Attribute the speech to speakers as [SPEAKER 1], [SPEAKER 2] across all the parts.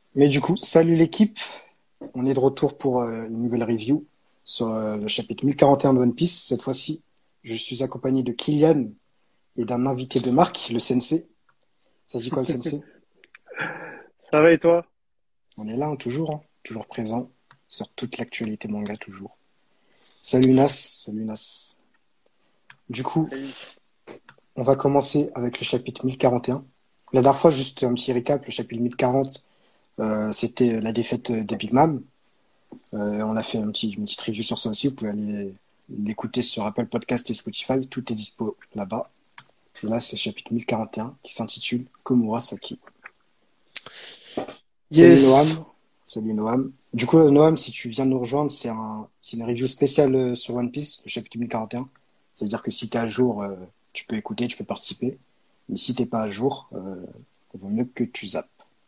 [SPEAKER 1] Mais du coup, salut l'équipe. On est de retour pour une nouvelle review sur le chapitre 1041 de One Piece. Cette fois-ci, je suis accompagné de Kylian et d'un invité de marque, le Sensei. Ça dit quoi le Sensei?
[SPEAKER 2] Ça va et toi?
[SPEAKER 1] On est là, toujours, toujours présent sur toute l'actualité manga, toujours. Salut Nas, salut Nas. Du coup,
[SPEAKER 2] Salut.
[SPEAKER 1] on va commencer avec le chapitre 1041. La dernière fois, juste un petit récap, le chapitre 1040, c'était la défaite des Big Mom. On a fait une petite review sur ça aussi. Vous pouvez aller l'écouter sur Apple Podcast et Spotify. Tout est dispo là-bas. Et là, c'est le chapitre 1041 qui s'intitule Komura Saki. Salut
[SPEAKER 2] Yes.
[SPEAKER 1] Noam. Salut Noam. Du coup, Noam, si tu viens de nous rejoindre, c'est une review spéciale sur One Piece, le chapitre 1041. C'est-à-dire que si tu es à jour, tu peux écouter, tu peux participer. Mais si t'es pas à jour, il vaut mieux que tu zappes.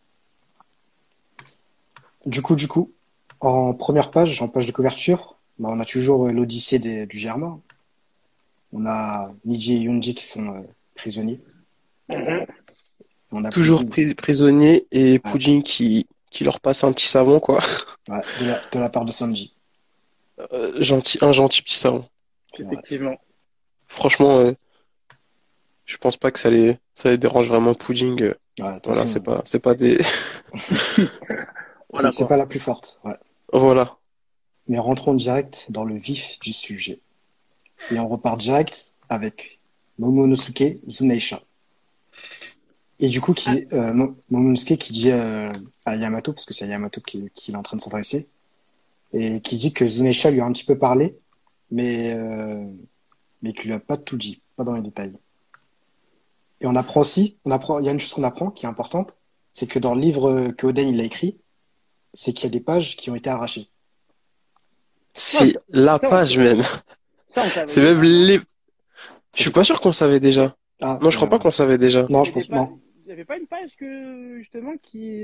[SPEAKER 1] Du coup, en première page, en page de couverture, bah, on a toujours l'Odyssée du Germain. On a Niji et Yunji qui sont prisonniers.
[SPEAKER 2] Mhm.
[SPEAKER 1] On a
[SPEAKER 2] Toujours
[SPEAKER 1] Pudding,
[SPEAKER 2] prisonnier et
[SPEAKER 1] ouais,
[SPEAKER 2] Pudding qui leur passe un petit savon, quoi.
[SPEAKER 1] ouais, de la part de Sanji.
[SPEAKER 2] Un gentil petit savon.
[SPEAKER 1] C'est vrai.
[SPEAKER 2] Effectivement. Franchement, je pense pas que ça les dérange vraiment Pudding.
[SPEAKER 1] Ouais, de toute
[SPEAKER 2] Voilà,
[SPEAKER 1] façon,
[SPEAKER 2] c'est pas des.
[SPEAKER 1] c'est
[SPEAKER 2] Voilà
[SPEAKER 1] c'est
[SPEAKER 2] quoi.
[SPEAKER 1] pas la plus forte. Ouais.
[SPEAKER 2] Voilà.
[SPEAKER 1] Mais rentrons direct dans le vif du sujet. Et on repart direct avec Momonosuke Zuneisha. Et du coup, Momonosuke qui dit à Yamato, parce que c'est à Yamato qui est en train de s'adresser, et qui dit que Zuneisha lui a un petit peu parlé, mais, euh, mais qu'il lui a pas tout dit, pas dans les détails. Et on apprend aussi, il y a une chose qu'on apprend qui est importante, c'est que dans le livre que Oden il a écrit, c'est qu'il y a des pages qui ont été arrachées.
[SPEAKER 2] C'est la
[SPEAKER 1] Ouais,
[SPEAKER 2] page même.
[SPEAKER 1] ça on savait
[SPEAKER 2] C'est même
[SPEAKER 1] déjà, non?
[SPEAKER 2] les. Je
[SPEAKER 1] T'as
[SPEAKER 2] suis
[SPEAKER 1] dit
[SPEAKER 2] pas
[SPEAKER 1] quoi?
[SPEAKER 2] sûr qu'on savait déjà.
[SPEAKER 1] Ah,
[SPEAKER 2] Non, je crois pas qu'on savait déjà.
[SPEAKER 1] non,
[SPEAKER 2] Il
[SPEAKER 1] je
[SPEAKER 2] y avait
[SPEAKER 1] pense
[SPEAKER 2] pas,
[SPEAKER 1] non.
[SPEAKER 2] il y avait pas une page que justement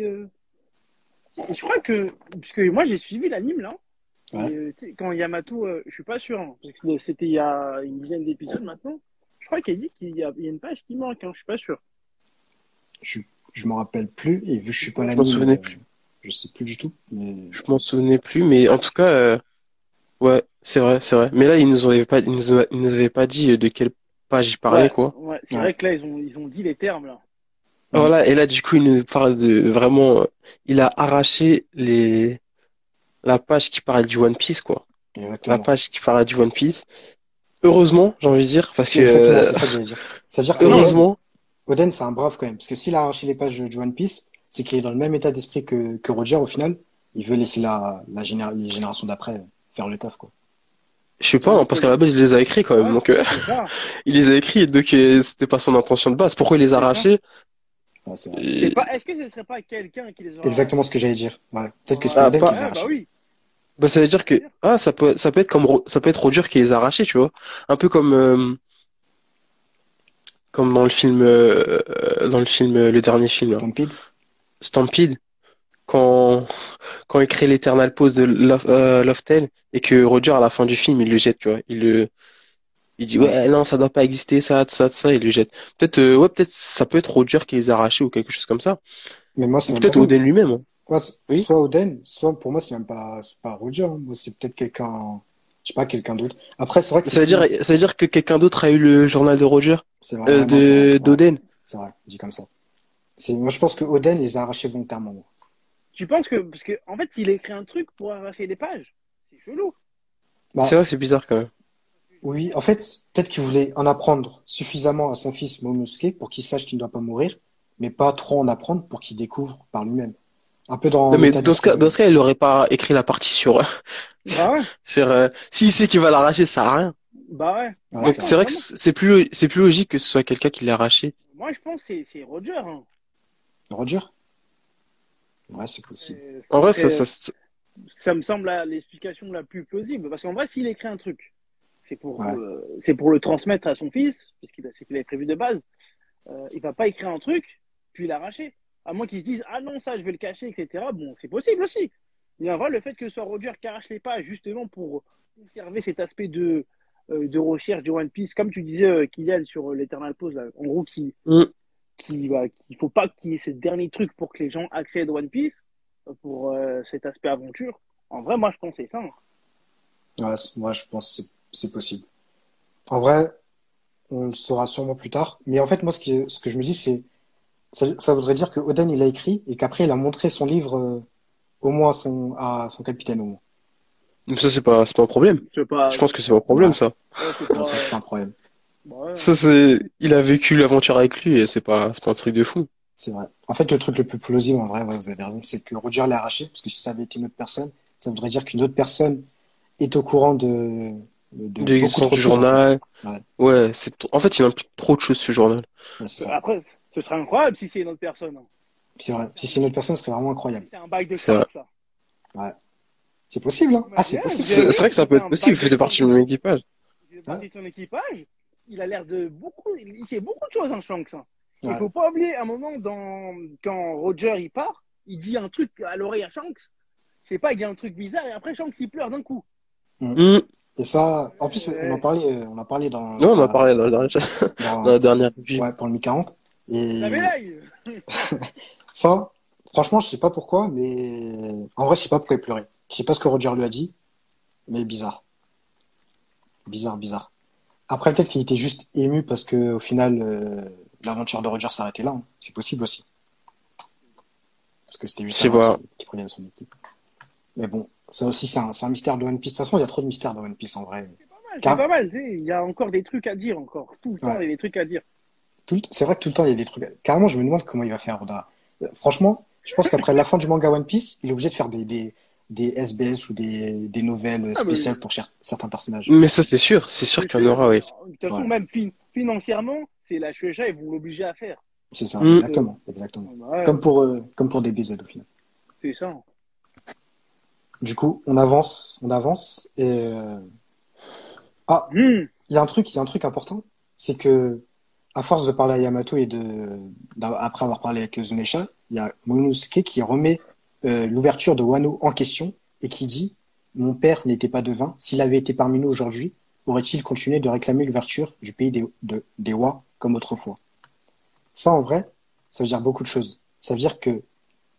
[SPEAKER 2] je crois que parce que moi j'ai suivi l'anime là. Et
[SPEAKER 1] Ouais,
[SPEAKER 2] quand Yamato, je suis pas sûr, hein, parce que c'était il y a une dizaine d'épisodes maintenant. Je crois qu'il a dit il y a une page qui manque, hein, je suis pas sûr.
[SPEAKER 1] je je m'en rappelle plus et vu que je suis pas
[SPEAKER 2] Je m'en
[SPEAKER 1] l'anime,
[SPEAKER 2] souvenais plus.
[SPEAKER 1] je sais plus du tout. Mais
[SPEAKER 2] Je m'en souvenais plus, mais en tout cas, ouais, c'est vrai, c'est vrai. Mais là, ils nous avaient pas dit de quelle page il parlait,
[SPEAKER 1] ouais,
[SPEAKER 2] quoi.
[SPEAKER 1] ouais, c'est vrai que là
[SPEAKER 2] Ils ont dit les termes là.
[SPEAKER 1] là.
[SPEAKER 2] Voilà, et là, du coup, il nous parle de vraiment, il a arraché la page qui parle du One Piece, quoi. La
[SPEAKER 1] Exactement.
[SPEAKER 2] page qui parle du One Piece. Heureusement, j'ai envie de dire, parce
[SPEAKER 1] C'est
[SPEAKER 2] que,
[SPEAKER 1] exactement, c'est ça que j'allais dire. Ça veut dire que
[SPEAKER 2] heureusement,
[SPEAKER 1] Oden, c'est un brave quand même. Parce que s'il a arraché les pages du One Piece, c'est qu'il est dans le même état d'esprit que Roger au final. Il veut laisser les générations d'après faire le taf, quoi.
[SPEAKER 2] je sais pas,
[SPEAKER 1] Ouais,
[SPEAKER 2] hein, parce qu'à la base, il les a écrits quand même,
[SPEAKER 1] ouais,
[SPEAKER 2] donc,
[SPEAKER 1] c'est ça,
[SPEAKER 2] il les a écrits, donc c'était pas son intention de base. Pourquoi il les a
[SPEAKER 1] c'est ça.
[SPEAKER 2] arrachés?
[SPEAKER 1] Ouais, c'est vrai.
[SPEAKER 2] Et-
[SPEAKER 3] Est-ce que ce serait pas quelqu'un qui les aura
[SPEAKER 1] Exactement ce que
[SPEAKER 3] arrachés?
[SPEAKER 1] j'allais dire. Ouais. Peut-être que c'était
[SPEAKER 2] Ah,
[SPEAKER 3] Voilà.
[SPEAKER 1] Oden qui
[SPEAKER 2] pas,
[SPEAKER 1] les a
[SPEAKER 3] Ouais, bah
[SPEAKER 1] arrachés.
[SPEAKER 3] oui.
[SPEAKER 2] bah, ça veut dire que,
[SPEAKER 3] C'est-à-dire.
[SPEAKER 2] ah, ça peut être ça peut être Roger qui les a arrachés, tu vois. Un peu comme dans le film, le dernier film, là.
[SPEAKER 1] Stampede?
[SPEAKER 2] Stampede, quand, quand il crée l'Eternal Pose de Loftel, et que Roger, à la fin du film, il le jette, tu vois. Il dit,
[SPEAKER 1] Ouais.
[SPEAKER 2] ouais, non, ça doit pas exister, ça, tout ça, il le jette. Peut-être, ouais, peut-être, ça peut être Roger qui les a arrachés ou quelque chose comme ça.
[SPEAKER 1] Mais moi, c'est
[SPEAKER 2] Ou
[SPEAKER 1] même pas
[SPEAKER 2] peut-être
[SPEAKER 1] ça.
[SPEAKER 2] Oden lui-même, hein.
[SPEAKER 1] Ouais,
[SPEAKER 2] Oui.
[SPEAKER 1] soit Oden, soit pour moi, c'est pas Roger, hein. Moi, c'est peut-être quelqu'un, je sais pas, quelqu'un d'autre. Après, c'est vrai que c'est plus,
[SPEAKER 2] Ça veut dire que quelqu'un d'autre a eu le journal de Roger,
[SPEAKER 1] c'est vrai. Ouais, non, c'est vrai.
[SPEAKER 2] de
[SPEAKER 1] Ouais.
[SPEAKER 2] d'Oden.
[SPEAKER 1] C'est vrai. Dit comme ça. Moi, je pense que Oden les a arrachés volontairement, moi.
[SPEAKER 3] Tu penses que. Parce que, en fait, il a écrit un truc pour arracher des pages. C'est chelou.
[SPEAKER 2] C'est
[SPEAKER 1] Bah,
[SPEAKER 2] vrai, c'est bizarre quand même.
[SPEAKER 1] oui, en fait, peut-être qu'il voulait en apprendre suffisamment à son fils Momosuke pour qu'il sache qu'il ne doit pas mourir, mais pas trop en apprendre pour qu'il découvre par lui-même. Un peu dans
[SPEAKER 2] Non, mais
[SPEAKER 1] l'état d'esprit
[SPEAKER 2] dans
[SPEAKER 1] de.
[SPEAKER 2] ce cas, il aurait pas écrit la partie sur,
[SPEAKER 3] Bah ouais.
[SPEAKER 2] sur, s'il sait qu'il va l'arracher, ça sert à rien.
[SPEAKER 3] Bah ouais.
[SPEAKER 1] Ouais,
[SPEAKER 3] Moi, je
[SPEAKER 2] Donc,
[SPEAKER 1] c'est
[SPEAKER 2] c'est
[SPEAKER 3] pense
[SPEAKER 1] vrai.
[SPEAKER 2] vrai que
[SPEAKER 3] vraiment.
[SPEAKER 2] c'est plus logique que ce soit quelqu'un qui l'a arraché.
[SPEAKER 3] Moi, je pense que c'est Roger, hein.
[SPEAKER 1] Roger? Ouais, c'est possible.
[SPEAKER 2] En vrai,
[SPEAKER 3] Ça me semble l'explication la plus plausible. Parce qu'en vrai, s'il écrit un truc,
[SPEAKER 1] Ouais.
[SPEAKER 3] c'est pour le transmettre à son fils, c'est qu'il avait prévu de base. Il va pas écrire un truc, puis l'arracher. À moins qu'il se dise, ah non, ça, je vais le cacher, etc. Bon, c'est possible aussi. Mais en vrai, le fait que ce soit Roger qui arrache les pages, justement, pour conserver cet aspect de recherche du One Piece, comme tu disais, Kylian, sur l'Eternal Pause, là, en gros,
[SPEAKER 2] Hmm.
[SPEAKER 3] qu'il faut pas qu'il y ait ce dernier truc pour que les gens accèdent au One Piece. pour cet aspect aventure. En vrai, moi, je pense que c'est ça.
[SPEAKER 1] Ouais, moi, je pense que c'est possible. En vrai, on le saura sûrement plus tard. Mais en fait, moi, ce que je me dis, c'est, ça voudrait dire que Oden, il a écrit et qu'après, il a montré son livre, au moins à son capitaine, au moins.
[SPEAKER 2] Mais ça, c'est pas un problème.
[SPEAKER 3] C'est pas,
[SPEAKER 2] Je pense que c'est pas un
[SPEAKER 1] Ouais,
[SPEAKER 2] problème, ça.
[SPEAKER 3] ouais, c'est
[SPEAKER 1] moi,
[SPEAKER 3] pas,
[SPEAKER 1] ça, c'est pas un problème.
[SPEAKER 3] bah ouais.
[SPEAKER 2] Ça, il a vécu l'aventure avec lui et c'est pas un truc de fou.
[SPEAKER 1] C'est vrai. En fait, le truc le plus plausible, en vrai, ouais, vous avez raison, c'est que Roger l'a arraché, parce que si ça avait été une autre personne, ça voudrait dire qu'une autre personne est au courant de
[SPEAKER 2] De
[SPEAKER 1] beaucoup
[SPEAKER 2] l'existence
[SPEAKER 1] trop
[SPEAKER 2] du
[SPEAKER 1] de choses, en fait.
[SPEAKER 2] journal.
[SPEAKER 1] Ouais,
[SPEAKER 2] Ouais, en fait, il implique trop de choses, ce journal.
[SPEAKER 1] ouais, c'est ça.
[SPEAKER 3] Après, ce serait incroyable si c'est une autre personne. Hein.
[SPEAKER 1] C'est vrai. Si c'est une autre personne, ce serait vraiment
[SPEAKER 3] Si
[SPEAKER 1] incroyable.
[SPEAKER 3] c'est un bail de
[SPEAKER 2] C'est vrai.
[SPEAKER 3] Shanks, ça.
[SPEAKER 1] Ouais. C'est possible, hein? Ah, c'est
[SPEAKER 3] Imagine,
[SPEAKER 1] possible,
[SPEAKER 2] C'est
[SPEAKER 1] c'est,
[SPEAKER 2] vrai que ça
[SPEAKER 3] si
[SPEAKER 2] peut
[SPEAKER 3] c'est
[SPEAKER 2] être
[SPEAKER 3] un
[SPEAKER 2] possible,
[SPEAKER 3] bail
[SPEAKER 2] il
[SPEAKER 3] de
[SPEAKER 2] faisait
[SPEAKER 3] Shanks
[SPEAKER 2] partie de mon équipage.
[SPEAKER 3] il fait
[SPEAKER 1] ouais,
[SPEAKER 3] partie de son équipage. Il a l'air de beaucoup, il sait beaucoup de choses, hein, Shanks. Hein. Il
[SPEAKER 1] ouais.
[SPEAKER 3] faut pas oublier un moment quand Roger il part, il dit un truc à l'oreille à Shanks. C'est pas, il dit un truc bizarre et après Shanks il pleure d'un coup.
[SPEAKER 1] Mm.
[SPEAKER 2] Hmm.
[SPEAKER 1] Et ça, en plus,
[SPEAKER 3] Ouais.
[SPEAKER 1] on en parlait
[SPEAKER 2] Non, on en a parlé dans le dernier, dans la dernière review.
[SPEAKER 1] ouais, pour le Mi-40.
[SPEAKER 3] Vous avez
[SPEAKER 1] Et
[SPEAKER 3] l'œil.
[SPEAKER 1] ça, franchement, je sais pas pourquoi, mais en vrai, je sais pas pourquoi il pleurait. Je sais pas ce que Roger lui a dit, mais bizarre. Bizarre, bizarre. Après, peut-être qu'il était juste ému parce que, au final, l'aventure de Roger s'arrêtait là, hein. C'est possible aussi. Parce que c'était
[SPEAKER 2] Je
[SPEAKER 1] juste
[SPEAKER 2] sais
[SPEAKER 1] avant
[SPEAKER 2] pas.
[SPEAKER 1] qu'il prévienne son équipe. Mais bon, ça aussi, c'est un mystère de One Piece. De toute façon, il y a trop de mystères dans One Piece, en vrai.
[SPEAKER 3] C'est
[SPEAKER 1] Car,
[SPEAKER 3] pas mal. Tu sais, il y a encore des trucs à dire encore. Tout le temps,
[SPEAKER 1] ouais,
[SPEAKER 3] il y a des trucs à dire.
[SPEAKER 1] c'est vrai que tout le temps, il y a des trucs. Carrément, je me demande comment il va faire, Oda. Franchement, je pense qu'après la fin du manga One Piece, il est obligé de faire des SBS ou des nouvelles
[SPEAKER 3] Ah, mais
[SPEAKER 1] spéciales pour certains personnages.
[SPEAKER 2] Mais ça, c'est sûr
[SPEAKER 3] c'est
[SPEAKER 2] qu'il y en
[SPEAKER 3] sûr.
[SPEAKER 2] aura, oui.
[SPEAKER 3] De toute façon,
[SPEAKER 1] Ouais,
[SPEAKER 3] même financièrement, c'est la Shueisha, ils vont l'obliger à faire.
[SPEAKER 1] c'est ça,
[SPEAKER 2] Hmm.
[SPEAKER 3] Donc,
[SPEAKER 1] exactement, exactement.
[SPEAKER 3] ouais,
[SPEAKER 1] Comme pour des BZ au final.
[SPEAKER 3] c'est ça.
[SPEAKER 1] Du coup, on avance, et ah,
[SPEAKER 3] Hmm.
[SPEAKER 1] il y a un truc important, c'est que à force de parler à Yamato et après avoir parlé avec Zunesha, il y a Momonosuke qui remet l'ouverture de Wano en question et qui dit, mon père n'était pas devin. S'il avait été parmi nous aujourd'hui, aurait-il continué de réclamer l'ouverture du pays des Wa comme autrefois? Ça, en vrai, ça veut dire beaucoup de choses. Ça veut dire que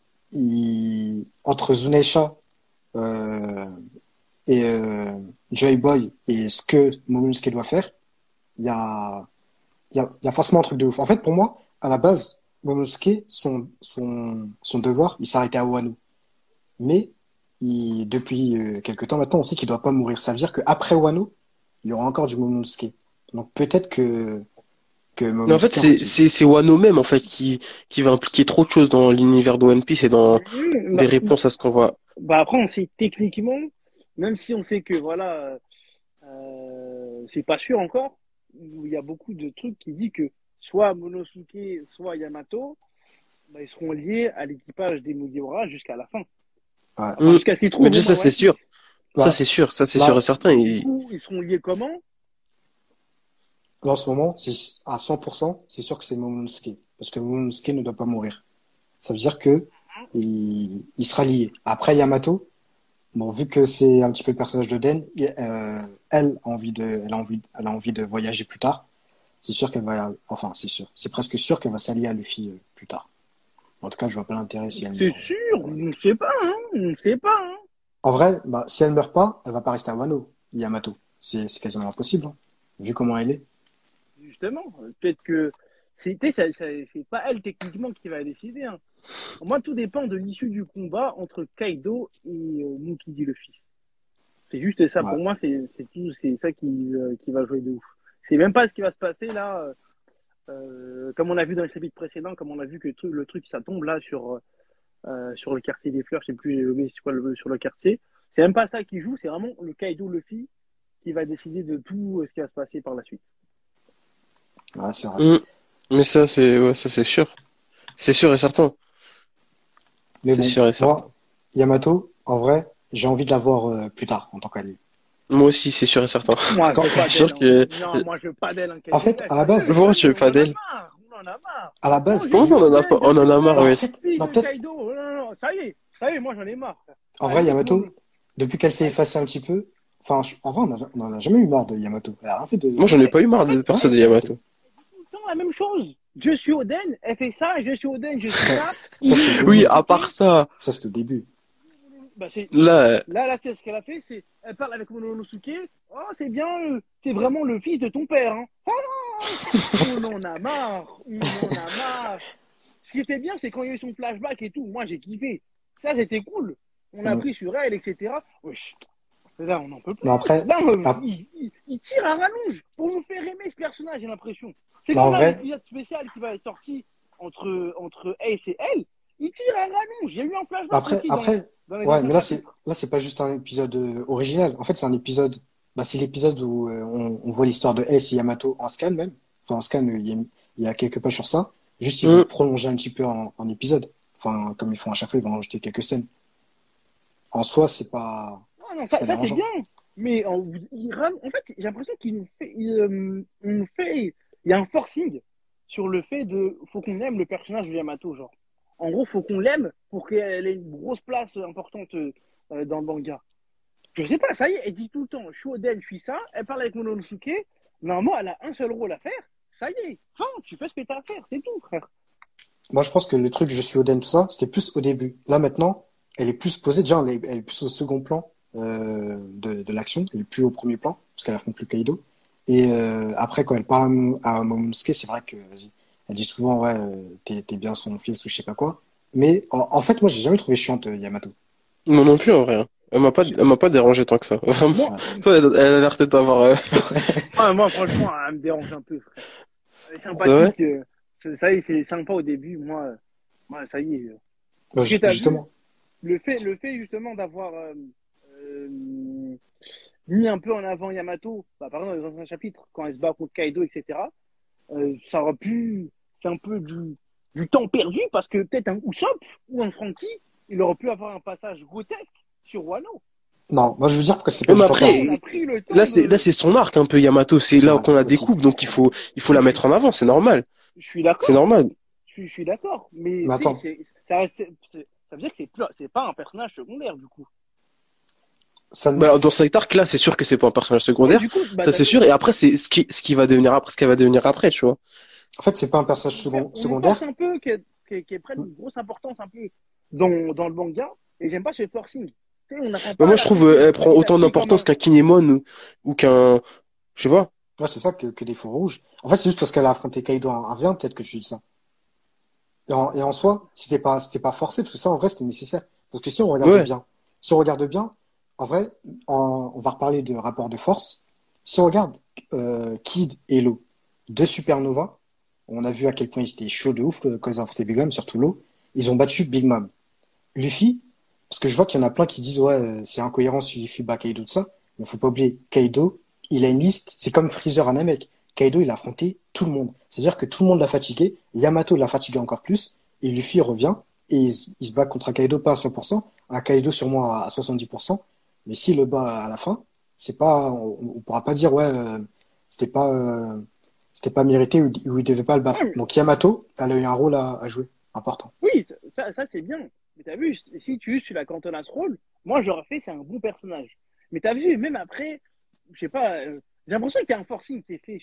[SPEAKER 1] entre Zunesha euh, et Joy Boy et ce que Momonosuke doit faire, il y a, il y a forcément un truc de ouf. En fait, pour moi, à la base, Momonosuke, son devoir, il s'arrêtait à Wano. Mais depuis quelque temps maintenant, on sait qu'il doit pas mourir. Ça veut dire qu'après Wano, il y aura encore du Momonosuke. Donc peut-être que
[SPEAKER 2] Mais en fait,
[SPEAKER 1] Momonosuke, en fait,
[SPEAKER 2] c'est Wano même, en fait, qui va impliquer trop de choses dans l'univers de One Piece et dans des
[SPEAKER 3] Bah,
[SPEAKER 2] réponses à ce qu'on voit.
[SPEAKER 3] bah après, on sait techniquement, même si on sait que voilà, c'est pas sûr encore, il y a beaucoup de trucs qui disent que soit Momonosuke, soit Yamato, bah, ils seront liés à l'équipage des Mugiwara jusqu'à la fin.
[SPEAKER 1] ouais.
[SPEAKER 3] Enfin, jusqu'à ce qu'ils
[SPEAKER 2] Mais
[SPEAKER 3] trouvent au
[SPEAKER 2] déjà,
[SPEAKER 3] moins
[SPEAKER 2] ça, c'est
[SPEAKER 3] One Piece.
[SPEAKER 2] sûr.
[SPEAKER 1] Là,
[SPEAKER 2] Ça, c'est sûr et
[SPEAKER 1] là,
[SPEAKER 2] certain.
[SPEAKER 3] Du coup, ils seront liés comment?
[SPEAKER 1] là, en ce moment, c'est à 100%, c'est sûr que c'est Momonosuke. Parce que Momonosuke ne doit pas mourir. Ça veut dire que il sera lié. Après Yamato, bon, vu que c'est un petit peu le personnage de Den, elle a envie de voyager plus tard. C'est sûr qu'elle va, enfin, c'est sûr. C'est presque sûr qu'elle va s'allier à Luffy plus tard. En tout cas, je vois pas l'intérêt si elle
[SPEAKER 3] C'est
[SPEAKER 1] meurt.
[SPEAKER 3] sûr, on ne sait pas, hein, on ne sait pas, hein.
[SPEAKER 1] En vrai, bah, si elle meurt pas, elle va pas rester à Wano, Yamato. C'est quasiment impossible, hein, vu comment elle est.
[SPEAKER 3] Justement. Peut-être que c'est pas elle techniquement qui va décider. Hein. Moi, tout dépend de l'issue du combat entre Kaido et Monkey D. Luffy. C'est juste ça.
[SPEAKER 1] Ouais,
[SPEAKER 3] Pour moi, c'est tout, c'est ça qui va jouer de ouf. C'est même pas ce qui va se passer là. Comme on a vu dans le chapitre précédent, comme on a vu que le truc ça tombe là sur le quartier des fleurs, je sais plus c'est quoi sur le quartier. C'est même pas ça qui joue, c'est vraiment le Kaido Luffy qui va décider de tout ce qui va se passer par la suite.
[SPEAKER 1] ouais, c'est vrai.
[SPEAKER 2] Hmm. Mais ça, c'est sûr. C'est sûr et certain.
[SPEAKER 1] Mais
[SPEAKER 2] C'est
[SPEAKER 1] bon,
[SPEAKER 2] sûr et certain.
[SPEAKER 1] moi, Yamato, en vrai, j'ai envie de la voir plus tard en tant qu'allié.
[SPEAKER 2] Moi aussi, c'est sûr et certain.
[SPEAKER 3] Moi, je
[SPEAKER 1] Quand,
[SPEAKER 3] veux
[SPEAKER 2] Je
[SPEAKER 3] pas
[SPEAKER 2] suis sûr
[SPEAKER 3] d'elle.
[SPEAKER 2] que,
[SPEAKER 3] Hein. Non, moi, je veux pas d'elle en
[SPEAKER 1] en
[SPEAKER 3] quête.
[SPEAKER 1] fait, à la
[SPEAKER 3] Sérieux,
[SPEAKER 1] base,
[SPEAKER 2] moi, je veux
[SPEAKER 3] on
[SPEAKER 2] pas
[SPEAKER 3] en a
[SPEAKER 2] d'elle.
[SPEAKER 3] marre. On en a marre.
[SPEAKER 1] à la
[SPEAKER 3] Non,
[SPEAKER 1] base,
[SPEAKER 2] Comment
[SPEAKER 3] juste
[SPEAKER 2] ça,
[SPEAKER 1] je,
[SPEAKER 2] on en a marre,
[SPEAKER 1] non, en
[SPEAKER 2] ouais.
[SPEAKER 1] fait,
[SPEAKER 3] fille
[SPEAKER 1] non,
[SPEAKER 3] de
[SPEAKER 1] peut-être,
[SPEAKER 3] Kaido. Non, non, non, ça y est, moi, j'en ai marre.
[SPEAKER 1] en vrai,
[SPEAKER 3] Allez, tout le
[SPEAKER 1] Yamato,
[SPEAKER 3] monde.
[SPEAKER 1] depuis qu'elle s'est
[SPEAKER 3] Ouais,
[SPEAKER 1] effacée un petit peu, enfin, en vrai, on en a jamais eu marre de Yamato. Elle a rien fait
[SPEAKER 2] Moi,
[SPEAKER 1] de,
[SPEAKER 2] j'en ai
[SPEAKER 3] ouais,
[SPEAKER 2] pas eu marre
[SPEAKER 3] en fait,
[SPEAKER 2] de
[SPEAKER 1] rien.
[SPEAKER 2] perso de Yamato.
[SPEAKER 3] tout le temps la même chose. Je suis Oden, elle fait ça, je suis Oden, je suis ça.
[SPEAKER 1] Ça, c'était au
[SPEAKER 2] Oui,
[SPEAKER 1] début.
[SPEAKER 2] à part ça,
[SPEAKER 1] Ça, c'était au début.
[SPEAKER 3] Bah, c'est,
[SPEAKER 2] là,
[SPEAKER 3] là, c'est ce qu'elle a fait, c'est, elle parle avec Mononosuke. Oh, c'est bien, c'est vraiment le fils de ton père, hein. On en a marre, on en a marre. Ce qui était bien, c'est quand il y a eu son flashback et tout. Moi, j'ai kiffé. Ça, c'était cool. On a
[SPEAKER 1] Mm.
[SPEAKER 3] pris sur elle, etc. Wesh. Là, on n'en peut
[SPEAKER 1] Non,
[SPEAKER 3] plus.
[SPEAKER 1] après,
[SPEAKER 3] Là,
[SPEAKER 1] ah,
[SPEAKER 3] il tire à rallonge pour nous faire aimer ce personnage, j'ai l'impression. C'est
[SPEAKER 1] non,
[SPEAKER 3] comme
[SPEAKER 1] en
[SPEAKER 3] là,
[SPEAKER 1] vrai,
[SPEAKER 3] l'épisode spécial qui va être sorti entre Ace et elle. Il tire à rallonge. Il y a eu un flashback
[SPEAKER 1] après,
[SPEAKER 3] aussi
[SPEAKER 1] après,
[SPEAKER 3] dans les
[SPEAKER 1] ouais,
[SPEAKER 3] anciens
[SPEAKER 1] mais
[SPEAKER 3] chapitres.
[SPEAKER 1] là, c'est pas juste un épisode original. En fait, c'est un épisode, bah, c'est l'épisode où on voit l'histoire de Ace et Yamato en scan même. Enfin, en scan, il y a quelques pages sur ça. Juste, ils vont
[SPEAKER 2] hum,
[SPEAKER 1] prolonger un petit peu en épisode. Enfin, comme ils font à chaque fois, ils vont rajouter quelques scènes. En soi,
[SPEAKER 3] Non, non,
[SPEAKER 1] c'est pas
[SPEAKER 3] ça c'est
[SPEAKER 1] dérangeant.
[SPEAKER 3] bien. Mais en fait, j'ai l'impression qu'il nous fait, il nous fait, il y a un forcing sur le fait de, faut qu'on aime le personnage de Yamato, genre. En gros, faut qu'on l'aime pour qu'elle ait une grosse place importante dans le manga. Je sais pas, ça y est, elle dit tout le temps, je suis Oden, je suis ça, elle parle avec Mononosuke, normalement, elle a un seul rôle à faire, ça y est, fin, tu fais ce que t'as à faire, c'est tout, frère.
[SPEAKER 1] Moi, je pense que le truc, je suis Oden, tout ça, c'était plus au début. Là, maintenant, elle est plus posée. Déjà, elle est plus au second plan de l'action. Elle est plus au premier plan, parce qu'elle affronte plus Kaido. Et après, quand elle parle à Momonosuke, c'est vrai que, vas-y, elle dit souvent, ouais, t'es bien son fils ou je sais pas quoi. Mais en fait, moi, j'ai jamais trouvé chiante Yamato.
[SPEAKER 2] moi non plus en vrai, hein. Elle m'a pas dérangé tant que ça. Vraiment.
[SPEAKER 3] Moi,
[SPEAKER 1] Ouais.
[SPEAKER 2] Toi, elle a l'air de t'avoir.
[SPEAKER 3] moi, franchement, elle me dérange un peu, frère. Elle est
[SPEAKER 2] C'est vrai?
[SPEAKER 3] sympathique, ça y est, c'est sympa au début, moi, ça y est.
[SPEAKER 1] Ouais,
[SPEAKER 3] Parce que t'as vu,
[SPEAKER 1] justement.
[SPEAKER 3] le fait justement d'avoir euh, mis un peu en avant Yamato, bah, par exemple dans les anciens chapitres, quand elle se bat contre Kaido, etc., ça aurait pu, c'est un peu du temps perdu parce que peut-être un Usopp ou un Franky, il aurait pu avoir un passage grotesque sur Wano.
[SPEAKER 1] Non, moi, je veux dire que c'était pas
[SPEAKER 2] Ouais, mais
[SPEAKER 1] du temps
[SPEAKER 3] Là, on
[SPEAKER 1] perdu.
[SPEAKER 3] a
[SPEAKER 2] après,
[SPEAKER 3] pris le temps
[SPEAKER 2] là,
[SPEAKER 3] de.
[SPEAKER 2] c'est son arc un peu Yamato. C'est
[SPEAKER 1] C'est
[SPEAKER 2] là
[SPEAKER 1] vrai,
[SPEAKER 2] qu'on la
[SPEAKER 1] aussi.
[SPEAKER 2] découvre, donc il faut la
[SPEAKER 3] Je,
[SPEAKER 2] mettre en avant. C'est normal.
[SPEAKER 3] je suis
[SPEAKER 2] C'est
[SPEAKER 3] d'accord,
[SPEAKER 2] normal.
[SPEAKER 3] je suis d'accord, mais
[SPEAKER 1] Mais
[SPEAKER 3] tu sais,
[SPEAKER 1] attends,
[SPEAKER 3] ça veut dire que c'est pas un personnage secondaire du coup.
[SPEAKER 1] ça,
[SPEAKER 2] Bah, dans cet arc là, c'est sûr que c'est pas un personnage
[SPEAKER 3] Oui,
[SPEAKER 2] secondaire.
[SPEAKER 3] du coup, bah
[SPEAKER 2] Ça,
[SPEAKER 3] t'as
[SPEAKER 2] c'est
[SPEAKER 3] vu,
[SPEAKER 2] sûr. Et après, c'est ce qui va devenir après, ce qu'elle va devenir après, tu vois.
[SPEAKER 1] en fait, c'est pas un personnage
[SPEAKER 3] on nous force
[SPEAKER 1] secondaire.
[SPEAKER 3] un peu qu'elle prenne une grosse importance un peu dans le manga, et j'aime pas ce forcing. Tu sais, on n'attend
[SPEAKER 2] Bah,
[SPEAKER 3] pas
[SPEAKER 2] moi,
[SPEAKER 3] à
[SPEAKER 2] je
[SPEAKER 3] la
[SPEAKER 2] trouve,
[SPEAKER 3] péter,
[SPEAKER 2] elle prend
[SPEAKER 3] il a
[SPEAKER 2] autant
[SPEAKER 3] pris comme
[SPEAKER 2] d'importance
[SPEAKER 3] un.
[SPEAKER 2] qu'un Kinemon ou qu'un, je sais pas.
[SPEAKER 1] Ouais, c'est ça que des feux rouges. En fait, c'est juste parce qu'elle a affronté Kaido en 1v1, peut-être que tu dis ça. Et en soi, c'était pas forcé, parce que ça, en vrai, c'était nécessaire. Parce que
[SPEAKER 2] Ouais.
[SPEAKER 1] si on regarde bien, en vrai, on va reparler de rapport de force. Si on regarde Kid et Law, deux supernovas, on a vu à quel point ils étaient chauds de ouf quand ils ont affronté Big Mom, surtout Law. Ils ont battu Big Mom. Luffy, parce que je vois qu'il y en a plein qui disent, ouais, c'est incohérent si Luffy bat Kaido de ça. Mais faut pas oublier, Kaido, il a une liste, c'est comme Freezer un Namek. Kaido, il a affronté tout le monde. C'est-à-dire que tout le monde l'a fatigué, Yamato l'a fatigué encore plus, et Luffy revient, et il se bat contre un Kaido pas à 100%, un Kaido sûrement à 70%, mais s'il le bat à la fin, c'est pas, on pourra pas dire, ouais, c'était pas, euh, c'était pas mérité ou il devait pas le battre.
[SPEAKER 3] Ouais,
[SPEAKER 1] Donc Yamato, elle a eu un rôle à jouer, important.
[SPEAKER 3] oui, ça c'est bien. Mais t'as vu, si tu la cantonnes à ce rôle, moi j'aurais fait, c'est un bon personnage. Mais t'as vu, même après, je sais pas, j'ai l'impression qu'il y a un forcing qui est fait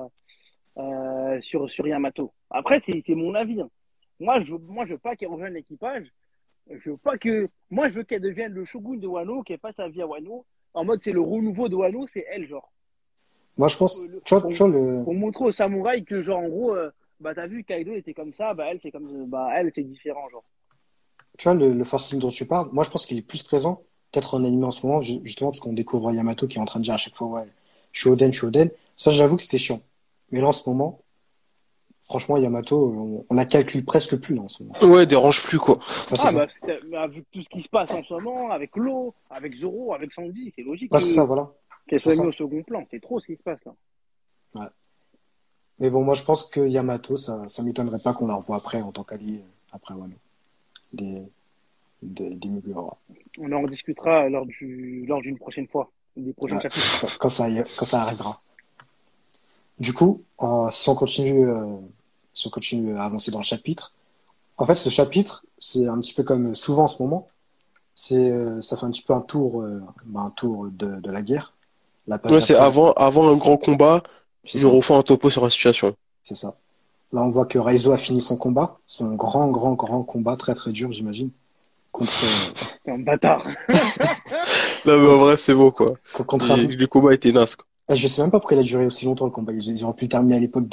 [SPEAKER 3] sur Yamato. Après, c'est mon avis, hein. Moi, je veux pas qu'elle rejoigne l'équipage. Je veux pas que. Moi, je veux qu'elle devienne le shogun de Wano, qu'elle fasse sa vie à Wano. En mode, c'est le renouveau de Wano, c'est elle, genre.
[SPEAKER 1] Moi, je
[SPEAKER 3] Pour,
[SPEAKER 1] pense,
[SPEAKER 3] pour,
[SPEAKER 1] tu vois le,
[SPEAKER 3] pour montrer aux samouraïs que, genre, en gros, bah, t'as vu, Kaido était comme ça, bah, elle, c'est comme. Bah, elle, c'est différent, genre.
[SPEAKER 1] tu vois, le forcing dont tu parles, moi, je pense qu'il est plus présent, peut-être en anime en ce moment, justement, parce qu'on découvre Yamato qui est en train de dire à chaque fois, ouais, je suis Oden, je suis Oden. Ça, j'avoue que c'était chiant. Mais là, en ce moment, franchement, Yamato, on la calcule presque plus, là, en ce moment.
[SPEAKER 2] Ouais, dérange plus, quoi.
[SPEAKER 1] Ouais, c'est
[SPEAKER 3] Ah,
[SPEAKER 1] ça.
[SPEAKER 3] bah, avec tout ce qui se passe en ce moment, avec Law, avec Zoro, avec Sandy, c'est logique
[SPEAKER 1] Ouais, c'est ça, voilà.
[SPEAKER 3] qu'elle
[SPEAKER 1] C'est pour
[SPEAKER 3] soit mise
[SPEAKER 1] ça.
[SPEAKER 3] au second plan. C'est trop ce qui se passe, là.
[SPEAKER 1] Ouais. Mais bon, moi, je pense que Yamato, ça m'étonnerait pas qu'on la revoie après, en tant qu'allié, après Wano. Des, des Mugiwara.
[SPEAKER 3] On en rediscutera lors d'une prochaine fois, des prochains
[SPEAKER 1] Ouais.
[SPEAKER 3] chapitres.
[SPEAKER 1] Quand ça arrivera. Du coup, si on continue à avancer dans le chapitre, en fait, ce chapitre, c'est un petit peu comme souvent en ce moment, ça fait un petit peu un tour de la guerre. La page
[SPEAKER 2] Ouais, c'est
[SPEAKER 1] d'après,
[SPEAKER 2] avant un grand combat,
[SPEAKER 1] c'est
[SPEAKER 2] ils nous
[SPEAKER 1] ça,
[SPEAKER 2] refont un topo sur la situation.
[SPEAKER 1] c'est ça. Là, on voit que Raizo a fini son combat. Son grand, grand, grand combat, très, très dur, j'imagine. Contre,
[SPEAKER 3] C'est un bâtard.
[SPEAKER 2] Là, mais en vrai, c'est beau, quoi.
[SPEAKER 1] contre un...
[SPEAKER 2] Le combat était naze, quoi.
[SPEAKER 1] Je sais même pas pourquoi il a duré aussi longtemps le combat. Ils auraient pu le terminer à l'époque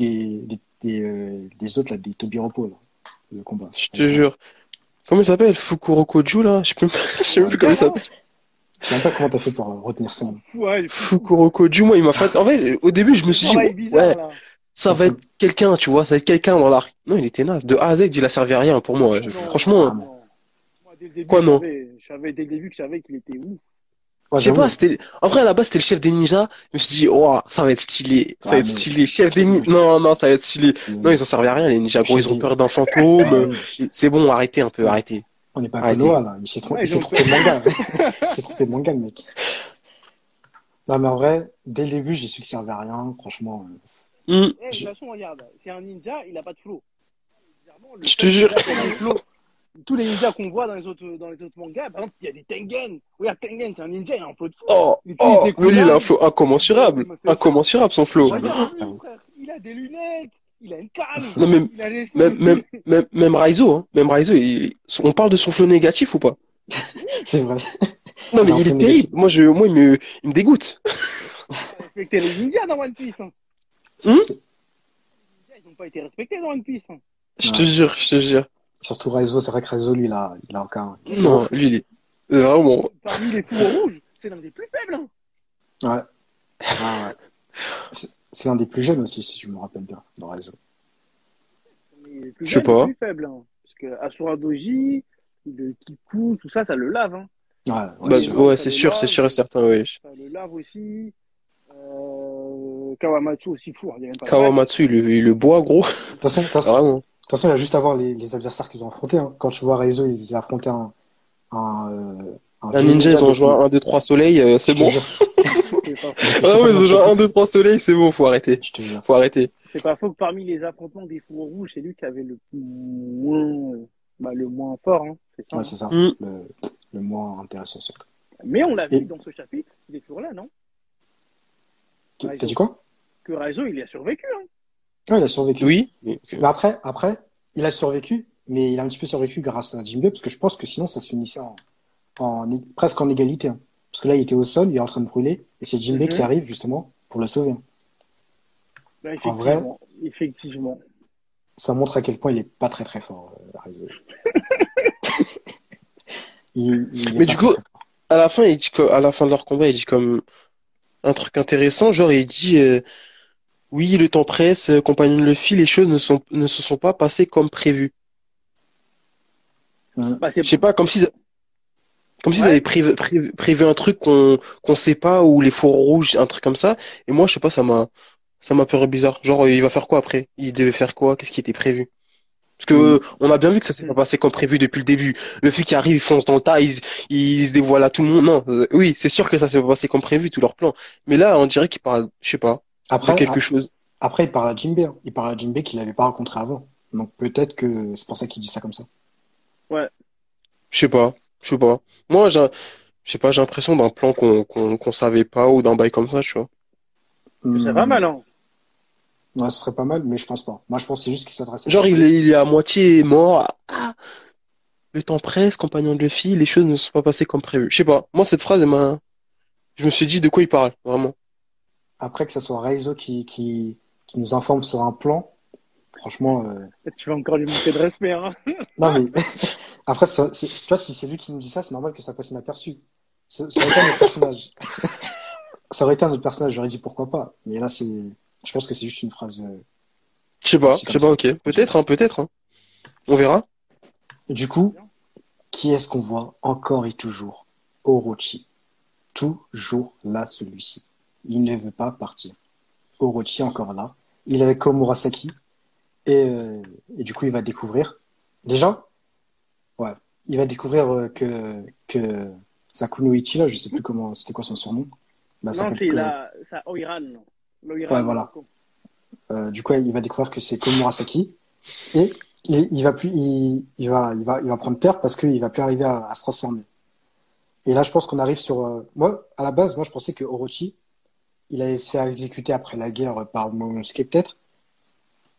[SPEAKER 1] des autres, là, des Tobiropo, là, le combat.
[SPEAKER 2] Je te jure. Comment il s'appelle? Fukurokoju, là? Je sais même plus comment il s'appelle.
[SPEAKER 1] Je sais même pas comment t'as fait pour retenir ça.
[SPEAKER 3] Ouais,
[SPEAKER 2] Fukurokoju, moi, il m'a fait. En fait, au début, je me suis dit,
[SPEAKER 3] travail bizarre,
[SPEAKER 2] ouais,
[SPEAKER 3] là.
[SPEAKER 2] ça va être quelqu'un, tu vois, ça va être quelqu'un dans l'arc. Non, il était naze. De A à Z, il a servi à rien pour moi.
[SPEAKER 3] Non,
[SPEAKER 2] Franchement,
[SPEAKER 3] non. Moi, dès le début,
[SPEAKER 2] quoi, non?
[SPEAKER 3] je savais dès le début que je savais qu'il était ouf.
[SPEAKER 1] Ouais,
[SPEAKER 2] Je sais pas,
[SPEAKER 1] j'avoue.
[SPEAKER 2] c'était. En vrai, à la base, c'était le chef des ninjas. Je me suis dit, oh, ça va être stylé. Ça va
[SPEAKER 1] Ouais,
[SPEAKER 2] être
[SPEAKER 1] mais-
[SPEAKER 2] stylé. Chef des ninjas. Non, non, ça va être stylé.
[SPEAKER 1] mais-
[SPEAKER 2] Non, ils ont servi à rien, les ninjas, gros. Ils ont
[SPEAKER 1] Chef
[SPEAKER 2] peur d'un fantôme.
[SPEAKER 1] des-
[SPEAKER 2] C'est bon, arrêtez un peu, arrêtez.
[SPEAKER 1] On n'est pas à
[SPEAKER 2] Arrêtez.
[SPEAKER 1] Konoha, là. Il s'est
[SPEAKER 3] Ouais, ils ont
[SPEAKER 1] trompé de manga. Il s'est trompé de manga, le mec. Non, mais en vrai, dès le début, j'ai su qu'il servait à rien. Franchement,
[SPEAKER 2] Hmm,
[SPEAKER 3] Eh, de toute façon, regarde, c'est un ninja, il a pas de flow. Bizarrement, le
[SPEAKER 2] je
[SPEAKER 3] fait
[SPEAKER 2] te jure.
[SPEAKER 3] qu'il a pas de flow, tous les ninjas qu'on voit dans les autres mangas, par exemple, il y a des Tengen. Regarde, Tengen, c'est un ninja, il a un flow de fou.
[SPEAKER 2] Oh,
[SPEAKER 3] Il utilise
[SPEAKER 2] oh,
[SPEAKER 3] des
[SPEAKER 2] mais lui, il a un
[SPEAKER 3] kunai.
[SPEAKER 2] flow incommensurable.
[SPEAKER 3] Il m'a fait ça.
[SPEAKER 2] Incommensurable, son flow.
[SPEAKER 3] Regarde, lui,
[SPEAKER 1] j'avoue.
[SPEAKER 3] frère, il a des lunettes, il a une canne,
[SPEAKER 2] Non, mais
[SPEAKER 3] il a des
[SPEAKER 2] même Raizo, hein. Même Raizo, on parle de son flow négatif ou pas?
[SPEAKER 1] c'est vrai.
[SPEAKER 2] Non,
[SPEAKER 1] Il
[SPEAKER 2] mais
[SPEAKER 1] a un
[SPEAKER 2] il est
[SPEAKER 1] flow
[SPEAKER 2] terrible. Moi, il me dégoûte.
[SPEAKER 3] respecté les ninjas dans One Piece. Hein.
[SPEAKER 2] Hmm?
[SPEAKER 3] Les ninjas, ils n'ont pas été respectés dans One Piece. Hein.
[SPEAKER 2] Je te jure, je te jure.
[SPEAKER 1] Surtout Raizo, c'est vrai que Raizo, lui, il a encore.
[SPEAKER 2] Non, lui, il est vraiment.
[SPEAKER 3] Parmi les fous rouges, c'est l'un des plus faibles. Hein.
[SPEAKER 1] Ouais. Ouais. C'est l'un des plus jeunes aussi, si je me rappelle bien, dans Raizo.
[SPEAKER 3] Mais les plus
[SPEAKER 2] Je sais
[SPEAKER 3] jeunes, les
[SPEAKER 2] pas.
[SPEAKER 3] plus faibles. Hein. Parce que Asura Doji, le Kiku, tout ça, ça le lave. Hein.
[SPEAKER 1] Ouais,
[SPEAKER 2] Bah,
[SPEAKER 1] sûr.
[SPEAKER 2] ouais,
[SPEAKER 3] Ça
[SPEAKER 2] c'est
[SPEAKER 3] le
[SPEAKER 2] sûr,
[SPEAKER 3] lave,
[SPEAKER 2] c'est sûr et certain, oui.
[SPEAKER 3] ça le lave aussi. Kawamatsu aussi fou, hein, il n'y a même pas de
[SPEAKER 2] Kawamatsu, il le boit, gros.
[SPEAKER 1] De toute façon,
[SPEAKER 2] Vraiment.
[SPEAKER 1] il va juste avoir les adversaires qu'ils ont affrontés. Hein. Quand tu vois Raizo, il a affronté un
[SPEAKER 2] Un
[SPEAKER 1] vieux
[SPEAKER 2] ninja, ils ont
[SPEAKER 1] depuis-
[SPEAKER 2] joué 1, 2, 3 soleils, c'est
[SPEAKER 1] Je te
[SPEAKER 2] bon.
[SPEAKER 1] jure.
[SPEAKER 3] C'est pas faux.
[SPEAKER 2] Ah ouais, ils ont joué 1, 2, 3 soleils, c'est bon, faut arrêter.
[SPEAKER 1] Je te jure.
[SPEAKER 2] Faut arrêter.
[SPEAKER 3] C'est pas faux que parmi les affrontements des fours rouges, c'est lui qui avait le moins fort. Hein. C'est ça.
[SPEAKER 1] Ouais,
[SPEAKER 3] Hein.
[SPEAKER 1] c'est ça.
[SPEAKER 2] Hmm.
[SPEAKER 1] Le moins intéressant, surtout.
[SPEAKER 3] Mais on l'a
[SPEAKER 1] Et-
[SPEAKER 3] vu dans ce chapitre, il est toujours là, non?
[SPEAKER 1] T'as dit quoi?
[SPEAKER 3] Que Raizo, il a survécu. Hein.
[SPEAKER 1] Ouais, il a survécu.
[SPEAKER 2] Oui.
[SPEAKER 1] Mais après, il a survécu, mais il a un petit peu survécu grâce à Jinbei, parce que je pense que sinon, ça se finissait presque en égalité. Hein. Parce que là, il était au sol, il est en train de brûler, et c'est Jinbei qui arrive, justement, pour le sauver. Hein.
[SPEAKER 3] Bah,
[SPEAKER 1] En vrai-
[SPEAKER 3] effectivement.
[SPEAKER 1] Ça montre à quel point il est pas très très fort, Raizo. Il est
[SPEAKER 2] Mais
[SPEAKER 1] pas
[SPEAKER 2] du
[SPEAKER 1] très,
[SPEAKER 2] coup,
[SPEAKER 1] très fort.
[SPEAKER 2] à la fin, à la fin de leur combat, il dit comme un truc intéressant, genre il dit oui, le temps presse, compagnon de Luffy, les choses ne se sont pas passées comme prévu.
[SPEAKER 3] Bah,
[SPEAKER 2] Je sais pas, comme s'ils
[SPEAKER 3] Ouais.
[SPEAKER 2] avaient prévu un truc qu'on sait pas, ou les fours rouges, un truc comme ça. Et moi, je sais pas, ça m'a paru bizarre. Genre, il va faire quoi après? Il devait faire quoi? Qu'est-ce qui était prévu? Parce que on a bien vu que ça s'est pas passé comme prévu depuis le début. Le Luffy qui arrive, il fonce dans le tas, il se dévoile à tout le monde. Non, oui, c'est sûr que ça s'est pas passé comme prévu, tout leur plan. Mais là, on dirait qu'il parle, je sais pas, de
[SPEAKER 1] Après,
[SPEAKER 2] quelque chose.
[SPEAKER 1] après, il parle à Jinbei. Hein. Il parle à Jinbei qu'il n'avait pas rencontré avant. Donc peut-être que c'est pour ça qu'il dit ça comme ça.
[SPEAKER 2] Je sais pas, je sais pas. Moi, je sais pas, j'ai l'impression d'un plan qu'on savait pas, ou d'un bail comme ça, tu vois.
[SPEAKER 3] C'est pas mal, hein.
[SPEAKER 1] Ouais, ce serait pas mal, mais je pense pas. Moi, je pense que c'est juste qu'il s'adresse à
[SPEAKER 2] Genre,
[SPEAKER 1] Jinbei.
[SPEAKER 2] il est à moitié mort. Ah, le temps presse, compagnon de Luffy, les choses ne sont pas passées comme prévu. Je sais pas. Moi, cette phrase, je me suis dit de quoi il parle, vraiment.
[SPEAKER 1] Après que ce soit Raizo qui nous informe sur un plan, franchement,
[SPEAKER 3] Tu vas encore lui manquer de respect, hein.
[SPEAKER 1] non mais après, tu vois, si c'est lui qui nous dit ça, c'est normal que ça passe inaperçu. Ça aurait été un autre personnage. Ça aurait été un autre personnage, j'aurais dit pourquoi pas. Mais là, je pense que c'est juste une phrase.
[SPEAKER 2] Je sais pas,
[SPEAKER 1] C'est
[SPEAKER 2] je sais
[SPEAKER 1] comme
[SPEAKER 2] pas,
[SPEAKER 1] ça.
[SPEAKER 2] ok. Peut-être, hein. On verra.
[SPEAKER 1] Et du coup, qui est-ce qu'on voit encore et toujours? Orochi. Toujours là, celui-ci. Il ne veut pas partir. Orochi encore là. Il est avec Komurasaki. Et du coup, il va découvrir. Déjà, ouais, il va découvrir que Sakunoichi, là, je sais plus comment, c'était quoi son surnom. Bah,
[SPEAKER 3] Non,
[SPEAKER 1] s'appelle
[SPEAKER 3] c'est ça Oiran. L'Oiran.
[SPEAKER 1] Ouais, voilà. Du coup, il va découvrir que c'est Komurasaki. Et il va prendre peur parce qu'il va plus arriver à se transformer. Et là, je pense qu'on arrive sur. Moi, à la base, je pensais que Orochi, il allait se faire exécuter après la guerre par Momonosuke peut-être.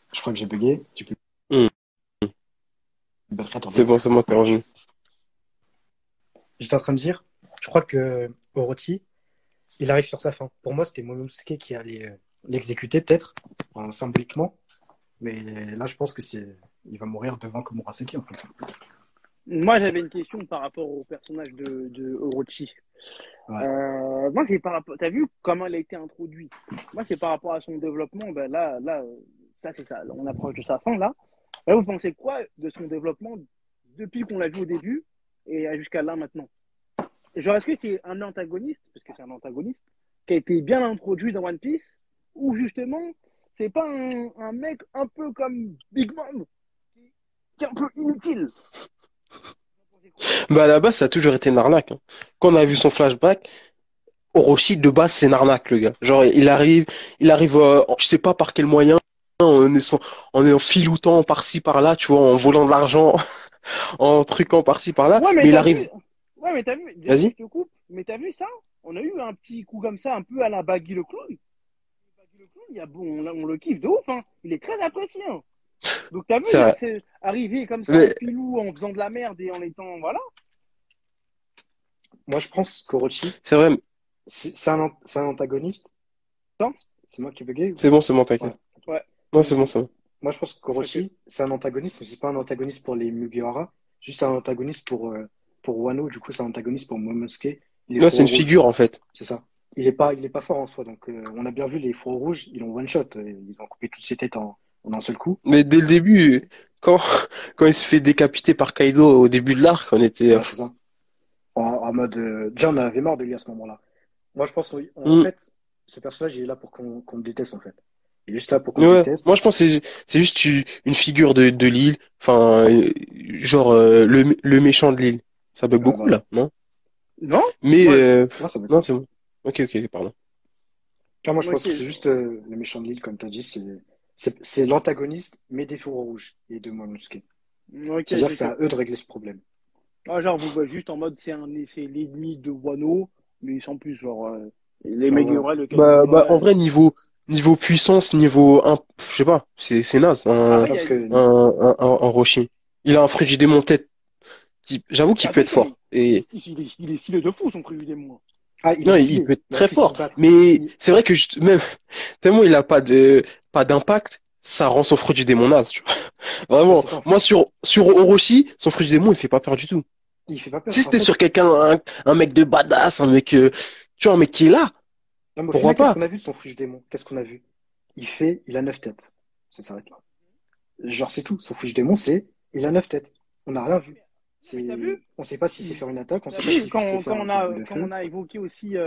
[SPEAKER 1] Je crois que j'ai bugué. Tu peux
[SPEAKER 2] Hmm.
[SPEAKER 1] battre ton
[SPEAKER 2] C'est bon, c'est bon, t'es revenu.
[SPEAKER 4] J'étais en train de dire, je crois que Orochi, il arrive sur sa fin. Pour moi, c'était Momonosuke qui allait l'exécuter, peut-être, symboliquement. Mais là, je pense que il va mourir devant Komurasaki, en fait.
[SPEAKER 3] Moi, j'avais une question par rapport au personnage de Orochi.
[SPEAKER 1] Ouais.
[SPEAKER 3] Moi, c'est par rapport. T'as vu comment il a été introduit? Moi, c'est par rapport à son développement. Ben ça c'est ça. Là, on approche de sa fin là. Là, vous pensez quoi de son développement depuis qu'on l'a vu au début et jusqu'à là maintenant? Genre, est-ce que c'est un antagoniste, parce que c'est un antagoniste, qui a été bien introduit dans One Piece, ou justement, c'est pas un mec un peu comme Big Mom, qui est un peu inutile?
[SPEAKER 2] Bah, à la base, ça a toujours été une arnaque, hein. Quand on a vu son flashback, Orochi, de base, c'est une arnaque, le gars. Genre, il arrive, je sais pas par quel moyen, en est en filoutant par-ci, par-là, tu vois, en volant de l'argent, en truquant par-ci, par-là,
[SPEAKER 3] Ouais, mais
[SPEAKER 2] mais il
[SPEAKER 3] t'as vu,
[SPEAKER 2] arrive,
[SPEAKER 3] ouais, mais t'as vu, désolé,
[SPEAKER 2] vas-y.
[SPEAKER 3] je te coupe, mais t'as vu ça? On a eu un petit coup comme ça, un peu à la Baggy le clown. Baggy le clown, on le kiffe de ouf, hein. Il est très apprécié, hein. Donc t'as vu,
[SPEAKER 2] C'est
[SPEAKER 3] là,
[SPEAKER 2] vrai.
[SPEAKER 3] c'est arrivé comme ça en
[SPEAKER 2] Mais,
[SPEAKER 3] filou, en faisant de la merde et en étant, voilà.
[SPEAKER 4] Moi, je pense qu'Orochi,
[SPEAKER 2] c'est vrai,
[SPEAKER 4] c'est un antagoniste.
[SPEAKER 3] Attends.
[SPEAKER 4] C'est moi qui ai bugué?
[SPEAKER 2] c'est bon,
[SPEAKER 4] Ouais.
[SPEAKER 2] t'inquiète.
[SPEAKER 3] Ouais,
[SPEAKER 2] Non, c'est bon,
[SPEAKER 4] Hum,
[SPEAKER 2] c'est bon.
[SPEAKER 4] Moi, je pense que
[SPEAKER 3] ok.
[SPEAKER 4] Koroshi, c'est un antagoniste, mais c'est pas un antagoniste pour les Mugiwara, juste un antagoniste pour Wano, du coup, c'est un antagoniste pour Momonosuke, les
[SPEAKER 2] Non, c'est
[SPEAKER 4] Fourreaux
[SPEAKER 2] une
[SPEAKER 4] Rouges.
[SPEAKER 2] figure, en fait.
[SPEAKER 4] C'est ça. Il est pas fort en soi, donc on a bien vu les Fourreaux Rouges, ils ont one shot, ils ont coupé toutes ses têtes en un seul coup.
[SPEAKER 2] Mais dès le début, quand, quand il se fait décapiter par Kaido au début de l'arc, on était,
[SPEAKER 4] Ouais, c'est ça. En mode, déjà, on en avait marre de lui à ce moment-là. Moi, je pense, en
[SPEAKER 2] hmm,
[SPEAKER 4] fait, ce personnage, il est là pour qu'on le déteste, en fait. Il est juste là pour qu'on le
[SPEAKER 2] ouais.
[SPEAKER 4] déteste.
[SPEAKER 2] Moi, je pense que c'est juste une figure de l'île. Enfin, genre, le méchant de l'île. Ça bug
[SPEAKER 4] Ouais,
[SPEAKER 2] beaucoup,
[SPEAKER 4] voilà.
[SPEAKER 2] là, non?
[SPEAKER 3] Non?
[SPEAKER 2] Mais,
[SPEAKER 3] Moi,
[SPEAKER 4] Non, ça veut
[SPEAKER 2] non,
[SPEAKER 4] pas.
[SPEAKER 2] c'est bon. Ok, pardon.
[SPEAKER 4] Moi, je pense que c'est
[SPEAKER 3] ok.
[SPEAKER 4] juste le méchant de l'île, comme tu as dit, c'est l'antagoniste, mais des fourreaux rouges et de Momonosuke.
[SPEAKER 3] Ok,
[SPEAKER 4] C'est-à-dire que
[SPEAKER 3] j'ai
[SPEAKER 4] c'est à
[SPEAKER 3] capté.
[SPEAKER 4] eux de régler ce problème.
[SPEAKER 3] Ah, genre, vous voyez juste en mode, c'est l'ennemi de Wano, mais sans plus, genre, les
[SPEAKER 4] Ouais, voilà.
[SPEAKER 3] Megure, le
[SPEAKER 2] Bah,
[SPEAKER 3] Kagetora.
[SPEAKER 2] en vrai, niveau puissance, je sais pas, c'est naze,
[SPEAKER 3] Après,
[SPEAKER 4] Non, parce que,
[SPEAKER 2] un Roshi. Il a un fruit du démon tête. J'avoue qu'il peut être
[SPEAKER 3] attention,
[SPEAKER 2] fort. Et,
[SPEAKER 3] il est stylé de fou, son truc, évidemment.
[SPEAKER 4] ah, il est
[SPEAKER 2] non, il
[SPEAKER 4] stylé,
[SPEAKER 2] peut être
[SPEAKER 4] mais est-ce
[SPEAKER 2] très
[SPEAKER 4] qu'il sait se
[SPEAKER 2] fort.
[SPEAKER 4] battre?
[SPEAKER 2] Mais c'est vrai que même, tellement il a pas d'impact, ça rend son fruit du démon naze, tu vois.
[SPEAKER 4] Ouais,
[SPEAKER 2] Vraiment.
[SPEAKER 4] c'est ça.
[SPEAKER 2] Moi, sur Orochi, son fruit du démon, il fait pas peur du tout.
[SPEAKER 4] Il fait pas peur.
[SPEAKER 2] Si
[SPEAKER 4] En
[SPEAKER 2] c'était
[SPEAKER 4] fait,
[SPEAKER 2] sur quelqu'un, un mec de badass, tu vois, un mec qui est là,
[SPEAKER 4] non, mais au
[SPEAKER 2] pourquoi
[SPEAKER 4] final, qu'est-ce
[SPEAKER 2] pas?
[SPEAKER 4] qu'on a vu de son fruit du démon? Qu'est-ce qu'on a vu? Il a 9 têtes. Ça s'arrête là. Genre, c'est tout. Son fruit du démon, il a 9 têtes. On n'a rien vu.
[SPEAKER 3] Non, mais t'as vu?
[SPEAKER 4] On sait pas s'il sait faire une attaque, on
[SPEAKER 3] T'as
[SPEAKER 4] sait pas
[SPEAKER 3] vu
[SPEAKER 4] s'il sait faire un double de
[SPEAKER 3] quand on
[SPEAKER 4] feu.
[SPEAKER 3] a évoqué aussi,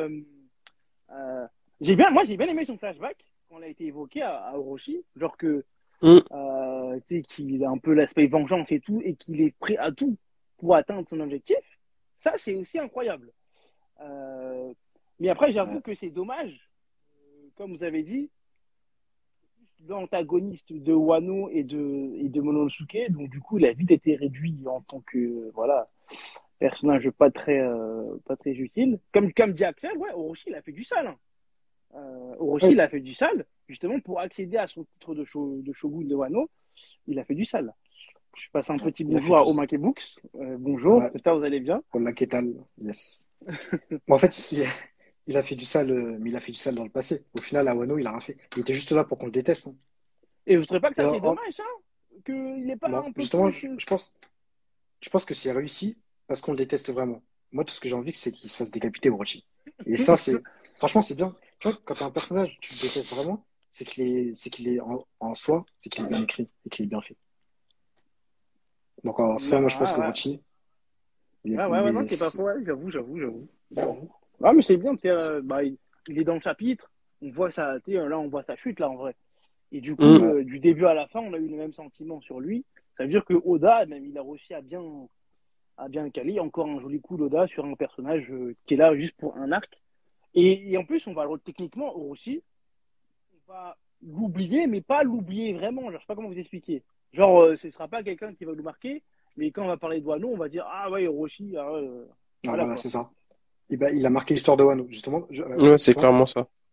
[SPEAKER 3] moi j'ai bien aimé son flashback quand on a été évoqué à Orochi, genre que
[SPEAKER 2] Hum,
[SPEAKER 3] tu sais qu'il a un peu l'aspect vengeance et tout et qu'il est prêt à tout pour atteindre son objectif. Ça c'est aussi incroyable. Euh, mais après
[SPEAKER 4] Ouais.
[SPEAKER 3] j'avoue que c'est dommage, comme vous avez dit, l'antagoniste de Wano et de Momonosuke, donc du coup il a vite été réduit en tant que voilà personnage pas très utile. Comme dit Axel, ouais, Orochi, il a fait du sale, hein. Orochi,
[SPEAKER 4] Ouais.
[SPEAKER 3] il a fait du sale, justement, pour accéder à son titre de Shogun de Wano. Il a fait du sale. Je passe un
[SPEAKER 4] Ouais.
[SPEAKER 3] petit
[SPEAKER 4] Il a fait
[SPEAKER 3] bonjour
[SPEAKER 4] du.
[SPEAKER 3] à Omake Books. Bonjour,
[SPEAKER 4] Ouais.
[SPEAKER 3] j'espère que vous allez bien.
[SPEAKER 4] Pour la Ketal. Yes. Bon, en fait, il a fait du sale, mais il a fait du sale dans le passé. Au final, à Wano, il a rien fait. Il était juste là pour qu'on le déteste, hein.
[SPEAKER 3] Et vous ne trouvez pas que
[SPEAKER 4] Et
[SPEAKER 3] ça, c'est dommage, ça? Qu'il n'est pas
[SPEAKER 4] non,
[SPEAKER 3] un peu
[SPEAKER 4] justement,
[SPEAKER 3] plus.
[SPEAKER 4] je pense que c'est réussi parce qu'on le déteste vraiment. Moi, tout ce que j'ai envie, c'est qu'il se fasse décapiter, Orochi. Et ça, franchement, c'est bien. Tu vois, quand t'as un personnage, tu le détestes vraiment, c'est qu'il est en soi, c'est qu'il est bien écrit et qu'il est bien fait. Donc, en soi, moi, je pense que
[SPEAKER 3] Ouais,
[SPEAKER 4] Orochi,
[SPEAKER 3] ouais, non, c'est pas faux, ouais, j'avoue. Ah, mais c'est bien, il est dans le chapitre, on voit ça, là, on voit sa chute, là, en vrai. Et du coup,
[SPEAKER 2] hum.
[SPEAKER 4] ouais,
[SPEAKER 3] du début à la fin, on a eu le même sentiment sur lui. Ça veut dire que Oda, même, il a réussi à bien caler. Encore un joli coup d'Oda sur un personnage qui est là juste pour un arc. Et en plus, on va techniquement aussi, on va l'oublier, mais pas l'oublier vraiment. Genre, je sais pas comment vous expliquer. Genre, ce sera pas quelqu'un qui va nous marquer, mais quand on va parler de Wano, on va dire ah ouais, Orochi,
[SPEAKER 4] ah,
[SPEAKER 3] voilà
[SPEAKER 4] voilà,
[SPEAKER 3] quoi.
[SPEAKER 4] c'est ça. Et ben, il a marqué l'histoire de Wano, justement.
[SPEAKER 2] Ouais,
[SPEAKER 4] C'est
[SPEAKER 2] c'est
[SPEAKER 4] ça.
[SPEAKER 2] clairement ça.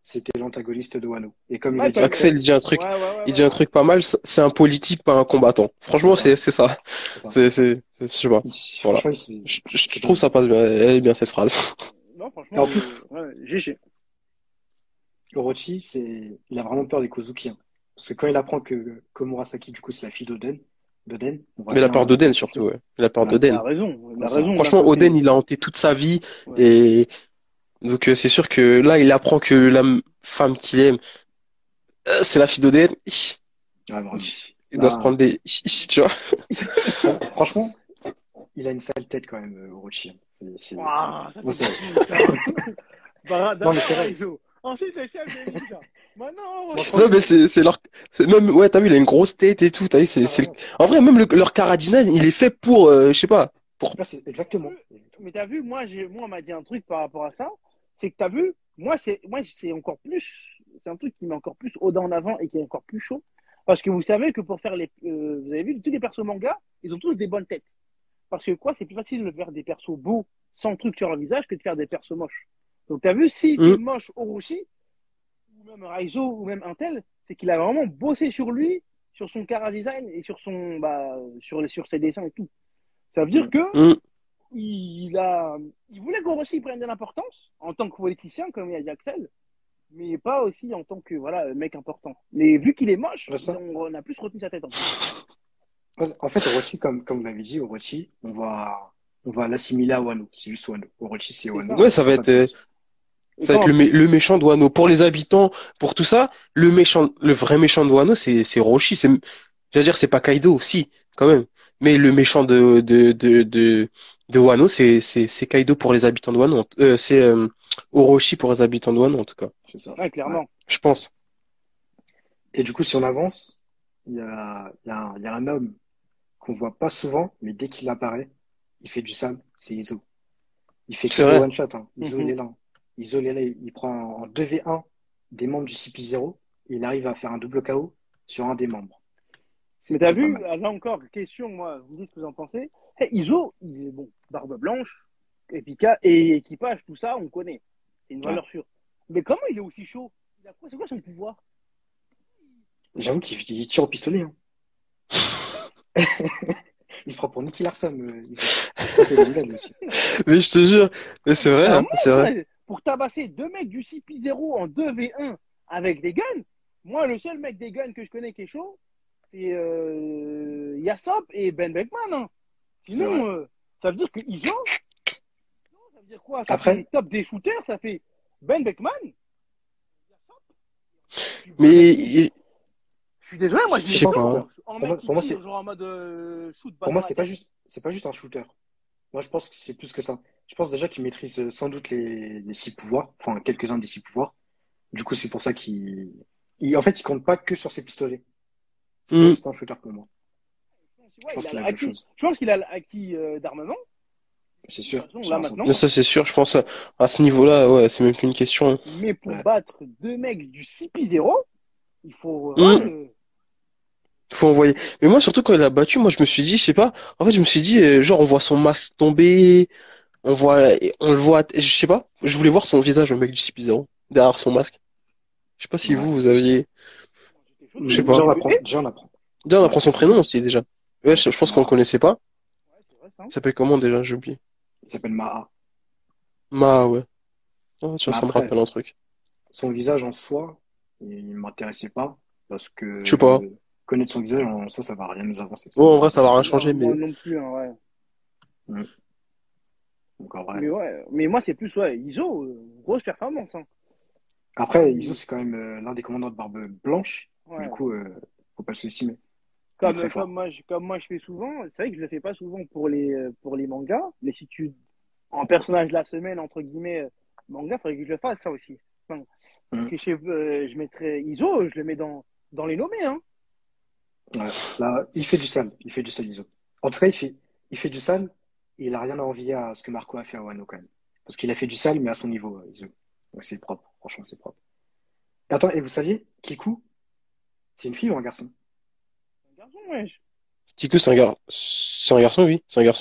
[SPEAKER 4] c'était l'antagoniste de Wano. Et comme il
[SPEAKER 3] Ouais,
[SPEAKER 4] a dit
[SPEAKER 3] comme,
[SPEAKER 2] Axel,
[SPEAKER 4] Axel,
[SPEAKER 3] ouais, ouais, ouais,
[SPEAKER 2] il
[SPEAKER 3] ouais,
[SPEAKER 2] dit un
[SPEAKER 3] ouais.
[SPEAKER 2] truc pas mal, c'est un politique, pas un combattant.
[SPEAKER 4] c'est
[SPEAKER 2] Franchement,
[SPEAKER 4] ça,
[SPEAKER 2] c'est ça.
[SPEAKER 4] c'est ça.
[SPEAKER 2] Je sais pas. Voilà.
[SPEAKER 4] Franchement,
[SPEAKER 2] Je
[SPEAKER 4] c'est
[SPEAKER 2] trouve
[SPEAKER 4] bien
[SPEAKER 2] ça
[SPEAKER 4] dit.
[SPEAKER 2] passe bien. Elle est bien cette phrase.
[SPEAKER 3] Non,
[SPEAKER 4] Et
[SPEAKER 3] franchement,
[SPEAKER 4] en plus,
[SPEAKER 3] ouais, GG.
[SPEAKER 4] Orochi, il a vraiment peur des Kozuki, hein. Parce que quand il apprend que Komurasaki, du coup, c'est la fille d'Oden, on voit
[SPEAKER 2] Mais la
[SPEAKER 4] bien
[SPEAKER 2] peur d'Oden
[SPEAKER 4] l'impact sur
[SPEAKER 2] surtout,
[SPEAKER 4] lui.
[SPEAKER 2] ouais. La peur
[SPEAKER 4] Voilà.
[SPEAKER 3] Il
[SPEAKER 2] d'Oden.
[SPEAKER 3] a raison. Il
[SPEAKER 4] Ouais,
[SPEAKER 3] a
[SPEAKER 4] c'est ça.
[SPEAKER 3] raison d'un
[SPEAKER 2] Franchement, Oden,
[SPEAKER 3] côté.
[SPEAKER 2] il a hanté toute sa vie
[SPEAKER 3] Ouais.
[SPEAKER 2] et donc c'est sûr que là, il apprend que femme qu'il aime, c'est la fille d'Oden.
[SPEAKER 4] Ouais, vraiment.
[SPEAKER 2] Il doit se
[SPEAKER 4] Là,
[SPEAKER 2] prendre des, tu vois.
[SPEAKER 4] franchement, il a une sale tête quand même, Orochi, hein.
[SPEAKER 3] Ouah, ça
[SPEAKER 4] Bon,
[SPEAKER 3] c'est beaucoup, ça.
[SPEAKER 4] Non, mais c'est
[SPEAKER 3] D'abord,
[SPEAKER 4] vrai.
[SPEAKER 3] Aizo. Ensuite, le chef de l'île. Maintenant,
[SPEAKER 4] Moi,
[SPEAKER 2] Non, mais
[SPEAKER 4] franchement,
[SPEAKER 2] même, ouais, t'as vu, il a une grosse tête et tout, t'as vu,
[SPEAKER 4] ah, vraiment,
[SPEAKER 2] en vrai, même leur Karadinal, il est fait pour, je sais pas, pour,
[SPEAKER 4] là, c'est
[SPEAKER 3] t'as
[SPEAKER 4] exactement.
[SPEAKER 3] vu, mais t'as vu, moi, on m'a dit un truc par rapport à ça. C'est que t'as vu, moi, c'est encore plus, c'est un truc qui met encore plus Oda en avant et qui est encore plus chaud. Parce que vous savez que pour faire vous avez vu, tous les persos manga, ils ont tous des bonnes têtes. Parce que quoi, c'est plus facile de faire des persos beaux sans truc sur leur visage que de faire des persos moches. Donc t'as vu, s'il fait
[SPEAKER 2] hum,
[SPEAKER 3] moche Orochi, ou même Raizo, ou même Intel, c'est qu'il a vraiment bossé sur lui, sur son chara design et sur sur ses dessins et tout. Ça veut dire
[SPEAKER 4] Mm.
[SPEAKER 3] que
[SPEAKER 2] hum.
[SPEAKER 3] il voulait qu'Orochi prenne de l'importance en tant que politicien, comme il a dit Axel, mais pas aussi en tant que voilà mec important. Mais vu qu'il est moche,
[SPEAKER 4] Ouais, ça.
[SPEAKER 3] on a plus retenu sa tête en plus.
[SPEAKER 4] Ouais, en fait, Orochi, comme vous l'avez dit, Orochi, on va l'assimiler à Wano. C'est juste Wano. Orochi, c'est
[SPEAKER 3] C'est
[SPEAKER 4] Wano.
[SPEAKER 3] ça.
[SPEAKER 2] Ouais,
[SPEAKER 4] Il fera pas de plus.
[SPEAKER 3] Et
[SPEAKER 2] ça va
[SPEAKER 3] quand
[SPEAKER 2] être
[SPEAKER 3] en plus,
[SPEAKER 2] le méchant de Wano. Pour les habitants, pour tout ça, le vrai méchant de Wano, c'est Roshi. J'allais dire, c'est pas Kaido, si, quand même. Mais le méchant de Wano, c'est Kaido pour les habitants de Wano. C'est Orochi pour les habitants de Wano, en tout cas.
[SPEAKER 4] C'est ça.
[SPEAKER 3] ouais,
[SPEAKER 4] Ouais.
[SPEAKER 3] clairement.
[SPEAKER 2] Je pense.
[SPEAKER 4] Et du coup, si on avance, il y a un homme qu'on voit pas souvent, mais dès qu'il apparaît, il fait du sale. C'est Izo. Il fait que
[SPEAKER 2] C'est
[SPEAKER 4] des
[SPEAKER 2] vrai.
[SPEAKER 4] one-shots, hein. Izo, il
[SPEAKER 3] Mhm.
[SPEAKER 4] est là. Izo, il est là. Il prend en 2v1 des membres du CP0 et il arrive à faire un double KO sur un des membres. C'est
[SPEAKER 3] Mais t'as
[SPEAKER 4] plutôt pas
[SPEAKER 3] vu,
[SPEAKER 4] mal.
[SPEAKER 3] là encore, question, moi, vous me dites ce que vous en pensez. Hey, Iso, il est bon, barbe blanche, et équipage, tout ça, on connaît. C'est une
[SPEAKER 4] Ouais.
[SPEAKER 3] valeur sûre. Mais comment il est aussi chaud? C'est quoi son pouvoir?
[SPEAKER 4] J'avoue qu'il tire au pistolet, hein. Il se prend pour Nicky Larson, Izo. C'est pas des mangas, lui aussi.
[SPEAKER 2] Mais je te jure, mais c'est
[SPEAKER 3] C'est
[SPEAKER 2] vrai,
[SPEAKER 3] un
[SPEAKER 2] hein, c'est
[SPEAKER 3] monstre,
[SPEAKER 2] vrai.
[SPEAKER 3] hein. Pour tabasser deux mecs du CP0 en 2v1 avec des guns. Moi, le seul mec des guns que je connais qui est chaud, c'est Yasop et Ben Beckman, hein.
[SPEAKER 4] C'est vrai.
[SPEAKER 3] Sinon, ça veut dire que Iso, ça veut dire quoi? Ça
[SPEAKER 4] Après,
[SPEAKER 3] fait top des shooters, ça fait Ben Beckman. Tu vois,
[SPEAKER 2] Mais,
[SPEAKER 3] mec, je suis désolé, moi je
[SPEAKER 2] je
[SPEAKER 3] mets
[SPEAKER 4] c'est
[SPEAKER 2] sais
[SPEAKER 4] pas un
[SPEAKER 3] Iso
[SPEAKER 2] pas,
[SPEAKER 4] shooter.
[SPEAKER 2] hein.
[SPEAKER 3] en
[SPEAKER 4] Pour
[SPEAKER 3] mec
[SPEAKER 4] moi,
[SPEAKER 3] qui
[SPEAKER 4] pour moi,
[SPEAKER 3] tire, genre en mode shoot balle
[SPEAKER 4] pour
[SPEAKER 3] dans
[SPEAKER 4] moi,
[SPEAKER 3] la tête.
[SPEAKER 4] c'est pas juste un shooter. Moi, je pense que c'est plus que ça. Je pense déjà qu'il maîtrise sans doute les six pouvoirs, enfin, quelques-uns des six pouvoirs. Du coup, c'est pour ça en fait, il compte pas que sur ses pistolets. C'est pas
[SPEAKER 2] Hmm.
[SPEAKER 4] juste un shooter pour moi. Je
[SPEAKER 3] Ouais, il
[SPEAKER 4] pense
[SPEAKER 3] a
[SPEAKER 4] qu'il
[SPEAKER 3] le
[SPEAKER 4] a d'autres
[SPEAKER 3] acquis.
[SPEAKER 4] choses.
[SPEAKER 3] Je pense qu'il a l'acquis d'armement.
[SPEAKER 4] C'est
[SPEAKER 3] De toute
[SPEAKER 4] sûr,
[SPEAKER 3] façon, là
[SPEAKER 4] sûr à
[SPEAKER 3] maintenant.
[SPEAKER 2] Mais
[SPEAKER 4] 100%.
[SPEAKER 2] ça, c'est sûr, je pense, à ce niveau-là, ouais, c'est même plus une question, hein.
[SPEAKER 3] Mais pour
[SPEAKER 4] Ouais.
[SPEAKER 3] battre deux mecs du CP0, il faut.
[SPEAKER 2] Hmm.
[SPEAKER 3] Ouais,
[SPEAKER 2] Faut envoyer. Mais moi, surtout quand il a battu, moi, je me suis dit, je sais pas, en fait, je me suis dit, genre, on voit son masque tomber, on le voit, je sais pas, je voulais voir son visage, le mec du CP0, derrière son masque. Je sais pas si
[SPEAKER 4] Ouais.
[SPEAKER 2] vous aviez,
[SPEAKER 3] j'étais choqué.
[SPEAKER 2] je sais
[SPEAKER 3] Moi,
[SPEAKER 2] pas.
[SPEAKER 3] j'ai vu. Eh,
[SPEAKER 4] Déjà, on apprend.
[SPEAKER 3] j'ai
[SPEAKER 2] Déjà, on
[SPEAKER 3] vu.
[SPEAKER 2] apprend son
[SPEAKER 4] C'est vrai.
[SPEAKER 2] prénom aussi, déjà. Ouais, je pense qu'on le
[SPEAKER 4] Maha.
[SPEAKER 2] connaissait pas.
[SPEAKER 3] Ouais, c'est vrai, ça.
[SPEAKER 2] Il s'appelle comment déjà? J'ai oublié.
[SPEAKER 4] Il s'appelle Maha.
[SPEAKER 2] Ma, ouais. Ah, tiens,
[SPEAKER 4] Mais
[SPEAKER 2] ça me
[SPEAKER 4] après,
[SPEAKER 2] rappelle un truc.
[SPEAKER 4] son visage en soi, il m'intéressait pas parce
[SPEAKER 2] Je sais pas.
[SPEAKER 4] que connaître son visage en soi, ça va rien nous avancer. Ça
[SPEAKER 2] Ouais,
[SPEAKER 4] va
[SPEAKER 2] en
[SPEAKER 4] nous
[SPEAKER 2] vrai, ça va
[SPEAKER 4] avancer
[SPEAKER 2] rien
[SPEAKER 4] rien.
[SPEAKER 2] changer,
[SPEAKER 3] Non,
[SPEAKER 2] mais
[SPEAKER 3] moi non plus, hein, ouais.
[SPEAKER 4] Mm. Donc en vrai.
[SPEAKER 3] Mais ouais, mais moi c'est plus, ouais, ISO, grosse performance, hein.
[SPEAKER 4] Après, Iso,
[SPEAKER 3] Il-
[SPEAKER 4] c'est quand même l'un des commandants de Barbe Blanche. Du
[SPEAKER 3] Ouais.
[SPEAKER 4] coup, faut pas le sous-estimer. Il est très fort.
[SPEAKER 3] Comme moi je fais souvent, c'est vrai que je le fais pas souvent pour les mangas, mais si tu, en personnage de la semaine, entre guillemets, manga, faudrait que je le fasse, ça aussi. Enfin, parce
[SPEAKER 4] Mm.
[SPEAKER 3] que je mettrais ISO, je le mets dans les nommés, hein.
[SPEAKER 4] Ouais. Là, il fait du sale. Il fait du sale, Iso. En tout cas, il fait du sale et il a rien à envier à ce que Marco a fait à Wano quand même. Parce qu'il a fait du sale, mais à son niveau, Iso. Donc c'est propre. Franchement, c'est propre. Et attends, et vous saviez, Kiku, c'est une fille ou un garçon?
[SPEAKER 3] Un garçon, ouais.
[SPEAKER 2] Tiku, c'est un garçon, oui, c'est un garçon.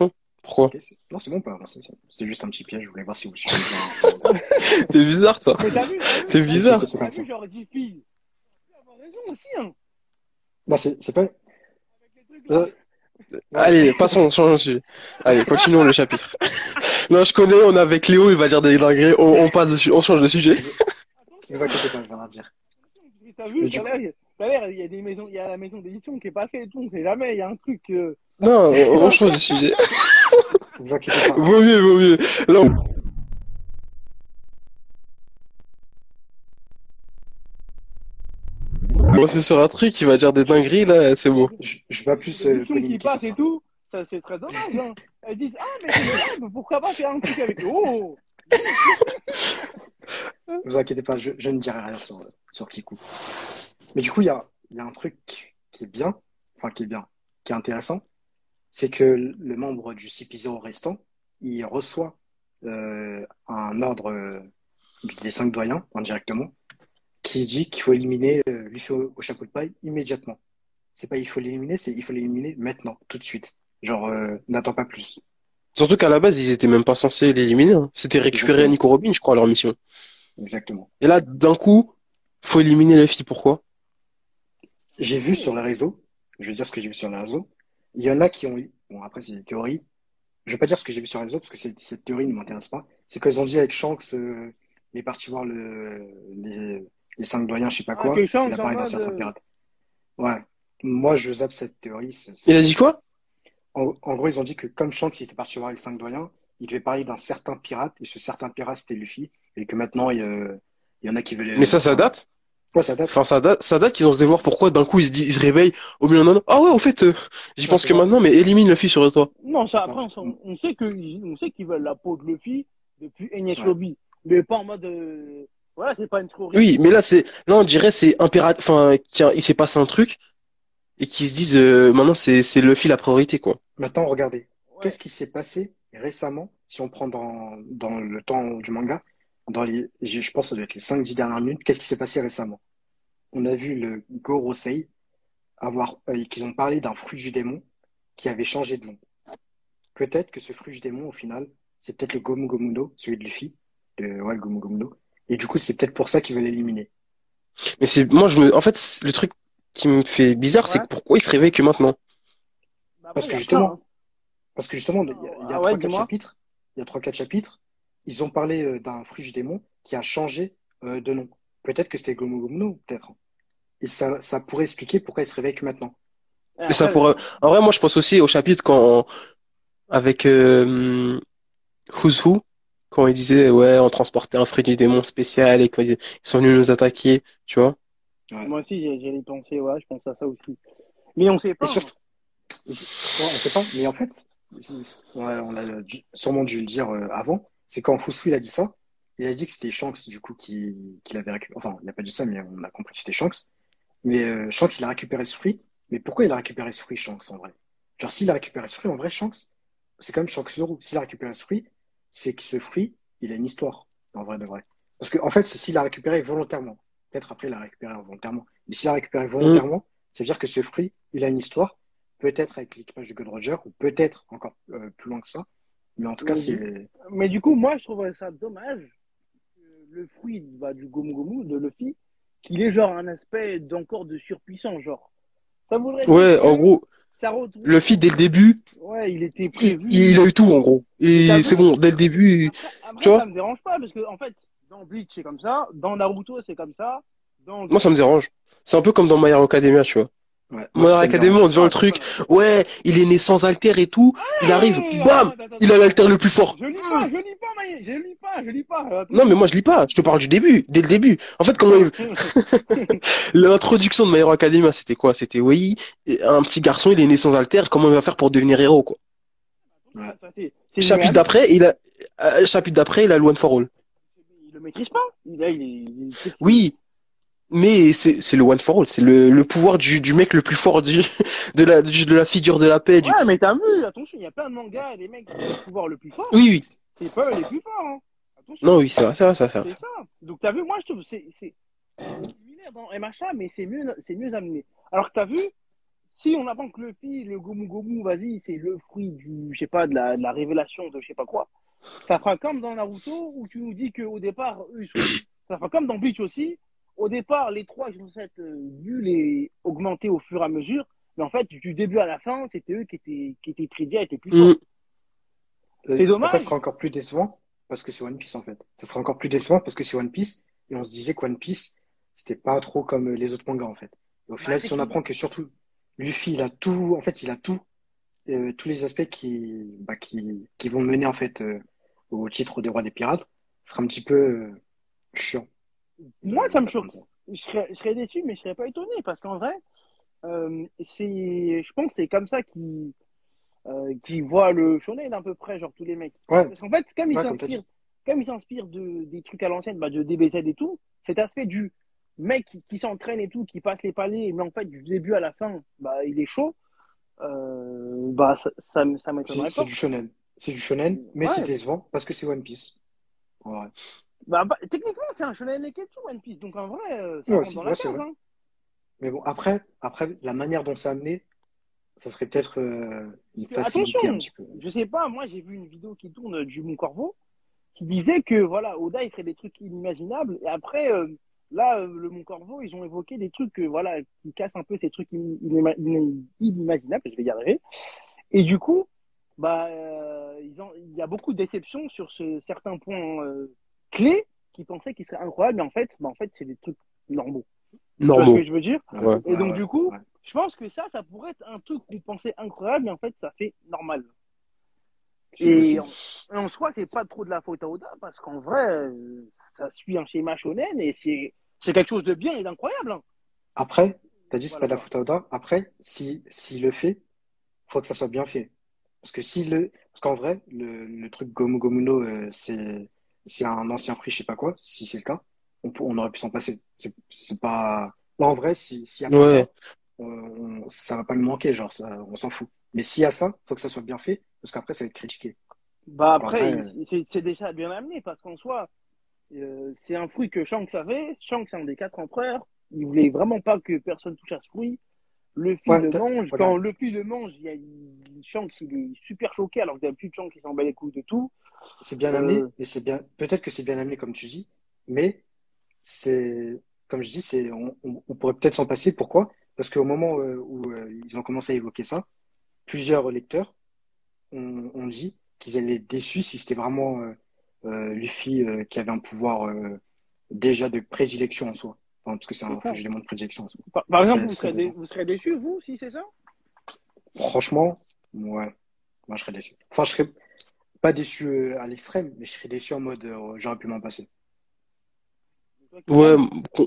[SPEAKER 2] Pourquoi?
[SPEAKER 4] Ok, non, c'est bon, pas. C'était juste un petit piège. Je voulais voir si vous suivez bien.
[SPEAKER 2] T'es bizarre, toi.
[SPEAKER 3] Mais t'as vu,
[SPEAKER 2] T'es bizarre.
[SPEAKER 4] C'est
[SPEAKER 3] t'as
[SPEAKER 4] comme ça.
[SPEAKER 3] vu, genre, 10 filles. Tu peux avoir raison aussi, hein.
[SPEAKER 4] Non, c'est pas.
[SPEAKER 3] Avec les trucs là.
[SPEAKER 4] Ouais.
[SPEAKER 2] Allez, passons, changeons de sujet. Allez, continuons le chapitre. Non, je connais, on est avec Léo, il va dire des dingueries, on passe dessus, on change de sujet.
[SPEAKER 4] Ne vous inquiétez pas, je vais rien dire.
[SPEAKER 3] T'as vu,
[SPEAKER 4] Mais
[SPEAKER 3] tout à l'heure, il y a des maisons, il y a la maison d'édition qui est passée et tout, on sait jamais, il y a un truc.
[SPEAKER 2] Non, on change de sujet.
[SPEAKER 4] Ne vous inquiétez pas.
[SPEAKER 2] Vaut mieux, vaut mieux. Là, on va sur un truc, il va dire des dingueries, là, c'est bon.
[SPEAKER 4] Je vais pas plus
[SPEAKER 3] L'édition qui
[SPEAKER 4] polémiquer
[SPEAKER 3] passe
[SPEAKER 4] sur
[SPEAKER 3] et
[SPEAKER 4] ça.
[SPEAKER 3] tout, ça c'est très dommage, hein. Elles disent, ah, mais c'est grave, pourquoi pas faire un truc avec eux. Oh!
[SPEAKER 4] Ne vous inquiétez pas, je ne dirai rien sur Kikou. Mais du coup, il y a un truc qui est bien, enfin qui est intéressant, c'est que le membre du CP0 restant, il reçoit un ordre des 5 doyens indirectement, qui dit qu'il faut éliminer Luffy au chapeau de paille immédiatement. C'est pas il faut l'éliminer, c'est il faut l'éliminer maintenant, tout de suite. Genre, n'attends pas plus.
[SPEAKER 2] Surtout qu'à la base, ils étaient même pas censés l'éliminer, hein. C'était récupérer
[SPEAKER 4] Exactement.
[SPEAKER 2] Nico Robin, je crois, leur mission.
[SPEAKER 4] Exactement.
[SPEAKER 2] Et là, d'un coup, faut éliminer Luffy, pourquoi?
[SPEAKER 4] J'ai vu sur les réseaux, je vais dire ce que j'ai vu sur les réseaux, il y en a qui ont eu, bon après c'est des théories, je vais pas dire ce que j'ai vu sur les réseaux parce que cette théorie ne m'intéresse pas, c'est qu'ils ont dit avec Shanks, il est parti voir les 5 doyens, je sais pas
[SPEAKER 3] Ah,
[SPEAKER 4] quoi,
[SPEAKER 3] que
[SPEAKER 4] il
[SPEAKER 3] Shanks
[SPEAKER 4] a
[SPEAKER 3] en
[SPEAKER 4] parlé d'un
[SPEAKER 3] mode.
[SPEAKER 4] certain pirate. Ouais, moi je zappe cette théorie,
[SPEAKER 2] Il a dit quoi?
[SPEAKER 4] en gros ils ont dit que comme Shanks il était parti voir les 5 doyens, il devait parler d'un certain pirate, et ce certain pirate c'était Luffy, et que maintenant il y en a qui veulent...
[SPEAKER 2] Mais ça
[SPEAKER 4] enfin,
[SPEAKER 2] date?
[SPEAKER 4] ouais, ça date.
[SPEAKER 2] Enfin, ça date qu'ils ont se dévoir pourquoi d'un coup ils se réveillent au milieu d'un an. Ah ouais, au fait, j'y
[SPEAKER 4] Ouais,
[SPEAKER 2] pense
[SPEAKER 4] c'est
[SPEAKER 2] que
[SPEAKER 4] ça,
[SPEAKER 2] maintenant, mais élimine Luffy sur toi.
[SPEAKER 3] Non,
[SPEAKER 4] c'est
[SPEAKER 3] ça,
[SPEAKER 4] ça.
[SPEAKER 3] après, on sait on sait qu'ils veulent la peau de Luffy depuis Enies
[SPEAKER 4] Ouais.
[SPEAKER 3] Lobby. Mais pas en mode. Voilà, c'est pas une théorie.
[SPEAKER 2] Oui, mais là on dirait c'est impératif, enfin, il s'est passé un truc et qu'ils se disent maintenant c'est Luffy la priorité quoi.
[SPEAKER 4] Maintenant, regardez,
[SPEAKER 3] Ouais.
[SPEAKER 4] qu'est-ce qui s'est passé récemment, si on prend dans le temps du manga, je pense que ça doit être les 5-10 dernières minutes, qu'est-ce qui s'est passé récemment? On a vu le Gorosei qu'ils ont parlé d'un fruit du démon qui avait changé de nom. Peut-être que ce fruit du démon, au final, c'est peut-être le Gomu Gomu no, celui de Luffy, le Gomu Gomu no, et du coup, c'est peut-être pour ça qu'ils veulent l'éliminer.
[SPEAKER 2] Mais en fait, le truc qui me fait bizarre, c'est
[SPEAKER 3] Ouais.
[SPEAKER 2] que pourquoi il se réveille que maintenant?
[SPEAKER 3] Bah, après,
[SPEAKER 4] Parce
[SPEAKER 3] il y
[SPEAKER 4] que
[SPEAKER 3] a plein, hein.
[SPEAKER 4] justement, il y a
[SPEAKER 3] Ah ouais,
[SPEAKER 4] 3-4
[SPEAKER 3] dis-moi.
[SPEAKER 4] chapitres, ils ont parlé d'un fruit du démon qui a changé de nom. Peut-être que c'était Gomu Gomu no, peut-être. Et ça pourrait expliquer pourquoi il se réveille que maintenant.
[SPEAKER 3] Et
[SPEAKER 2] Mais ça
[SPEAKER 3] après,
[SPEAKER 2] pourrait. En vrai, moi, je pense aussi au chapitre quand avec Who's Who, quand il disait ouais, on transportait un fruit du démon spécial et qu'ils sont venus nous attaquer, tu vois.
[SPEAKER 4] Ouais.
[SPEAKER 3] moi aussi, j'ai pensé, ouais, je pense à ça aussi. Mais on sait pas,
[SPEAKER 4] Et
[SPEAKER 3] hein.
[SPEAKER 4] surtout, ouais, on sait pas, mais en fait, on a sûrement dû le dire avant, c'est quand Fusui il a dit ça, il a dit que c'était Shanks du coup qui l'avait récupéré. Enfin, il n'a pas dit ça, mais on a compris que c'était Shanks. Mais Shanks, il a récupéré ce fruit. Mais pourquoi il a récupéré ce fruit, Shanks, en vrai? Genre, s'il a récupéré ce fruit, en vrai, Shanks, c'est quand même Shanks Zoro. S'il a récupéré ce fruit, c'est que ce fruit, il a une histoire, en vrai de vrai. Parce que, en fait, c'est s'il a récupéré volontairement. Peut-être après, il a récupéré involontairement. Mais s'il a récupéré
[SPEAKER 2] Mm.
[SPEAKER 4] volontairement, ça veut dire que ce fruit, il a une histoire. Peut-être avec l'équipage de God Roger, ou peut-être encore plus loin que ça. Mais en tout cas,
[SPEAKER 3] Mais
[SPEAKER 4] c'est.
[SPEAKER 3] mais du coup, moi, je trouverais ça dommage que le fruit du Gomu Gomu, de Luffy, qu'il ait genre un aspect d'encore de surpuissant, genre. Ça voudrait dire
[SPEAKER 2] Ouais, en
[SPEAKER 3] que
[SPEAKER 2] gros,
[SPEAKER 3] ça retrouve.
[SPEAKER 2] Luffy dès le début,
[SPEAKER 3] Ouais, il était
[SPEAKER 2] il,
[SPEAKER 3] prévu.
[SPEAKER 2] il a eu tout en gros.
[SPEAKER 3] Et t'as
[SPEAKER 2] Et c'est
[SPEAKER 3] vu?
[SPEAKER 2] bon, dès le début, tu
[SPEAKER 3] Après, ça
[SPEAKER 2] vois.
[SPEAKER 3] me dérange pas, parce que, en fait, dans Bleach, c'est comme ça, dans Naruto, c'est comme ça, dans
[SPEAKER 2] Moi, ça me dérange. C'est un peu comme dans My Hero Academia, tu vois.
[SPEAKER 4] Ouais, moi
[SPEAKER 2] My
[SPEAKER 4] aussi,
[SPEAKER 2] Hero
[SPEAKER 4] ça me
[SPEAKER 2] Academia,
[SPEAKER 4] dérange.
[SPEAKER 2] on te vend le truc. Ouais, il est né sans alter et tout. Il arrive,
[SPEAKER 3] Hey,
[SPEAKER 2] bam, il a l'alter le plus fort.
[SPEAKER 3] je lis pas, je lis pas.
[SPEAKER 2] Non, mais
[SPEAKER 3] Attention.
[SPEAKER 2] moi, je lis pas. Je te parle du début, dès le début. En fait, l'introduction de My Hero Academia, c'était quoi? C'était, oui, un petit garçon, il est né sans alter. Comment il va faire pour devenir héros, quoi?
[SPEAKER 4] Ouais.
[SPEAKER 3] Ça, c'est une réalité.
[SPEAKER 2] Chapitre d'après, il a le One for All.
[SPEAKER 3] Il le maîtrise pas. Il
[SPEAKER 2] Oui, mais c'est le One for All. C'est le pouvoir du mec le plus fort de la figure de la paix.
[SPEAKER 3] Ouais, mais t'as vu, attention, il y a plein de mangas et des mecs qui ont le pouvoir le plus fort.
[SPEAKER 2] Oui, oui.
[SPEAKER 3] C'est pas eux les plus forts, hein. Attention.
[SPEAKER 2] Non, oui, c'est vrai.
[SPEAKER 3] C'est ça. Donc t'as vu, moi je trouve c'est similaire dans MHA, mais c'est mieux amené. Alors que t'as vu, si on apprend que Luffy, le Gomu Gomu, vas-y, c'est le fruit je sais pas, de la révélation de je sais pas quoi, ça fera comme dans Naruto où tu nous dis qu'au départ, ça fera comme dans Bleach aussi. Au départ, les trois, ils vont s'être nuls et augmentés au fur et à mesure. Mais en fait, du début à la fin, c'était eux qui étaient prédits, étaient plus
[SPEAKER 2] Mm.
[SPEAKER 3] forts. C'est
[SPEAKER 4] Après, ce
[SPEAKER 3] dommage.
[SPEAKER 4] sera encore plus décevant parce que c'est One Piece en fait. Ça sera encore plus décevant parce que c'est One Piece et on se disait que One Piece, c'était pas trop comme les autres mangas en fait. Et au
[SPEAKER 3] Bah,
[SPEAKER 4] final, si on apprend que surtout Luffy, il a tout, en fait, il a tout, tous les aspects qui vont mener en fait au titre des rois des pirates, ce sera un petit peu chiant
[SPEAKER 3] moi, ça me choque.
[SPEAKER 4] d'apprendre ça.
[SPEAKER 3] Je serais déçu, mais je serais pas étonné parce qu'en vrai, je pense que c'est comme ça qu'ils voient le shonen à peu près, genre tous les mecs.
[SPEAKER 4] Ouais,
[SPEAKER 3] Parce qu'en fait,
[SPEAKER 4] ouais, comme t'as dit.
[SPEAKER 3] comme ils s'inspirent des trucs à l'ancienne, bah, de DBZ et tout, cet aspect du mec qui s'entraîne et tout, qui passe les paliers, mais en fait, du début à la fin, bah, il est chaud, bah, ça m'étonnerait
[SPEAKER 4] C'est
[SPEAKER 3] pas.
[SPEAKER 4] du shonen. C'est du shonen, mais c'est
[SPEAKER 3] Ouais,
[SPEAKER 4] décevant parce que c'est One Piece. En vrai.
[SPEAKER 3] bah, techniquement, c'est un shonen Neketsu, One Piece, donc en vrai, ça
[SPEAKER 4] Ouais,
[SPEAKER 3] rentre
[SPEAKER 4] aussi,
[SPEAKER 3] dans
[SPEAKER 4] ouais,
[SPEAKER 3] la
[SPEAKER 4] c'est
[SPEAKER 3] case,
[SPEAKER 4] vrai.
[SPEAKER 3] hein.
[SPEAKER 4] Mais bon, après, la manière dont c'est amené, ça serait peut-être une
[SPEAKER 3] Attention,
[SPEAKER 4] facilité un petit peu.
[SPEAKER 3] je sais pas, moi, j'ai vu une vidéo qui tourne du Mon Corvo, qui disait que voilà, Oda il ferait des trucs inimaginables et après là le Mon Corvo ils ont évoqué des trucs voilà qui cassent un peu ces trucs inimaginables, je vais y arriver. Et du coup, bah il y a beaucoup de déceptions sur certains points clés qui pensaient qu'ils seraient incroyables, mais en fait c'est des trucs normaux. Tu vois ce que
[SPEAKER 2] Normaux.
[SPEAKER 3] je veux dire?
[SPEAKER 4] Ouais,
[SPEAKER 2] Ouais.
[SPEAKER 3] Et
[SPEAKER 4] ouais,
[SPEAKER 3] donc
[SPEAKER 4] ouais,
[SPEAKER 3] du coup,
[SPEAKER 4] ouais.
[SPEAKER 3] je pense que ça pourrait être un truc qu'on pensait incroyable, mais en fait ça fait normal.
[SPEAKER 4] C'est
[SPEAKER 3] Et
[SPEAKER 4] possible.
[SPEAKER 3] en soi, c'est pas trop de la faute à Oda, parce qu'en vrai, ça suit un schéma shonen et c'est quelque chose de bien et d'incroyable, hein.
[SPEAKER 4] Après, t'as dit c'est pas
[SPEAKER 3] Voilà,
[SPEAKER 4] de la
[SPEAKER 3] voilà.
[SPEAKER 4] faute à Oda. Après, s'il le fait, faut que ça soit bien fait. Parce qu'en vrai, le truc Gomu Gomu no, c'est un ancien fruit, je sais pas quoi. Si c'est le cas, on aurait pu s'en passer. C'est pas. Là, en vrai, s'il y a pas
[SPEAKER 2] Ouais.
[SPEAKER 4] ça, ça va pas nous manquer, genre, ça, on s'en fout. Mais s'il y a ça, faut que ça soit bien fait, parce qu'après, ça va être critiqué.
[SPEAKER 3] Bah
[SPEAKER 4] Donc, en
[SPEAKER 3] après,
[SPEAKER 4] vrai,
[SPEAKER 3] c'est déjà bien amené, parce qu'en soi, c'est un fruit que Shanks avait. Shanks, c'est un des quatre empereurs. Il voulait vraiment pas que personne touche à ce fruit. Luffy
[SPEAKER 4] ouais,
[SPEAKER 3] le mange. Quand
[SPEAKER 4] regarde,
[SPEAKER 3] Luffy le mange, Shanks, il est super choqué, alors que d'habitude, Shanks, il s'en bat les couilles de tout.
[SPEAKER 4] c'est bien
[SPEAKER 3] Euh,
[SPEAKER 4] amené, mais peut-être que c'est bien amené, comme tu dis, mais comme je dis, on pourrait peut-être s'en passer. Pourquoi? Parce qu'au moment où ils ont commencé à évoquer ça, plusieurs lecteurs ont dit qu'ils allaient être déçus si c'était vraiment Luffy qui avait un pouvoir déjà de prédilection en soi. Enfin, parce que c'est
[SPEAKER 3] c'est
[SPEAKER 4] un
[SPEAKER 3] ça.
[SPEAKER 4] élément de prédilection en soi.
[SPEAKER 3] Par exemple,
[SPEAKER 4] Ce serait décevant.
[SPEAKER 3] vous serez déçus, vous, si c'est ça?
[SPEAKER 4] Franchement, ouais, moi je serais déçu. Enfin, je serais pas déçu à l'extrême, mais je serais déçu en mode j'aurais pu m'en passer.
[SPEAKER 3] Toi,
[SPEAKER 2] Ouais,
[SPEAKER 3] Kylian?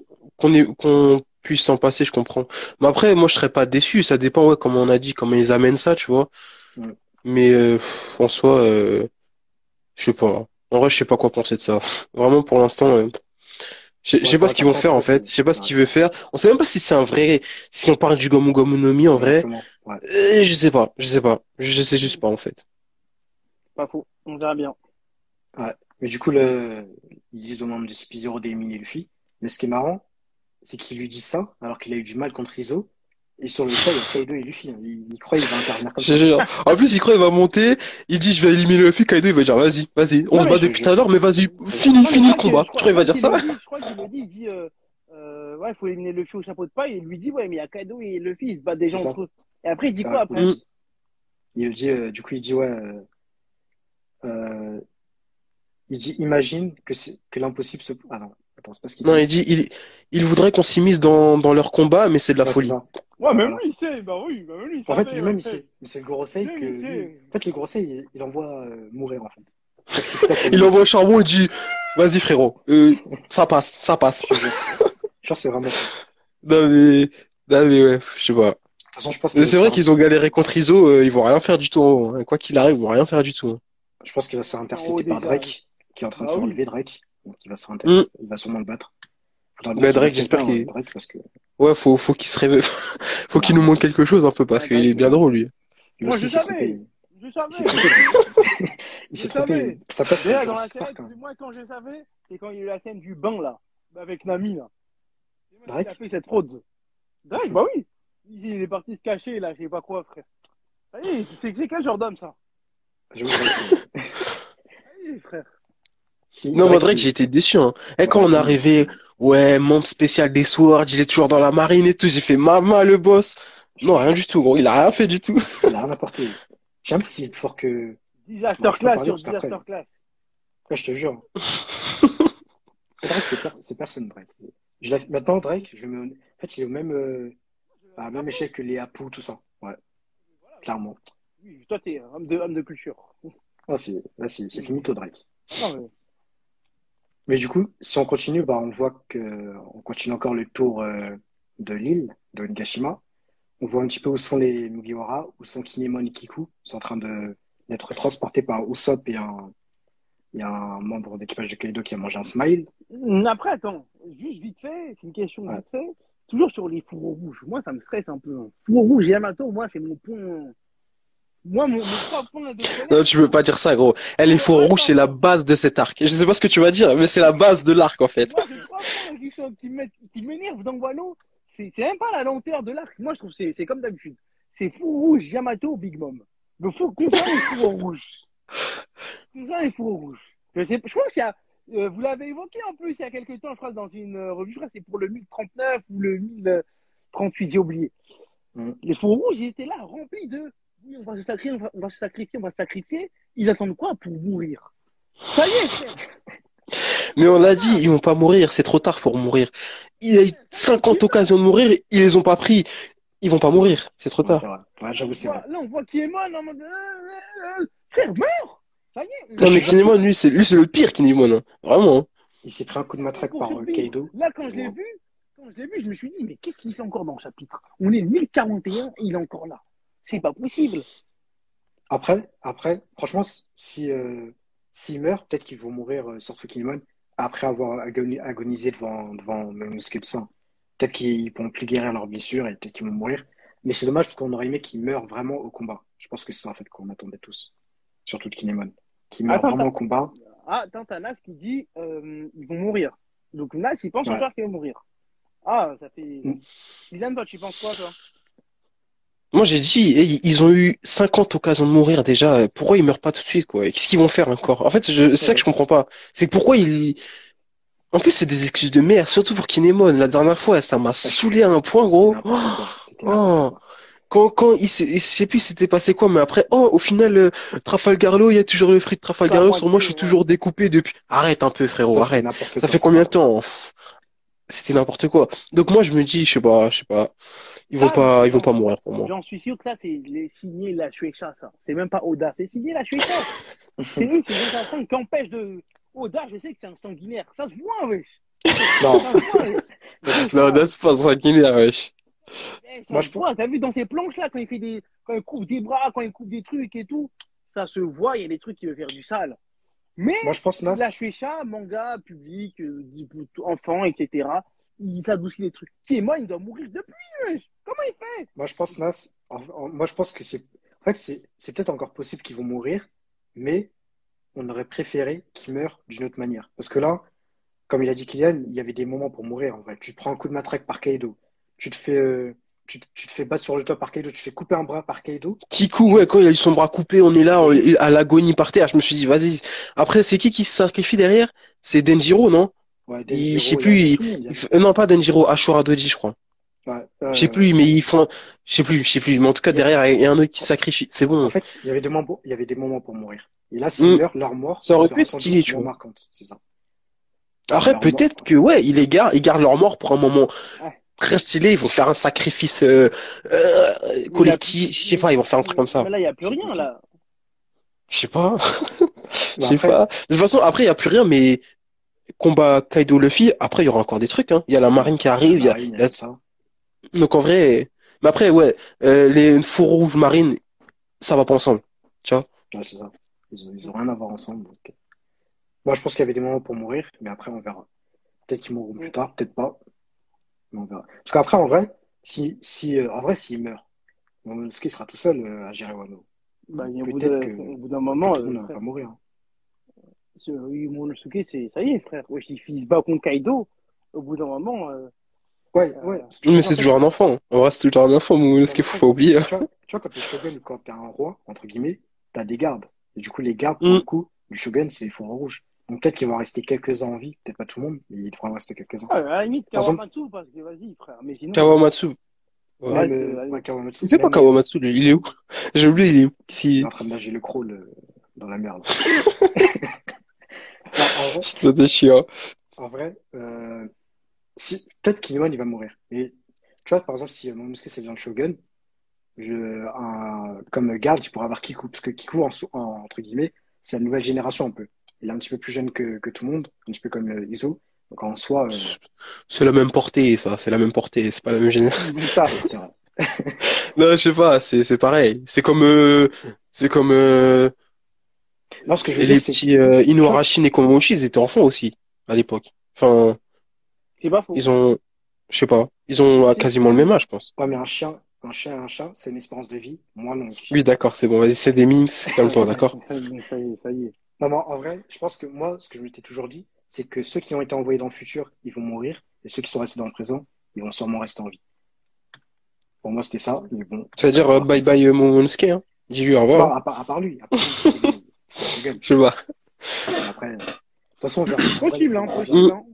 [SPEAKER 2] qu'on puisse s'en passer, je comprends. Mais après, moi, je serais pas déçu. Ça dépend, ouais, comme on a dit, comment ils amènent ça, tu vois.
[SPEAKER 4] Mm.
[SPEAKER 2] Mais en soi, je sais pas. En vrai, je sais pas quoi penser de ça. Vraiment, pour l'instant, je
[SPEAKER 4] Ouais,
[SPEAKER 2] sais
[SPEAKER 4] ça
[SPEAKER 2] pas
[SPEAKER 4] va
[SPEAKER 2] ce qu'ils vont
[SPEAKER 4] t'apprendre,
[SPEAKER 2] faire en fait. Je sais pas
[SPEAKER 4] c'est
[SPEAKER 2] ce
[SPEAKER 4] vrai.
[SPEAKER 2] qu'il veut faire. On sait même pas si c'est un vrai. Si on parle du Gomu Gomu no Mi en vrai,
[SPEAKER 4] Exactement. Ouais.
[SPEAKER 2] je sais pas. Je sais pas. Je sais juste pas en fait.
[SPEAKER 3] Pas faux. On verra bien.
[SPEAKER 4] Ouais. Mais du coup, ils disent au membre de CP0 d'éliminer Luffy. Mais ce qui est marrant, c'est qu'il lui dit ça alors qu'il a eu du mal contre Izo. Et sur le tas, il y a Kaido et Luffy, hein. Il croit qu'il va intervenir comme
[SPEAKER 2] Je te
[SPEAKER 4] ça.
[SPEAKER 2] jure. En plus, il croit il va monter. Il dit je vais éliminer le Kaido, il va dire vas-y, vas-y. On
[SPEAKER 3] Non,
[SPEAKER 2] se
[SPEAKER 3] mais
[SPEAKER 2] bat
[SPEAKER 4] Je te
[SPEAKER 2] depuis tout
[SPEAKER 4] jure.
[SPEAKER 2] à l'heure, mais vas-y,
[SPEAKER 4] Je te jure.
[SPEAKER 3] non, mais
[SPEAKER 2] finis le combat. Tu crois
[SPEAKER 3] je
[SPEAKER 2] il va
[SPEAKER 3] crois
[SPEAKER 2] dire
[SPEAKER 3] qu'il
[SPEAKER 2] ça?
[SPEAKER 3] le dit, il dit, ouais, il faut éliminer Luffy au chapeau de paille, et il lui dit, ouais, mais il y a Kaido et Luffy, ils se battent
[SPEAKER 4] C'est
[SPEAKER 3] déjà
[SPEAKER 4] ça.
[SPEAKER 3] entre eux. Et après, il dit quoi
[SPEAKER 4] Ouais.
[SPEAKER 3] après?
[SPEAKER 2] Hmm.
[SPEAKER 4] Il dit, du coup, il dit, ouais, euh, il dit, imagine que l'impossible se. Ah non, attends, c'est pas ce qu'il
[SPEAKER 2] Non,
[SPEAKER 4] dit.
[SPEAKER 2] il voudrait qu'on s'immisce dans leur combat, mais c'est de la
[SPEAKER 4] Ouais, c'est
[SPEAKER 2] folie.
[SPEAKER 4] ça.
[SPEAKER 3] Ouais,
[SPEAKER 4] Ouais,
[SPEAKER 3] même
[SPEAKER 4] voilà.
[SPEAKER 3] lui, il sait, bah oui, bah même lui, il
[SPEAKER 4] En fait,
[SPEAKER 3] savait, ouais.
[SPEAKER 4] lui-même, il sait. Mais c'est le Gorosei
[SPEAKER 3] Même
[SPEAKER 4] que
[SPEAKER 3] il
[SPEAKER 4] lui.
[SPEAKER 3] sait.
[SPEAKER 4] En fait, le Gorosei, il envoie mourir, en fait. Sacrifie-toi pour le
[SPEAKER 2] Il envoie au
[SPEAKER 4] boss.
[SPEAKER 2] charbon et dit vas-y frérot, ça passe, ça passe.
[SPEAKER 4] Je te jure. Genre, c'est vraiment ça. De
[SPEAKER 2] Non mais, non mais ouais, je sais pas.
[SPEAKER 4] toute façon, je pense qu'il
[SPEAKER 2] Mais
[SPEAKER 4] va
[SPEAKER 2] c'est
[SPEAKER 4] se
[SPEAKER 2] vrai
[SPEAKER 4] faire,
[SPEAKER 2] qu'ils ont galéré contre Iso, ils vont rien faire du tout, hein. Quoi qu'il arrive, ils vont rien faire du tout, hein.
[SPEAKER 4] je pense qu'il va se faire
[SPEAKER 3] Ils sont en haut
[SPEAKER 4] intercepter par
[SPEAKER 3] déjà.
[SPEAKER 4] Drake, qui est en train de
[SPEAKER 3] Bah
[SPEAKER 4] se
[SPEAKER 3] oui.
[SPEAKER 4] relever, Drake. Donc, il va se faire
[SPEAKER 2] Hmm.
[SPEAKER 4] intercepter. Il va sûrement le battre. Faudra bien
[SPEAKER 2] Bah
[SPEAKER 4] qu'il
[SPEAKER 2] Drake,
[SPEAKER 4] batte
[SPEAKER 2] j'espère
[SPEAKER 4] quelqu'un,
[SPEAKER 2] qu'il,
[SPEAKER 4] Drake, parce que.
[SPEAKER 2] ouais, faut qu'il se réveille, faut qu'il
[SPEAKER 3] Bah,
[SPEAKER 2] nous montre quelque chose un peu parce
[SPEAKER 3] ouais,
[SPEAKER 2] qu'il
[SPEAKER 3] Drake,
[SPEAKER 2] est bien drôle lui.
[SPEAKER 4] Lui
[SPEAKER 3] moi,
[SPEAKER 4] aussi,
[SPEAKER 3] je
[SPEAKER 4] il s'est trompé.
[SPEAKER 3] savais. Je
[SPEAKER 4] Il s'est
[SPEAKER 3] savais.
[SPEAKER 4] trompé, Drake aussi. Il
[SPEAKER 3] Je
[SPEAKER 4] s'est trompé.
[SPEAKER 3] savais.
[SPEAKER 4] Sa place, c'est
[SPEAKER 3] Déjà, dans la
[SPEAKER 4] Jurassic
[SPEAKER 3] scène,
[SPEAKER 4] Park, hein.
[SPEAKER 3] moi, quand je savais, c'est quand il y a eu la scène du bain, là, avec Nami, là. C'est moi qui a
[SPEAKER 4] Drake?
[SPEAKER 3] fait cette fraude. Drake, bah oui. Il est parti se cacher, là, je sais pas quoi, frère. Ça y est, c'est quel genre d'homme, ça?
[SPEAKER 4] J'avoue, Drake,
[SPEAKER 3] Ça y est, frère.
[SPEAKER 2] Non, moi,
[SPEAKER 4] Drake,
[SPEAKER 2] Drake, j'ai été déçu, hein. Et quand on
[SPEAKER 4] Drake,
[SPEAKER 2] est arrivé, ouais, membre spécial des Swords, il est toujours dans la marine et tout, j'ai fait maman, le boss.
[SPEAKER 4] je
[SPEAKER 2] Non,
[SPEAKER 4] te
[SPEAKER 2] rien
[SPEAKER 4] jure,
[SPEAKER 2] du tout, gros, il a rien fait du tout.
[SPEAKER 4] il a rien apporté. J'ai l'impression qu'il est plus fort que. Bon,
[SPEAKER 3] Disaster
[SPEAKER 4] je peux
[SPEAKER 3] class
[SPEAKER 4] parler
[SPEAKER 3] sur
[SPEAKER 4] parce
[SPEAKER 3] disaster
[SPEAKER 4] qu'après,
[SPEAKER 3] class.
[SPEAKER 4] je te jure. Drake, c'est personne, Drake. Maintenant, Drake, en fait, il est au même, à la même échelle que les Apu, tout ça. Ouais, clairement.
[SPEAKER 3] Oui, toi, t'es homme de culture.
[SPEAKER 4] Là, c'est finito, Drake.
[SPEAKER 3] Non, mais
[SPEAKER 4] Mais du coup, si on continue, bah, on voit on continue encore le tour de l'île, de Nagashima. On voit un petit peu où sont les Mugiwara, où sont Kinemon et Kiku. Ils sont en train d'être transportés par Usopp et un membre d'équipage de Kaido qui a mangé un smile.
[SPEAKER 3] après, attends, juste vite fait, c'est une question
[SPEAKER 4] Ouais.
[SPEAKER 3] vite fait. Toujours sur les fourreaux rouges. Moi, ça me stresse un peu. Fourreaux rouges et Yamato, moi, c'est mon point. Moi, mes trois points de
[SPEAKER 2] Non,
[SPEAKER 3] colère,
[SPEAKER 2] tu peux pas dire ça, gros. Elle est faux rouge, c'est la
[SPEAKER 3] attends.
[SPEAKER 2] base de cet arc. Je sais pas ce que tu vas dire, mais c'est la base de l'arc, en fait.
[SPEAKER 3] Moi, j'ai trois points qui m'énervent dans Wano. C'est même pas la lenteur de l'arc. Moi, je trouve que c'est comme d'habitude. C'est fourreau rouge, Yamato, Big Mom. Mais faut concernant les fourreaux rouges. Concernant les fourreaux rouges. Je crois qu'il y a. Vous l'avez évoqué en plus il y a quelques temps, je crois, dans une revue. Je crois que c'est pour le 1039 ou le 1038, j'ai oublié.
[SPEAKER 4] Mm.
[SPEAKER 3] Les fourreaux rouges, ils étaient là, remplis de. Oui, on va se sacrifier, on va se sacrifier, on va se sacrifier. Ils attendent quoi pour mourir? Ça y est, frère.
[SPEAKER 2] Mais on l'a dit, ils vont pas mourir, c'est trop tard pour mourir. Il y a eu
[SPEAKER 3] Ça y est,
[SPEAKER 2] 50 occasions de mourir, ils les ont pas pris. Ils vont pas
[SPEAKER 4] C'est vrai.
[SPEAKER 2] mourir, c'est trop
[SPEAKER 4] Ouais, c'est
[SPEAKER 2] tard.
[SPEAKER 4] vrai. Ouais, j'avoue, c'est vrai.
[SPEAKER 3] Là, on voit Kiemon en mode. Frère, meurs! Ça y est,
[SPEAKER 2] Non,
[SPEAKER 4] Je
[SPEAKER 2] mais
[SPEAKER 4] te jure,
[SPEAKER 2] Kinemon, lui, c'est le pire Kinemon, hein. Vraiment, hein.
[SPEAKER 4] il s'est pris un coup de
[SPEAKER 3] c'est
[SPEAKER 4] matraque
[SPEAKER 3] pour
[SPEAKER 4] par
[SPEAKER 3] survivre.
[SPEAKER 4] Kaido.
[SPEAKER 3] Là, quand je l'ai vu, je me suis dit, mais qu'est-ce qu'il fait encore dans le chapitre? On est le 1041 et il est encore là. C'est pas possible.
[SPEAKER 4] Après, franchement, s'il meurt, peut-être qu'ils vont mourir, surtout Kinemon, après avoir agonisé devant Momonosuke tout ça. Peut-être qu'ils pourront plus guérir leurs blessures et peut-être qu'ils vont mourir. Mais c'est dommage parce qu'on aurait aimé qu'ils meurent vraiment au combat. Je pense que c'est ça en fait qu'on attendait tous. Surtout de Kinemon. Qu'ils meurent
[SPEAKER 3] Attends,
[SPEAKER 4] vraiment au combat.
[SPEAKER 3] t'as Nas qui dit ils vont mourir. Donc Nas, il pense
[SPEAKER 4] Ouais.
[SPEAKER 3] encore qu'ils vont mourir. Ah, ça fait.
[SPEAKER 4] Mm.
[SPEAKER 3] Dylan, toi, tu penses quoi, toi?
[SPEAKER 2] Moi, j'ai dit, ils ont eu 50 occasions de mourir déjà. Pourquoi ils meurent pas tout de suite, quoi? Et qu'est-ce qu'ils vont faire encore? En fait, c'est ça que je comprends pas. C'est pourquoi ils. En plus, c'est des excuses de merde, surtout pour Kinemon. La dernière fois, ça m'a
[SPEAKER 4] Ah, je te
[SPEAKER 2] saoulé à
[SPEAKER 4] jure.
[SPEAKER 2] un point,
[SPEAKER 4] C'était
[SPEAKER 2] gros.
[SPEAKER 4] n'importe quoi. C'était n'importe
[SPEAKER 2] Oh,
[SPEAKER 4] quoi.
[SPEAKER 2] quand je sais plus c'était passé quoi, mais après, oh, au final, Trafalgarlo, il y a toujours le fric
[SPEAKER 3] C'est à
[SPEAKER 2] Trafalgarlo. Sur moi, je
[SPEAKER 3] moitié,
[SPEAKER 2] suis
[SPEAKER 3] ouais.
[SPEAKER 2] toujours découpé depuis. Arrête un peu, frérot,
[SPEAKER 4] Ça, c'était
[SPEAKER 2] arrête.
[SPEAKER 4] n'importe
[SPEAKER 2] Ça
[SPEAKER 4] quoi.
[SPEAKER 2] fait
[SPEAKER 4] C'était
[SPEAKER 2] combien de
[SPEAKER 4] n'importe quoi.
[SPEAKER 2] temps? C'était n'importe quoi. Donc moi, je me dis, je sais pas.
[SPEAKER 3] Ça,
[SPEAKER 2] Ils vont pas mourir pour moi.
[SPEAKER 3] j'en suis sûr que ça, c'est les signés la Shueisha, ça. C'est même pas Oda, c'est signé la Shueisha. C'est eux, c'est des enfants qui empêchent de. Oda, je sais que c'est un sanguinaire. Ça se voit, wesh.
[SPEAKER 4] Non,
[SPEAKER 3] Ça se voit, wesh.
[SPEAKER 2] Non, that's pas sanguinaire, wesh.
[SPEAKER 3] Ça
[SPEAKER 4] moi
[SPEAKER 3] se
[SPEAKER 4] je,
[SPEAKER 3] voit. T'as vu dans ces planches-là, quand il coupe des bras, quand il coupe des trucs et tout, ça se voit, il y a des trucs qui veulent faire du sale. Mais
[SPEAKER 4] moi, je pense,
[SPEAKER 3] la
[SPEAKER 4] Nas.
[SPEAKER 3] Shueisha, manga, public, enfants, etc., il adoucit les trucs. Qui est moi, il doit mourir depuis, wesh. Comment il fait?
[SPEAKER 4] Moi, je pense, Nas. Moi, je pense que c'est. En fait, c'est peut-être encore possible qu'ils vont mourir, mais on aurait préféré qu'ils meurent d'une autre manière. Parce que là, comme il a dit Kylian, il y avait des moments pour mourir. En vrai, tu te prends un coup de matraque par Kaido, tu te fais, tu te fais battre sur le toit par Kaido, tu te fais couper un bras par Kaido.
[SPEAKER 2] Kiku, ouais,
[SPEAKER 4] Tu,
[SPEAKER 2] quand il a eu son bras coupé, on est
[SPEAKER 4] je
[SPEAKER 2] là,
[SPEAKER 4] te jure,
[SPEAKER 2] à l'agonie par terre. Je me suis dit, vas-y. Après, c'est qui se sacrifie derrière? C'est Denjiro, non?
[SPEAKER 4] ouais,
[SPEAKER 2] Je sais
[SPEAKER 4] Denjiro,
[SPEAKER 2] plus.
[SPEAKER 4] il y a tout le monde.
[SPEAKER 2] Non, pas Denjiro, Ashura Doji, je crois.
[SPEAKER 4] Ouais,
[SPEAKER 2] Je sais plus, mais ils font. Je sais plus. Mais en tout cas,
[SPEAKER 4] il y a-
[SPEAKER 2] derrière, il y a un autre qui se sacrifie. C'est
[SPEAKER 4] en
[SPEAKER 2] bon.
[SPEAKER 4] fait, il y avait des moments pour mourir. Et là, s'ils
[SPEAKER 2] Hmm.
[SPEAKER 4] meurent, leur mort,
[SPEAKER 2] Ça
[SPEAKER 4] elle
[SPEAKER 2] aurait pu
[SPEAKER 4] sera
[SPEAKER 2] être
[SPEAKER 4] sans
[SPEAKER 2] stylé,
[SPEAKER 4] doute
[SPEAKER 2] tu
[SPEAKER 4] moins
[SPEAKER 2] vois.
[SPEAKER 4] marquante. C'est ça.
[SPEAKER 2] Après,
[SPEAKER 4] Leur mort.
[SPEAKER 2] peut-être que, ouais, ils gardent leur mort pour un moment
[SPEAKER 3] Ouais.
[SPEAKER 2] très stylé. Ils vont faire un sacrifice
[SPEAKER 3] Mais il y a plus.
[SPEAKER 2] collectif. Je sais pas, ils vont faire un truc comme ça.
[SPEAKER 3] Mais là, il n'y a plus
[SPEAKER 4] C'est
[SPEAKER 3] rien,
[SPEAKER 4] possible.
[SPEAKER 3] là.
[SPEAKER 2] Je sais pas. Je
[SPEAKER 4] Mais
[SPEAKER 2] sais
[SPEAKER 4] après,
[SPEAKER 2] pas. De toute façon, après, il y a plus rien, mais combat Kaido Luffy, après, il y aura encore des trucs, hein. Il y a la
[SPEAKER 4] ouais,
[SPEAKER 2] marine qui
[SPEAKER 4] il y a la
[SPEAKER 2] arrive,
[SPEAKER 4] marine, il y a tout ça.
[SPEAKER 2] donc en vrai, mais après, ouais, les fourreaux rouges marines, ça va pas ensemble. Tu vois?
[SPEAKER 4] Ouais, c'est ça. Ils ont rien à voir ensemble. Donc. Moi, je pense qu'il y avait des moments pour mourir, mais après, on verra. Peut-être qu'ils mourront plus tard, peut-être pas, mais on verra. Parce qu'après, en vrai, en vrai, s'il meurt, Momonosuke sera tout seul à gérer Wano.
[SPEAKER 3] Bah,
[SPEAKER 4] Peut-être
[SPEAKER 3] au bout d'un
[SPEAKER 4] que
[SPEAKER 3] moment,
[SPEAKER 4] tout le monde ne va
[SPEAKER 3] frère,
[SPEAKER 4] pas mourir. Hein.
[SPEAKER 3] Momonosuke, ça y est, frère. Wesh, il se bat contre Kaido. Au bout d'un moment,
[SPEAKER 4] Ouais,
[SPEAKER 3] Euh,
[SPEAKER 4] parce que
[SPEAKER 2] Mais
[SPEAKER 4] en
[SPEAKER 2] c'est
[SPEAKER 4] fait,
[SPEAKER 2] toujours un enfant. On reste toujours un enfant,
[SPEAKER 4] c'est un
[SPEAKER 2] Momonosuke, faut
[SPEAKER 4] enfant.
[SPEAKER 2] pas oublier.
[SPEAKER 4] Mais tu vois, quand t'es shogun ou quand t'es un roi, entre guillemets, t'as des gardes. Et du coup, les gardes, pour
[SPEAKER 2] Hmm.
[SPEAKER 4] le coup, du shogun, c'est les fourreaux rouges. Donc peut-être qu'il va en rester quelques-uns en vie, peut-être pas tout le monde, mais il devrait en rester quelques-uns.
[SPEAKER 3] à la limite,
[SPEAKER 4] Par exemple,
[SPEAKER 3] Kawamatsu, parce que vas-y, frère. Mais sinon,
[SPEAKER 2] Kawamatsu. Ouais.
[SPEAKER 4] même
[SPEAKER 3] allez.
[SPEAKER 4] ouais, Kawamatsu,
[SPEAKER 2] Il fait quoi,
[SPEAKER 4] même
[SPEAKER 2] Kawamatsu, lui? Il est où? J'ai oublié, il est où?
[SPEAKER 4] il est
[SPEAKER 2] Si,
[SPEAKER 4] en train de nager le crawl dans la merde. Non,
[SPEAKER 2] c'est déchirant.
[SPEAKER 4] en vrai si, peut-être qu'Inouen, il va mourir. Mais tu vois, par exemple, si Momonosuke, ça devient le shogun, comme garde, il pourrait avoir Kiku. Parce que Kiku, entre guillemets, c'est la nouvelle génération un peu. Il est un petit peu plus jeune que tout le monde, un petit peu comme Iso. Donc en soi,
[SPEAKER 2] C'est la même portée, ça. C'est la même portée. C'est pas la même génération.
[SPEAKER 3] Bouta.
[SPEAKER 4] c'est vrai.
[SPEAKER 2] Non, je sais pas. C'est pareil. C'est comme,
[SPEAKER 4] Non, ce que je veux
[SPEAKER 2] les
[SPEAKER 4] dire, c'est,
[SPEAKER 2] petits,
[SPEAKER 4] tu vois,
[SPEAKER 2] Inuarashi et Nekomamushi, ils étaient enfants aussi, à l'époque. Enfin,
[SPEAKER 3] C'est pas faux.
[SPEAKER 2] ils ont, je sais pas. Ils ont
[SPEAKER 3] Si, si,
[SPEAKER 2] quasiment le même
[SPEAKER 3] si.
[SPEAKER 2] âge, je pense.
[SPEAKER 4] ouais, mais un chien et un chat, c'est une espérance de vie moins longue.
[SPEAKER 2] Oui, d'accord, c'est bon. Vas-y, c'est des minx. Calme-toi, d'accord?
[SPEAKER 3] Ça y est.
[SPEAKER 4] Non, mais en vrai, je pense que moi, ce que je m'étais toujours dit, c'est que ceux qui ont été envoyés dans le futur, ils vont mourir, et ceux qui sont restés dans le présent, ils vont sûrement rester en vie. Pour moi, c'était ça, mais bon, on
[SPEAKER 2] C'est-à-dire,
[SPEAKER 4] verra si
[SPEAKER 2] bye
[SPEAKER 4] c'est.
[SPEAKER 2] bye, Momonosuke, hein. Dis-lui au revoir,
[SPEAKER 4] Non,
[SPEAKER 2] hein.
[SPEAKER 4] à part lui, parce que lui, c'est le Shogun.
[SPEAKER 2] Je sais pas.
[SPEAKER 4] Mais après, de toute façon, on verra. En vrai,
[SPEAKER 3] Possible, hein,
[SPEAKER 4] on verra.
[SPEAKER 2] Hmm.
[SPEAKER 3] possible, hein.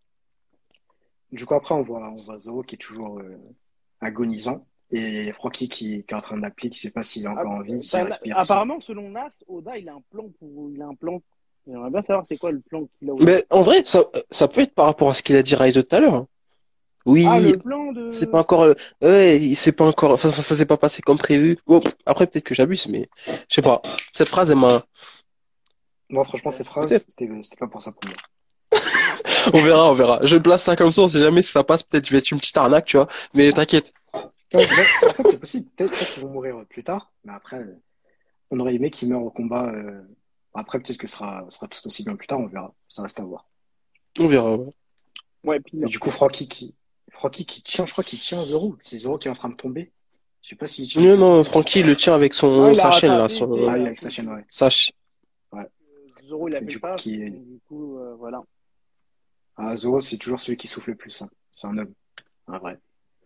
[SPEAKER 4] Du coup, après, on voit Zoro qui est toujours agonisant, et Froki qui est en train d'appeler, qui sait pas s'il est
[SPEAKER 3] Ah,
[SPEAKER 4] encore en vie, s'il respire, tout ça.
[SPEAKER 3] apparemment, selon Nas, Oda, il a un plan pour. Il a un plan. J'aimerais bien savoir c'est quoi le plan qu'il a, Oda.
[SPEAKER 2] Mais en vrai, ça peut être par rapport à ce qu'il a dit Raizo tout à l'heure, hein.
[SPEAKER 3] Ah,
[SPEAKER 2] Oui,
[SPEAKER 3] le plan
[SPEAKER 2] c'est pas
[SPEAKER 3] de.
[SPEAKER 2] encore, ouais, c'est pas encore, enfin, ça s'est pas passé comme prévu. Bon, après, peut-être que j'abuse, mais je sais pas. Cette phrase, elle m'a,
[SPEAKER 4] Moi, franchement, cette phrase,
[SPEAKER 2] peut-être.
[SPEAKER 4] c'était pas pour ça pour moi.
[SPEAKER 2] On verra, on verra. Je place ça comme ça, on sait jamais si ça passe, peut-être je vais être une petite arnaque, tu vois. Mais t'inquiète.
[SPEAKER 4] Ouais, moi, en fait, c'est possible. Peut-être qu'ils vont mourir plus tard, mais après, on aurait aimé qu'ils meurent au combat. Après, peut-être que ce sera tout aussi bien plus tard, on verra. Ça reste à voir.
[SPEAKER 2] On verra, ouais.
[SPEAKER 3] Ouais, pile.
[SPEAKER 4] Mais du coup, Froki qui tient, je crois qu'il tient Zoro. C'est Zoro qui est en train de tomber. Je sais pas s'il tient
[SPEAKER 2] Non,
[SPEAKER 4] plus.
[SPEAKER 2] non, Francky le tient avec
[SPEAKER 3] Ah, il a
[SPEAKER 2] sa chaîne, là,
[SPEAKER 3] rattrapé, tu sais,
[SPEAKER 2] son,
[SPEAKER 3] il
[SPEAKER 4] Ah oui,
[SPEAKER 3] a
[SPEAKER 4] avec sa
[SPEAKER 3] fait
[SPEAKER 4] chaîne, ouais. Ouais.
[SPEAKER 3] Zoro, il a
[SPEAKER 4] Et
[SPEAKER 3] fait le
[SPEAKER 4] du coup,
[SPEAKER 3] taf. Donc, du coup, voilà.
[SPEAKER 4] Zoro, c'est toujours celui qui souffle le plus, hein. C'est un homme, un vrai.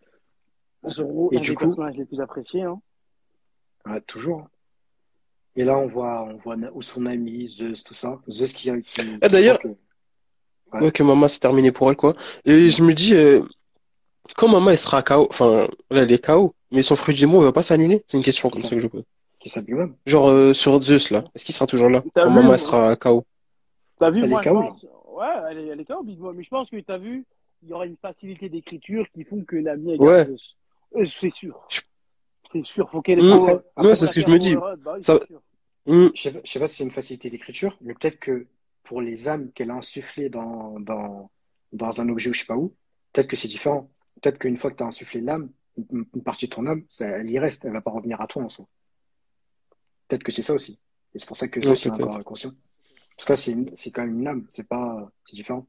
[SPEAKER 3] Zoro,
[SPEAKER 4] Et
[SPEAKER 3] un
[SPEAKER 4] du
[SPEAKER 3] des
[SPEAKER 4] coup,
[SPEAKER 3] personnages les plus appréciés, hein.
[SPEAKER 4] ouais, toujours, hein. Et là, on voit où son ami, Zeus, tout ça. Zeus
[SPEAKER 2] Ah,
[SPEAKER 4] qui sent
[SPEAKER 2] d'ailleurs,
[SPEAKER 4] que. Ouais.
[SPEAKER 2] ouais, que Mama, c'est terminé pour elle, quoi. Et je me dis, quand Mama, elle sera KO, enfin, là, elle est KO, mais son fruit du démon, il va pas s'annuler? C'est une question
[SPEAKER 4] Qui
[SPEAKER 2] comme ça
[SPEAKER 4] s'appelle
[SPEAKER 2] que je pose.
[SPEAKER 4] qui s'appelle même.
[SPEAKER 2] Genre, sur Zeus, là. Est-ce qu'il sera toujours là?
[SPEAKER 3] T'as
[SPEAKER 2] Quand
[SPEAKER 3] vu,
[SPEAKER 2] Mama, elle sera KO?
[SPEAKER 3] moi,
[SPEAKER 4] Elle est
[SPEAKER 3] je
[SPEAKER 4] KO, là.
[SPEAKER 3] pense. Ouais, elle est KO, Big Mom. Mais je pense que t'as vu, il y aura une facilité d'écriture qui font que Nami, elle garde
[SPEAKER 2] Ouais.
[SPEAKER 3] Zeus. C'est sûr.
[SPEAKER 2] Je-
[SPEAKER 3] C'est sûr. Faut qu'elle
[SPEAKER 2] Hmm.
[SPEAKER 3] faut,
[SPEAKER 4] Après,
[SPEAKER 2] Ouais,
[SPEAKER 4] après,
[SPEAKER 3] faut
[SPEAKER 2] c'est
[SPEAKER 3] la
[SPEAKER 2] ce que je
[SPEAKER 3] faire
[SPEAKER 2] me dis.
[SPEAKER 3] power up. Bah oui,
[SPEAKER 2] Ça,
[SPEAKER 3] c'est sûr.
[SPEAKER 2] hmm.
[SPEAKER 4] je sais pas si c'est une facilité d'écriture, mais peut-être que pour les âmes qu'elle a insufflées dans un objet ou je sais pas où, peut-être que c'est différent. Peut-être qu'une fois que tu as insufflé l'âme, une partie de ton âme, elle y reste, elle va pas revenir à toi en soi. Peut-être que c'est ça aussi. Et c'est pour ça que
[SPEAKER 2] Ouais,
[SPEAKER 4] Zeus il est encore
[SPEAKER 2] peut-être.
[SPEAKER 4] conscient. Parce que là, c'est quand même une âme, c'est différent.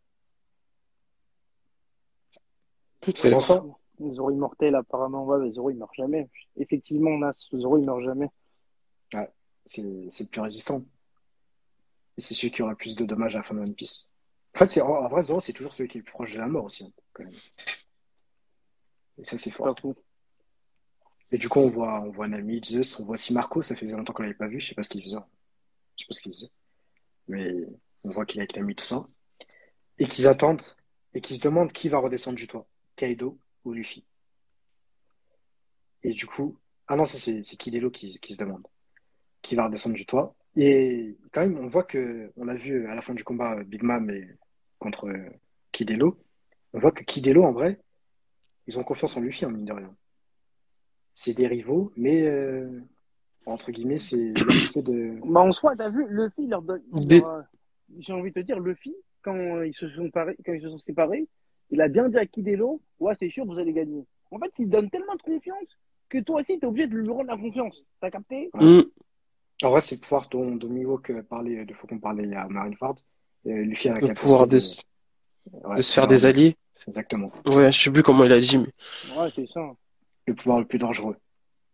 [SPEAKER 4] Parce qu'en
[SPEAKER 2] Peut-être.
[SPEAKER 4] soi,
[SPEAKER 3] Zoro immortel, apparemment. Ouais, mais Zoro, il meurt jamais. Effectivement, on a Zoro, il meurt jamais.
[SPEAKER 4] ouais, c'est le plus résistant. Et c'est celui qui aura le plus de dommages à la fin de One Piece. En fait, en vrai, Zoro, c'est toujours celui qui est le plus proche de la mort aussi, hein, quand même. Et ça, c'est
[SPEAKER 3] C'est pas
[SPEAKER 4] fort.
[SPEAKER 3] fou.
[SPEAKER 4] Et du coup, on voit Nami, Zeus, on voit aussi Marco, ça faisait longtemps qu'on l'avait pas vu, je sais pas ce qu'il faisait. Je sais pas ce qu'il faisait. Mais on voit qu'il est avec Nami, tout ça. Et qu'ils attendent, et qu'ils se demandent qui va redescendre du toit, Kaido ou Luffy. Et du coup, ah non, ça c'est Kid qui se demande qui va redescendre du toit. Et quand même, on voit on a vu à la fin du combat Big Mom contre Kid, on voit que Kid, en vrai, ils ont confiance en Luffy, en mine de rien. C'est des rivaux, mais entre guillemets, il y a un petit peu de.
[SPEAKER 3] Bah, en soi, t'as vu, Luffy,
[SPEAKER 2] Des-
[SPEAKER 3] j'ai envie de te dire, Luffy, quand ils se sont séparés, il a bien dit à Kidelo, ouais, c'est sûr, vous allez gagner. En fait, il donne tellement de confiance que toi aussi, t'es obligé de lui rendre la confiance. T'as capté?
[SPEAKER 4] Ouais.
[SPEAKER 2] hmm.
[SPEAKER 4] En vrai, c'est le pouvoir dont Mihawk parlait, de Faucon parlait à Marineford. Luffy a la
[SPEAKER 2] Le pouvoir
[SPEAKER 4] capacité de.
[SPEAKER 2] de
[SPEAKER 4] Ouais,
[SPEAKER 2] se
[SPEAKER 4] de
[SPEAKER 2] faire
[SPEAKER 4] leur
[SPEAKER 2] des
[SPEAKER 4] donner.
[SPEAKER 2] alliés.
[SPEAKER 4] Exactement.
[SPEAKER 2] Ouais, je sais plus comment il a dit, mais.
[SPEAKER 3] Ouais, c'est ça.
[SPEAKER 4] Le pouvoir le plus dangereux.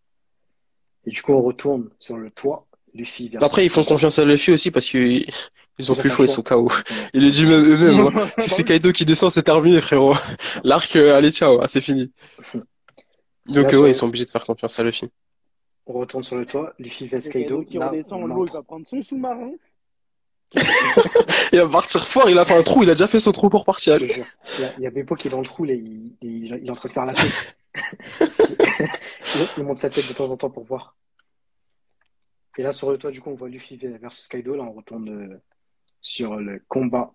[SPEAKER 4] Et du coup, on retourne sur le toit. Luffy
[SPEAKER 2] Après, ils
[SPEAKER 4] versus.
[SPEAKER 2] font confiance à Luffy aussi parce que Ils ont
[SPEAKER 4] Ils ont
[SPEAKER 2] plus le
[SPEAKER 4] pas le
[SPEAKER 2] choix, ils
[SPEAKER 4] choix.
[SPEAKER 2] sont KO.
[SPEAKER 4] Exactement.
[SPEAKER 2] Ils le disent même eux-mêmes, hein. Si
[SPEAKER 3] Bah
[SPEAKER 2] c'est
[SPEAKER 3] oui.
[SPEAKER 2] Kaido qui descend, c'est terminé, frérot.
[SPEAKER 4] C'est ça.
[SPEAKER 2] L'arc, allez, ciao, ah, c'est fini.
[SPEAKER 4] Et là,
[SPEAKER 2] Donc, ouais, ils sont obligés de faire confiance à Luffy.
[SPEAKER 4] on retourne sur le toit. Luffy vs
[SPEAKER 3] Le Kaido
[SPEAKER 4] Kaido.
[SPEAKER 3] qui
[SPEAKER 4] Là,
[SPEAKER 3] redescend,
[SPEAKER 4] on
[SPEAKER 3] l'eau, il va
[SPEAKER 4] entre.
[SPEAKER 3] prendre son sous-marin.
[SPEAKER 2] Et à partir fort, il a fait un trou, il a déjà fait son trou pour partir.
[SPEAKER 4] Je te jure. Il y a Beppo qui est dans le trou, là, il est en train de faire la tête. Si- il monte sa tête de temps en temps pour voir. Et là, sur le toit, du coup, on voit Luffy versus Kaido. Là, on retourne sur le combat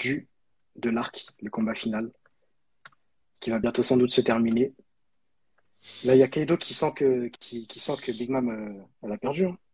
[SPEAKER 4] de l'arc, le combat final, qui va bientôt sans doute se terminer. Là, il y a Kaido qui sent que Big Mom elle a perdu, hein.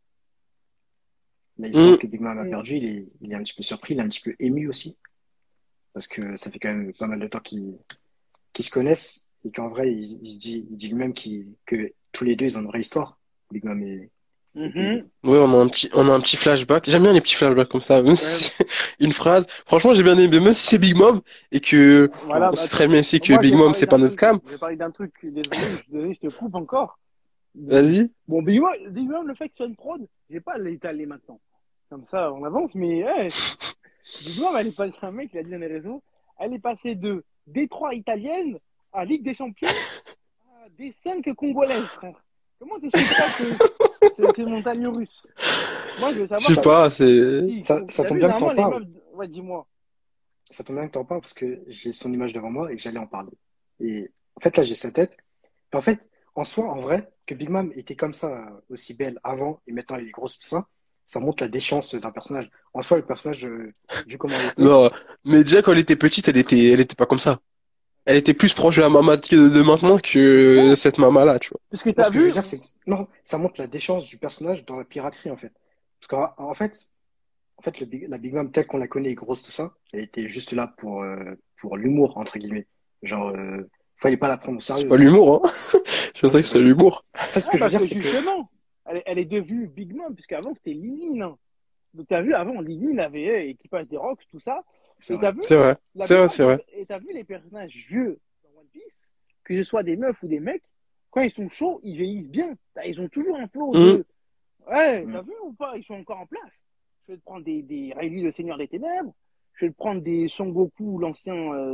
[SPEAKER 4] Là, il sent
[SPEAKER 2] Hum,
[SPEAKER 4] que Big Mom a
[SPEAKER 3] Mm.
[SPEAKER 4] perdu. Il est un petit peu surpris, il est un petit peu ému aussi. Parce que ça fait quand même pas mal de temps qu'ils se connaissent. Et qu'en vrai, il dit lui-même que tous les deux, ils ont une vraie histoire. Big Mom et Kaido.
[SPEAKER 3] Mhm.
[SPEAKER 2] Ouais, on a un petit flashback. J'aime bien les petits flashbacks comme ça, même
[SPEAKER 3] Ouais,
[SPEAKER 2] si c'est une phrase. Franchement, j'ai bien aimé, même si c'est Big Mom et que
[SPEAKER 3] voilà,
[SPEAKER 2] on
[SPEAKER 3] bah,
[SPEAKER 2] sait très bien aussi que
[SPEAKER 3] moi, je
[SPEAKER 2] Big
[SPEAKER 3] vais
[SPEAKER 2] Mom,
[SPEAKER 3] parler
[SPEAKER 2] c'est pas
[SPEAKER 3] d'un
[SPEAKER 2] notre
[SPEAKER 3] truc.
[SPEAKER 2] cam.
[SPEAKER 3] Je vais parler d'un truc. Désolé, je te coupe encore.
[SPEAKER 2] Vas-y.
[SPEAKER 3] Bon, Big Mom, le fait que ce soit une fraude, j'ai pas à l'étaler maintenant. Comme ça, on avance, mais hey, Big Mom, elle est passée, un mec, il a dit dans les réseaux, elle est passée de Détroit italienne à Ligue des Champions à des 5 congolaises, frère. Comment t'expliques ça, ces montagnes russes? Moi, je veux
[SPEAKER 2] Je
[SPEAKER 3] savoir
[SPEAKER 2] sais
[SPEAKER 4] Ça,
[SPEAKER 3] si,
[SPEAKER 2] pas, c'est.
[SPEAKER 4] ça
[SPEAKER 3] t'as
[SPEAKER 4] tombe
[SPEAKER 3] vu,
[SPEAKER 4] bien que
[SPEAKER 3] normalement,
[SPEAKER 4] t'en
[SPEAKER 3] les
[SPEAKER 4] parles.
[SPEAKER 3] meufs, ouais, dis-moi.
[SPEAKER 4] Ça tombe bien que t'en parles parce que j'ai son image devant moi et que j'allais en parler. Et en fait, là, j'ai sa tête. Et en fait, en soi, en vrai, que Big Mom était comme ça, aussi belle avant et maintenant elle est grosse, tout ça montre la déchéance d'un personnage. En soi, le personnage, vu comment elle était,
[SPEAKER 2] Non, mais déjà quand elle était petite, elle était pas comme ça. Elle était plus proche de la maman de maintenant que
[SPEAKER 3] Non,
[SPEAKER 2] cette maman-là, tu vois.
[SPEAKER 3] parce que
[SPEAKER 4] non,
[SPEAKER 3] t'as
[SPEAKER 4] ce que je veux
[SPEAKER 3] vu,
[SPEAKER 4] dire, c'est que, non, ça montre la déchéance du personnage dans la piraterie, en fait. Parce qu'en fait, la Big Mom telle qu'on la connaît, grosse, tout ça, elle était juste là pour l'humour, entre guillemets. Genre, fallait pas la prendre au
[SPEAKER 2] C'est
[SPEAKER 4] sérieux
[SPEAKER 2] pas
[SPEAKER 4] aussi.
[SPEAKER 2] l'humour, hein. Je
[SPEAKER 4] Ouais,
[SPEAKER 2] pensais
[SPEAKER 4] c'est
[SPEAKER 2] que
[SPEAKER 4] pas
[SPEAKER 2] c'était
[SPEAKER 4] l'humour.
[SPEAKER 2] l'humour.
[SPEAKER 4] En fait, ce
[SPEAKER 3] ouais,
[SPEAKER 4] que je veux
[SPEAKER 3] parce
[SPEAKER 4] dire,
[SPEAKER 3] que
[SPEAKER 4] c'est que,
[SPEAKER 3] justement, elle est devenue Big Mom, puisqu'avant, c'était Lily, hein. Donc, t'as vu, avant, Lily avait équipage des Rocks, tout ça.
[SPEAKER 4] c'est
[SPEAKER 3] Et
[SPEAKER 4] vrai.
[SPEAKER 3] t'as vu,
[SPEAKER 2] C'est vrai.
[SPEAKER 3] la
[SPEAKER 2] C'est vrai,
[SPEAKER 3] plupart
[SPEAKER 2] c'est vrai.
[SPEAKER 3] et t'as vu les personnages vieux dans One Piece, que ce soit des meufs ou des mecs, quand ils sont chauds, ils vieillissent bien. Ils ont toujours un flow
[SPEAKER 2] Hum,
[SPEAKER 3] de, ouais,
[SPEAKER 4] Mm.
[SPEAKER 3] t'as vu ou pas? Ils sont encore en place. Je vais te prendre des Rayleigh, le Seigneur des Ténèbres. Je vais te prendre des Son Goku, l'ancien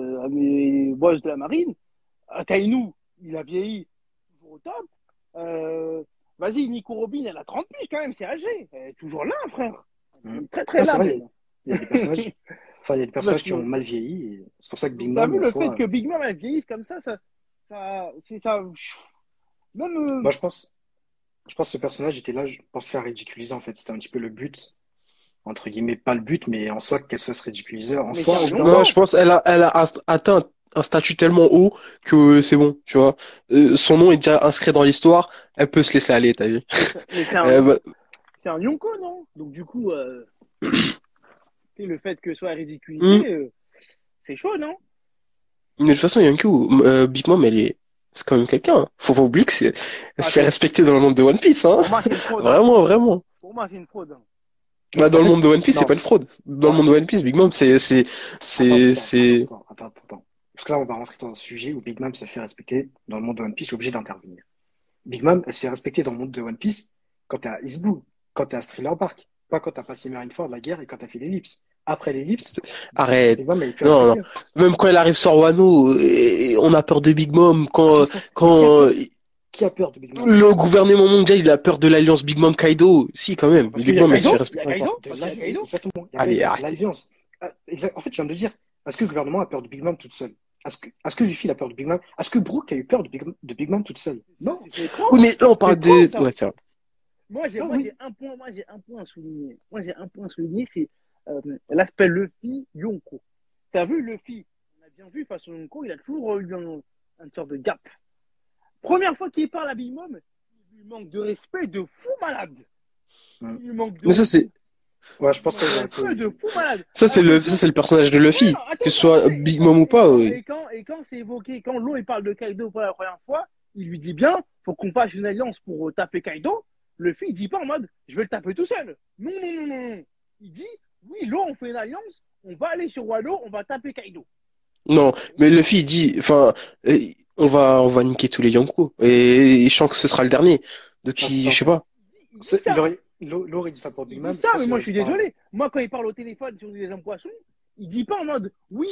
[SPEAKER 3] boss de la marine. Kainu, il a vieilli toujours au top. Euh, Vas-y, Nico Robin, elle a 30 piges quand même, c'est âgé. Elle est toujours là, frère. Elle
[SPEAKER 4] Mm.
[SPEAKER 3] est très très
[SPEAKER 4] Non, c'est
[SPEAKER 3] là,
[SPEAKER 4] vrai,
[SPEAKER 3] belle.
[SPEAKER 4] il y a des personnages, enfin, il y a des
[SPEAKER 3] Parce
[SPEAKER 4] personnages qui ont
[SPEAKER 3] que,
[SPEAKER 4] mal vieilli, et c'est pour ça que Big
[SPEAKER 3] t'as
[SPEAKER 4] Mom,
[SPEAKER 3] vu
[SPEAKER 4] en
[SPEAKER 3] le fait
[SPEAKER 4] soi,
[SPEAKER 3] que Big Mom elle vieillisse comme c'est ça. Même,
[SPEAKER 4] moi, je pense que ce personnage était là pour se faire ridiculiser, en fait. C'était un petit peu le but, entre guillemets, pas le but, mais en soi, qu'elle se fasse ridiculiser. En
[SPEAKER 3] mais c'est
[SPEAKER 4] soi,
[SPEAKER 3] un
[SPEAKER 4] au bout d'un
[SPEAKER 2] Non,
[SPEAKER 4] moment,
[SPEAKER 2] je
[SPEAKER 3] Yonko.
[SPEAKER 2] pense elle a atteint un statut tellement haut que c'est bon, tu vois. Son nom est déjà inscrit dans l'histoire, elle peut se laisser aller, t'as vu.
[SPEAKER 3] Mais
[SPEAKER 2] Bah,
[SPEAKER 3] c'est un Yonko, non? Donc du coup, le fait que ce soit
[SPEAKER 2] hum.
[SPEAKER 3] ridiculisé, c'est chaud, non?
[SPEAKER 2] Mais de toute façon, Yankou, Big Mom, c'est quand même quelqu'un, hein. Faut pas oublier que elle se
[SPEAKER 3] Ah,
[SPEAKER 2] fait respecter dans le monde de One Piece, hein.
[SPEAKER 3] pour moi, c'est une fraude, hein.
[SPEAKER 2] Vraiment, vraiment.
[SPEAKER 3] Pour moi, c'est une fraude, hein.
[SPEAKER 2] Bah,
[SPEAKER 4] en
[SPEAKER 2] dans le
[SPEAKER 4] fait,
[SPEAKER 2] monde de One Piece, c'est
[SPEAKER 4] non,
[SPEAKER 2] pas une fraude. Dans le
[SPEAKER 4] non,
[SPEAKER 2] monde de
[SPEAKER 4] si.
[SPEAKER 2] One Piece, Big Mom, c'est.
[SPEAKER 4] Attends. Parce que là, on va rentrer dans un sujet où Big Mom se fait respecter dans le monde de One Piece, obligé d'intervenir. Big Mom, elle se fait respecter dans le monde de One Piece quand t'es à East Blue, quand t'es à Thriller Bark, pas quand t'as passé Marineford, la guerre, et quand t'as fait l'ellipse. Après l'ellipse,
[SPEAKER 2] Arrête.
[SPEAKER 4] Big Mom, elle est plus
[SPEAKER 2] Non, non.
[SPEAKER 4] respectée.
[SPEAKER 2] Même quand elle arrive sur Wano, on a peur de Big Mom.
[SPEAKER 4] Attends,
[SPEAKER 2] Quand,
[SPEAKER 4] attends, mais qui a
[SPEAKER 2] quand
[SPEAKER 4] peur? Qui a peur de Big Mom?
[SPEAKER 2] le gouvernement mondial, il a peur de l'alliance Big Mom Kaido. Si, quand même.
[SPEAKER 3] Parce qu'il
[SPEAKER 2] Big
[SPEAKER 3] y a
[SPEAKER 2] Mom, elle se fait
[SPEAKER 3] Kaido,
[SPEAKER 2] respecter encore.
[SPEAKER 3] parce qu'il y a Kaido.
[SPEAKER 4] Exactement. Il y
[SPEAKER 2] Allez,
[SPEAKER 4] a
[SPEAKER 2] arrêtez.
[SPEAKER 4] l'alliance. En fait, je viens de dire, est-ce que le gouvernement a peur de Big Mom toute seule? Est-ce que Luffy a peur de Big Mom? Est-ce que Brooke a eu peur de Big Mom toute seule? Non.
[SPEAKER 3] C'est trop,
[SPEAKER 2] Oui, mais là, on
[SPEAKER 3] c'est
[SPEAKER 2] parle
[SPEAKER 3] trop,
[SPEAKER 2] de.
[SPEAKER 3] ça.
[SPEAKER 2] Ouais, c'est vrai.
[SPEAKER 4] Non, oui.
[SPEAKER 3] J'ai un point à souligner. C'est l'aspect Luffy Yonko. T'as vu Luffy? On a bien vu face au Yonko, il a toujours eu une sorte de gap. Première fois qu'il parle à Big Mom, il lui manque de respect de fou malade.
[SPEAKER 4] Mm.
[SPEAKER 3] Il lui manque
[SPEAKER 2] Mais ça,
[SPEAKER 3] de,
[SPEAKER 2] c'est.
[SPEAKER 4] Ouais, je
[SPEAKER 3] il
[SPEAKER 4] pense
[SPEAKER 3] manque
[SPEAKER 4] que
[SPEAKER 3] de
[SPEAKER 4] ça,
[SPEAKER 3] respect de fou malade.
[SPEAKER 2] Ça,
[SPEAKER 3] Alors que
[SPEAKER 2] ça, c'est le personnage de
[SPEAKER 3] ouais,
[SPEAKER 2] Luffy.
[SPEAKER 3] non, attends,
[SPEAKER 2] Que ce soit Big Mom ou pas, oui.
[SPEAKER 3] et quand c'est évoqué, quand Law il parle de Kaido pour la première fois, il lui dit bien, faut qu'on fasse une alliance pour taper Kaido. Luffy, il dit pas en mode, je vais le taper tout seul. Non, non, non, non. Il dit, oui, Law, on fait une alliance, on va aller sur Wano, on va taper Kaido.
[SPEAKER 2] Non, mais Luffy, il dit, enfin, on va niquer tous les Yonko. Et je sens que ce sera le dernier. Donc,
[SPEAKER 4] Ah, c'est
[SPEAKER 2] je
[SPEAKER 4] ça.
[SPEAKER 2] sais pas.
[SPEAKER 3] Il dit
[SPEAKER 4] Il
[SPEAKER 3] ça.
[SPEAKER 4] aurait, Laure, il dit ça pour Big
[SPEAKER 3] Il
[SPEAKER 4] Mom.
[SPEAKER 3] dit
[SPEAKER 4] Je
[SPEAKER 3] ça,
[SPEAKER 4] pense
[SPEAKER 3] mais
[SPEAKER 4] qu'il
[SPEAKER 3] moi
[SPEAKER 4] aurait
[SPEAKER 3] je suis
[SPEAKER 4] dit pareil.
[SPEAKER 3] désolé. Moi, quand il parle au téléphone sur des hommes poissons, il dit pas en mode oui,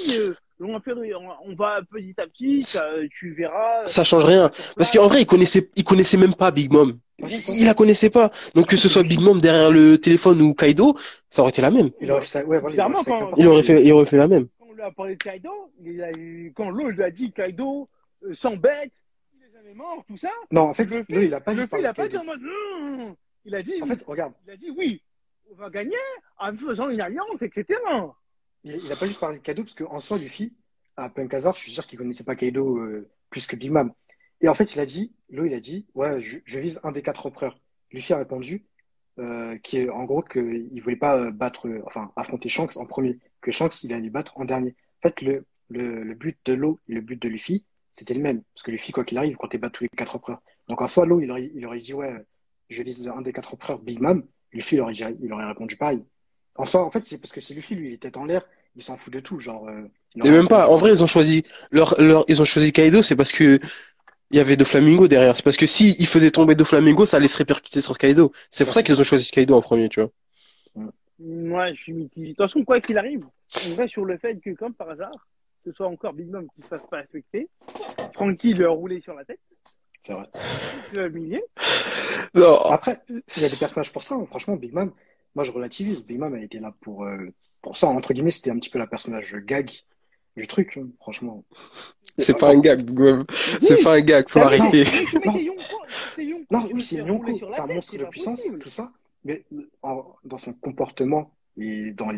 [SPEAKER 3] on va petit à petit, tu verras,
[SPEAKER 2] Ça change
[SPEAKER 3] on sera
[SPEAKER 2] rien.
[SPEAKER 3] sur
[SPEAKER 2] Parce
[SPEAKER 3] place.
[SPEAKER 2] qu'en vrai, il connaissait même pas Big Mom.
[SPEAKER 4] Ouais, c'est ça.
[SPEAKER 2] Il la connaissait pas. Donc que
[SPEAKER 4] Après,
[SPEAKER 2] ce
[SPEAKER 4] c'est
[SPEAKER 2] soit Big
[SPEAKER 4] Luffy.
[SPEAKER 2] Mom derrière le téléphone ou Kaido, ça aurait été la même.
[SPEAKER 4] Il aurait fait ça, ouais, voilà, il aurait fait
[SPEAKER 3] Bizarrement,
[SPEAKER 4] ça avec
[SPEAKER 3] quand,
[SPEAKER 4] n'importe
[SPEAKER 2] Il
[SPEAKER 3] quand,
[SPEAKER 2] aurait
[SPEAKER 4] qui.
[SPEAKER 2] fait, il aurait fait la même.
[SPEAKER 3] quand on lui a parlé de Kaido, quand l'eau lui a dit Kaido s'embête, il est jamais mort, tout ça,
[SPEAKER 4] Non, en fait,
[SPEAKER 3] Luffy,
[SPEAKER 4] Laure, il a pas juste
[SPEAKER 3] Luffy, il
[SPEAKER 4] parlé de
[SPEAKER 3] a pas dit
[SPEAKER 4] Kaido.
[SPEAKER 3] en mode il a dit,
[SPEAKER 4] En fait, regarde,
[SPEAKER 3] il a dit oui, on va gagner en faisant une alliance, etc.
[SPEAKER 4] il a pas juste parlé de Kaido, parce qu'en soi, Luffy, à Punk Hazard, je suis sûr qu'il connaissait pas Kaido plus que Big Mom. Et en fait, Laure, il a dit, ouais, je vise un des 4 empereurs. Luffy a répondu, en gros, qu'il voulait pas enfin, affronter Shanks en premier, que Shanks, il allait battre en dernier. En fait, le but de Laure et le but de Luffy, c'était le même. Parce que Luffy, quoi qu'il arrive, quand il bat tous les 4 empereurs. Donc, en soi, Laure, il aurait dit, ouais, je vise un des 4 empereurs, Big Mom. Luffy, il aurait répondu pareil. En soi, en fait, c'est parce que c'est Luffy, lui, il était en l'air, il s'en fout de tout. Genre, il
[SPEAKER 2] Et
[SPEAKER 4] aurait
[SPEAKER 2] même pas.
[SPEAKER 4] répondu.
[SPEAKER 2] En vrai, ils ont choisi Kaido, c'est parce que il y avait Doflamingo derrière. C'est parce que si ils faisaient tomber Doflamingo, ça allait se répercuter sur Kaido. C'est pour
[SPEAKER 4] Ouais,
[SPEAKER 2] ça
[SPEAKER 4] c'est
[SPEAKER 2] qu'ils
[SPEAKER 4] ça.
[SPEAKER 2] ont choisi Kaido en premier, tu vois.
[SPEAKER 3] Moi, je suis mitigé. De toute façon, quoi qu'il arrive, on reste sur le fait que, comme par hasard, ce soit encore Big Mom qui se fasse pas respecter, Frankie lui a roulé sur la tête,
[SPEAKER 4] C'est vrai.
[SPEAKER 3] il l'a humilié.
[SPEAKER 2] Non.
[SPEAKER 4] Après, il y a des personnages pour ça, hein. Franchement, Big Mom, moi, je relativise. Big Mom, elle était là pour ça. Entre guillemets, c'était un petit peu la personnage gag du truc, hein, franchement.
[SPEAKER 2] C'est pas un gag, Gwen. C'est
[SPEAKER 3] Oui,
[SPEAKER 2] pas un gag, faut
[SPEAKER 3] t'as vu,
[SPEAKER 2] arrêter.
[SPEAKER 3] tu mets
[SPEAKER 4] Non,
[SPEAKER 3] tes Yonko,
[SPEAKER 4] non,
[SPEAKER 3] tu
[SPEAKER 4] oui,
[SPEAKER 3] le
[SPEAKER 4] c'est
[SPEAKER 3] fais
[SPEAKER 4] une
[SPEAKER 3] rouler
[SPEAKER 4] Yonko,
[SPEAKER 3] sur
[SPEAKER 4] c'est
[SPEAKER 3] la
[SPEAKER 4] un
[SPEAKER 3] tête,
[SPEAKER 4] monstre
[SPEAKER 3] c'est
[SPEAKER 4] de
[SPEAKER 3] pas
[SPEAKER 4] puissance,
[SPEAKER 3] possible.
[SPEAKER 4] tout ça. Mais dans son comportement et dans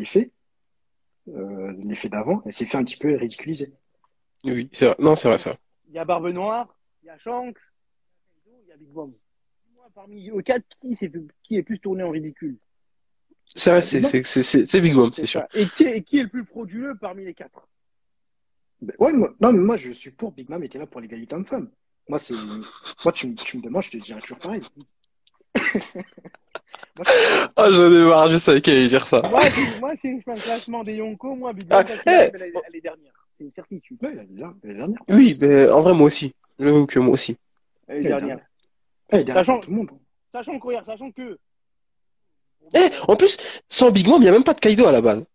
[SPEAKER 4] les faits d'avant, elle s'est fait un petit peu ridiculiser.
[SPEAKER 2] Oui, c'est vrai. Non, c'est vrai, ça.
[SPEAKER 3] Il y a Barbe Noire, il y a Shanks, il y a Big Mom. Moi, parmi eux quatre, qui est plus tourné en ridicule?
[SPEAKER 2] C'est vrai,
[SPEAKER 4] Big Mom.
[SPEAKER 2] c'est Big Mom, c'est
[SPEAKER 3] C'est
[SPEAKER 2] sûr.
[SPEAKER 3] ça. Et qui est le plus frauduleux parmi les quatre?
[SPEAKER 4] Ouais, non, mais moi, je suis pour Big Mom était là pour l'égalité homme-femme. Moi, tu me demandes, je te dirais toujours pareil. Moi, je suis pour.
[SPEAKER 2] Ah, j'en ai marre, je savais qu'elle allait dire ça.
[SPEAKER 3] Moi, si je fais un classement des Yonko, moi, Big
[SPEAKER 2] Ah,
[SPEAKER 3] Mom, quoi qu'il arrive,
[SPEAKER 2] eh,
[SPEAKER 3] elle est dernière. C'est une certitude.
[SPEAKER 4] Ouais, l'année dernière.
[SPEAKER 2] oui, mais en vrai, moi aussi. J'avoue que moi aussi.
[SPEAKER 3] Elle est
[SPEAKER 4] Elle est
[SPEAKER 3] dernière.
[SPEAKER 4] dernière. Elle est dernière pour
[SPEAKER 3] Sachant,
[SPEAKER 4] tout le monde.
[SPEAKER 3] sachant que,
[SPEAKER 2] Eh, en plus, sans Big Mom, il n'y a même pas de Kaido à la base.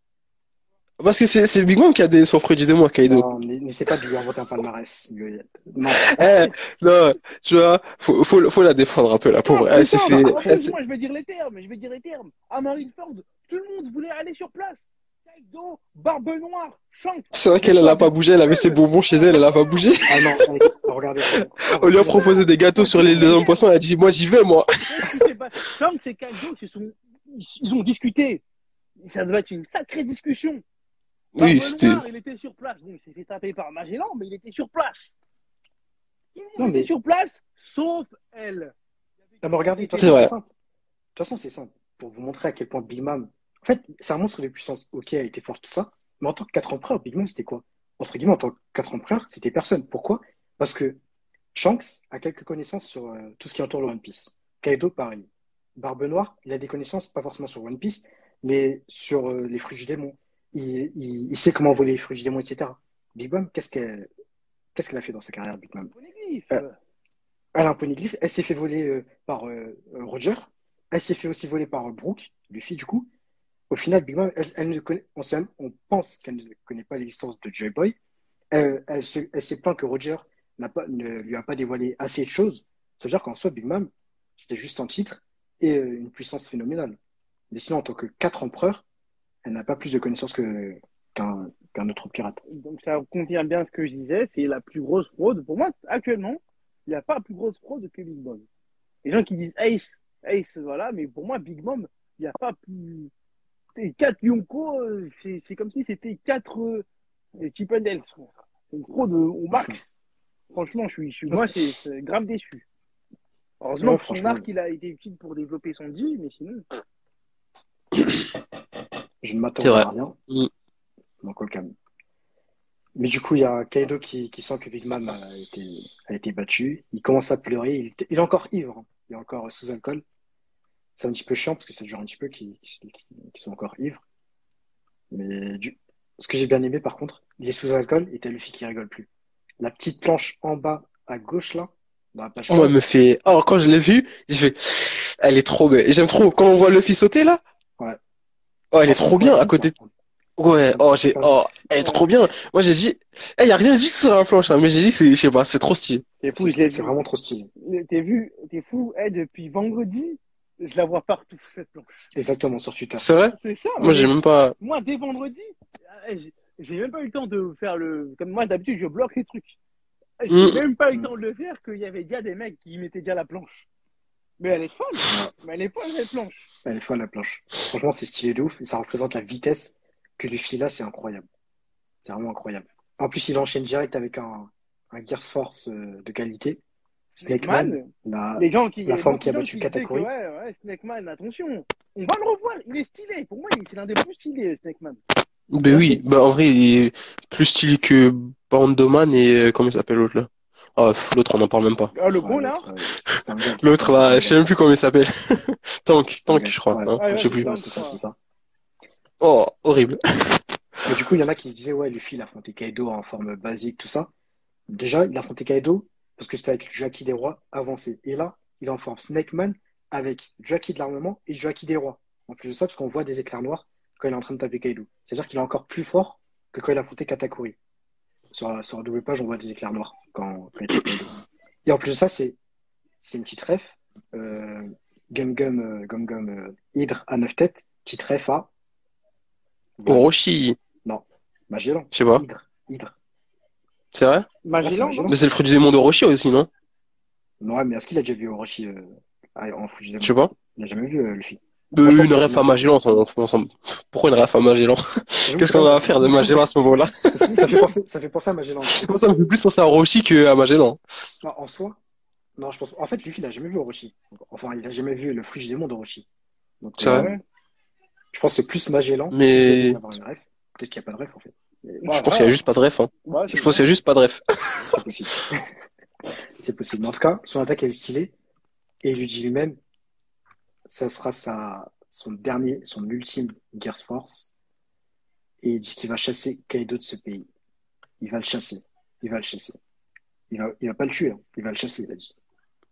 [SPEAKER 2] Parce que c'est Big Mom qui a son produit de moi, Kaido.
[SPEAKER 4] Non, n'essaie pas de lui inventer un palmarès. Non.
[SPEAKER 2] Eh, non, tu vois, faut la défendre un peu, la pauvre.
[SPEAKER 3] non,
[SPEAKER 2] Elle s'est
[SPEAKER 3] putain,
[SPEAKER 2] fait,
[SPEAKER 3] en plus, moi, je vais dire les termes. À Marineford, tout le monde voulait aller sur place. Kaido, Barbe Noire, Shanks.
[SPEAKER 2] c'est vrai qu'elle, elle a pas bougé, elle avait ses bonbons chez elle, elle a pas bougé.
[SPEAKER 4] Ah non, regardez.
[SPEAKER 2] On lui a proposé des gâteaux sur l'île des hommes poissons, elle a dit, moi, j'y vais, moi.
[SPEAKER 3] Shanks et Kaido, ils ont discuté. Ça devait être une sacrée discussion.
[SPEAKER 2] Oui,
[SPEAKER 3] Barbe
[SPEAKER 2] c'était,
[SPEAKER 3] Noire, il était sur place. Bon, il s'est fait taper par Magellan, mais il était sur place. Tout le
[SPEAKER 4] Non,
[SPEAKER 3] monde
[SPEAKER 4] mais-
[SPEAKER 3] était sur place, sauf elle.
[SPEAKER 4] Non, mais regardez, de toute
[SPEAKER 2] C'est
[SPEAKER 4] façon,
[SPEAKER 2] vrai.
[SPEAKER 4] c'est simple. De toute façon, c'est simple. Pour vous montrer à quel point Big Mom. En fait, c'est un monstre de puissance. Ok, elle était forte, tout ça. Mais en tant que 4 empereurs, Big Mom, c'était quoi? Entre guillemets, en tant que 4 empereurs, c'était personne. Pourquoi? Parce que Shanks a quelques connaissances sur tout ce qui entoure le One Piece. Kaido, pareil. Barbe Noire, il a des connaissances, pas forcément sur One Piece, mais sur les fruits du démon. Il sait comment voler les fruits du démon, etc. Big Mom, qu'est-ce qu'elle a fait dans sa carrière, Big Mom?
[SPEAKER 3] Poneglyph.
[SPEAKER 4] Elle a un poneglyphe, elle s'est fait voler par Roger, elle s'est fait aussi voler par Brooke, Luffy du coup. Au final, Big Mom, elle ne connaît, on pense qu'elle ne connaît pas l'existence de Joy Boy. Elle s'est plaint que Roger ne lui a pas dévoilé assez de choses. Ça veut dire qu'en soi, Big Mom, c'était juste un titre et une puissance phénoménale. Mais sinon, en tant que 4 empereurs, elle n'a pas plus de connaissances qu'un autre pirate.
[SPEAKER 3] Donc ça confirme bien ce que je disais, c'est la plus grosse fraude. Pour moi, actuellement, il n'y a pas plus grosse fraude que Big Mom. Les gens qui disent Ace, voilà, mais pour moi, Big Mom, il n'y a pas plus. Les 4 Yonko, c'est comme si c'était 4 Chip and Dale. C'est une fraude au max. Franchement, moi, c'est grave déçu. Heureusement
[SPEAKER 4] Ouais,
[SPEAKER 3] que son
[SPEAKER 4] franchement.
[SPEAKER 3] arc, il a été utile pour développer son G, mais sinon.
[SPEAKER 4] Je ne m'attends
[SPEAKER 2] C'est vrai.
[SPEAKER 4] à rien.
[SPEAKER 2] Mm.
[SPEAKER 4] Donc, au calme. Mais du coup, il y a Kaido qui sent que Big Mom a été battu. Il commence à pleurer. Il est encore ivre, hein. Il est encore sous alcool. C'est un petit peu chiant parce que ça dure un petit peu qu'ils sont encore ivres. Mais ce que j'ai bien aimé, par contre, il est sous alcool et t'as Luffy qui rigole plus. La petite planche en bas à gauche, là, dans la page
[SPEAKER 2] Oh, elle
[SPEAKER 4] 15,
[SPEAKER 2] me fait, oh, quand je l'ai vu, j'ai fait, Elle est trop belle. Et j'aime trop quand on voit Luffy sauter là.
[SPEAKER 4] Ouais.
[SPEAKER 2] Oh, elle est
[SPEAKER 4] Franchement,
[SPEAKER 2] trop
[SPEAKER 4] faut
[SPEAKER 2] bien
[SPEAKER 4] aller
[SPEAKER 2] à
[SPEAKER 4] vite,
[SPEAKER 2] côté.
[SPEAKER 4] par contre.
[SPEAKER 2] Ouais.
[SPEAKER 4] Elle est super vite.
[SPEAKER 2] Elle est trop
[SPEAKER 3] Ouais.
[SPEAKER 2] bien. Moi j'ai dit, il y a rien dit sur la planche, hein, mais j'ai dit que c'est, je sais pas, c'est trop stylé.
[SPEAKER 3] T'es fou, je l'ai
[SPEAKER 4] C'est
[SPEAKER 3] vu.
[SPEAKER 4] vraiment trop stylé.
[SPEAKER 3] T'es fou. Depuis vendredi, je la vois partout, cette planche.
[SPEAKER 4] Exactement, sur Twitter.
[SPEAKER 2] C'est vrai?
[SPEAKER 3] C'est ça,
[SPEAKER 2] Moi j'ai
[SPEAKER 3] mais
[SPEAKER 2] même pas.
[SPEAKER 3] moi, dès vendredi, j'ai même pas eu le temps de faire le. Comme moi, d'habitude, je bloque les trucs. J'ai
[SPEAKER 2] Hmm.
[SPEAKER 3] même pas eu le
[SPEAKER 4] Mm.
[SPEAKER 3] temps de le faire qu'il y avait déjà des mecs qui mettaient déjà la planche. Mais elle est folle.
[SPEAKER 4] Ouais.
[SPEAKER 3] Mais elle est folle, cette planche.
[SPEAKER 4] Elle est folle, la planche. Franchement, c'est stylé de ouf. Et ça représente la vitesse que Luffy là, c'est incroyable. C'est vraiment incroyable. En plus, il enchaîne direct avec un Gears Force de qualité. Snake Man,
[SPEAKER 3] Snakeman,
[SPEAKER 4] la,
[SPEAKER 3] les gens qui, il y
[SPEAKER 4] la
[SPEAKER 3] avait
[SPEAKER 4] femme
[SPEAKER 3] beaucoup
[SPEAKER 4] qui a
[SPEAKER 3] de gens
[SPEAKER 4] battu
[SPEAKER 3] qui disaient que
[SPEAKER 4] Katakuri.
[SPEAKER 3] ouais, Snakeman, attention. On va le revoir. Il est stylé. Pour moi, c'est l'un des plus stylés, Snakeman.
[SPEAKER 2] Ben
[SPEAKER 4] Ouais,
[SPEAKER 2] oui,
[SPEAKER 4] c'est.
[SPEAKER 2] bah en vrai il est plus stylé que Bandoman et comment il s'appelle l'autre là? Ah, l'autre on en parle même pas.
[SPEAKER 3] Ah, le
[SPEAKER 4] Ouais,
[SPEAKER 3] gros, là.
[SPEAKER 4] l'autre, c'est un gag. Ouais,
[SPEAKER 2] L'autre
[SPEAKER 4] c'est
[SPEAKER 2] là,
[SPEAKER 4] un
[SPEAKER 2] je sais
[SPEAKER 4] gag.
[SPEAKER 2] même plus comment il s'appelle.
[SPEAKER 4] C'est un
[SPEAKER 2] Tank,
[SPEAKER 4] gag.
[SPEAKER 2] je crois,
[SPEAKER 4] Ouais,
[SPEAKER 2] hein,
[SPEAKER 3] Ouais,
[SPEAKER 2] je
[SPEAKER 3] ouais,
[SPEAKER 2] sais
[SPEAKER 3] c'est
[SPEAKER 2] plus.
[SPEAKER 4] ouais,
[SPEAKER 3] Tank,
[SPEAKER 4] c'était
[SPEAKER 3] je
[SPEAKER 4] ça,
[SPEAKER 3] crois.
[SPEAKER 4] c'était ça.
[SPEAKER 2] Oh, horrible.
[SPEAKER 4] Mais du coup, il y en a qui disaient, ouais, Luffy, il a affronté Kaido en forme basique, tout ça. Déjà, il a affronté Kaido parce que c'était avec Jackie des Rois avancé. Et là, il est en forme Snake Man avec Jackie de l'armement et Jackie des Rois. En plus de ça, parce qu'on voit des éclairs noirs quand il est en train de taper Kaido. C'est-à-dire qu'il est encore plus fort que quand il a affronté Katakuri. Sur la double page, on voit des éclairs noirs quand il tape Kaido. Et en plus de ça, c'est une petite ref. Euh, Gum Gum Hydre à 9 têtes. Petite ref à Val.
[SPEAKER 2] Orochi,
[SPEAKER 4] Non, Magellan.
[SPEAKER 2] je sais pas.
[SPEAKER 4] Hydre.
[SPEAKER 2] C'est vrai?
[SPEAKER 4] Ouais, c'est
[SPEAKER 3] Magellan, non?
[SPEAKER 2] Mais
[SPEAKER 4] Magellan.
[SPEAKER 2] c'est le fruit du démon d'Orochi aussi, non?
[SPEAKER 4] Ouais, mais est-ce qu'il a déjà vu Orochi en Fuji
[SPEAKER 2] Je sais
[SPEAKER 4] Demon?
[SPEAKER 2] pas.
[SPEAKER 4] Il n'a jamais vu Luffy. Moi, je pense
[SPEAKER 2] Une
[SPEAKER 4] que c'est
[SPEAKER 2] ref à
[SPEAKER 4] Magellan.
[SPEAKER 2] Magellan, pourquoi une ref à Magellan?
[SPEAKER 4] J'avoue,
[SPEAKER 2] Qu'est-ce
[SPEAKER 4] c'est pas
[SPEAKER 2] qu'on a à
[SPEAKER 4] bête.
[SPEAKER 2] faire de Magellan à ce moment-là?
[SPEAKER 4] Ça fait penser à Magellan un peu.
[SPEAKER 2] Moi, ça me fait plus penser à Orochi que à Magellan.
[SPEAKER 4] Non, en soi, non, je pense. En fait, Luffy, il n'a jamais vu Orochi. Enfin, il n'a jamais vu le fruit du démon d'Orochi. Donc,
[SPEAKER 2] C'est
[SPEAKER 3] Ah
[SPEAKER 2] vrai.
[SPEAKER 3] ouais?
[SPEAKER 4] je pense que c'est plus Magellan, s'il devait y
[SPEAKER 2] Mais
[SPEAKER 4] avoir une ref. Peut-être qu'il n'y a pas de ref, en fait. Mais
[SPEAKER 3] Ouais,
[SPEAKER 2] je pense qu'il y a
[SPEAKER 3] voilà.
[SPEAKER 2] juste pas de ref, hein.
[SPEAKER 3] Ouais,
[SPEAKER 2] Je
[SPEAKER 3] c'est
[SPEAKER 2] pense qu'il y
[SPEAKER 3] ça.
[SPEAKER 2] a juste pas de ref.
[SPEAKER 4] c'est possible. C'est possible. Mais en tout cas, son attaque, elle est stylée. Et il lui dit lui-même, ça sera son ultime Gears Force. Et il dit qu'il va chasser Kaido de ce pays. Il va le chasser. Il va le chasser. Il va pas le tuer, hein. Il va le chasser, il a dit.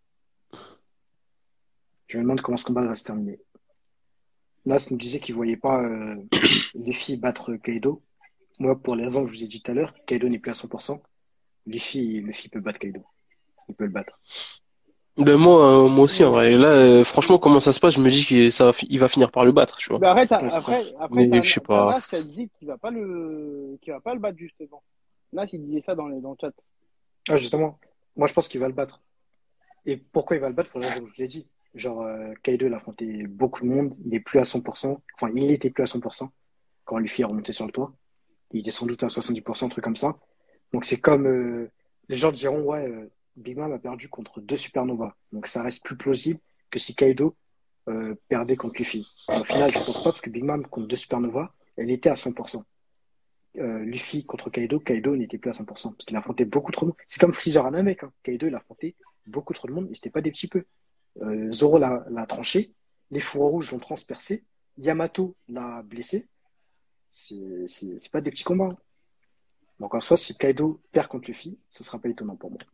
[SPEAKER 4] Je me demande comment ce combat va se terminer. Nas nous disait qu'il voyait pas Luffy battre Kaido. Moi, pour les raisons que je vous ai dit tout à l'heure, Kaido n'est plus à 100%. Luffy peut battre Kaido. Il peut le battre.
[SPEAKER 2] Ben moi aussi en
[SPEAKER 3] Ouais.
[SPEAKER 2] vrai. Là, franchement, comment ça se passe, je me dis il va finir par le battre, tu vois.
[SPEAKER 3] Mais arrête,
[SPEAKER 4] Ouais, c'est ça.
[SPEAKER 3] après,
[SPEAKER 2] Mais je sais
[SPEAKER 3] t'as
[SPEAKER 2] pas.
[SPEAKER 3] Nas qui a dit qu'il va pas le battre, justement. Nas, il disait ça dans le chat.
[SPEAKER 4] Ah, justement, moi, je pense qu'il va le battre. Et pourquoi il va le battre? Pour les raisons que je vous ai dit. Genre, Kaido, il a affronté beaucoup de monde. Il est plus à 100%. Enfin, il était plus à 100% quand Luffy est remonté sur le toit. Il était sans doute à 70%, un truc comme ça. Donc, c'est comme les gens diront, ouais, Big Mom a perdu contre deux supernovas. Donc, ça reste plus plausible que si Kaido perdait contre Luffy. Au final, je pense pas, parce que Big Mom contre deux supernovas, elle était à 100%. Luffy contre Kaido n'était plus à 100%, parce qu'il a affronté beaucoup trop de monde. C'est comme Freezer à Namek, hein. Kaido, il a affronté beaucoup trop de monde, et c'était pas des petits peu. Zoro l'a tranché, les fourreaux rouges l'ont transpercé, Yamato l'a blessé. C'est pas des petits combats, hein. Donc en soi, si Kaido perd contre Luffy, ce sera pas étonnant pour moi.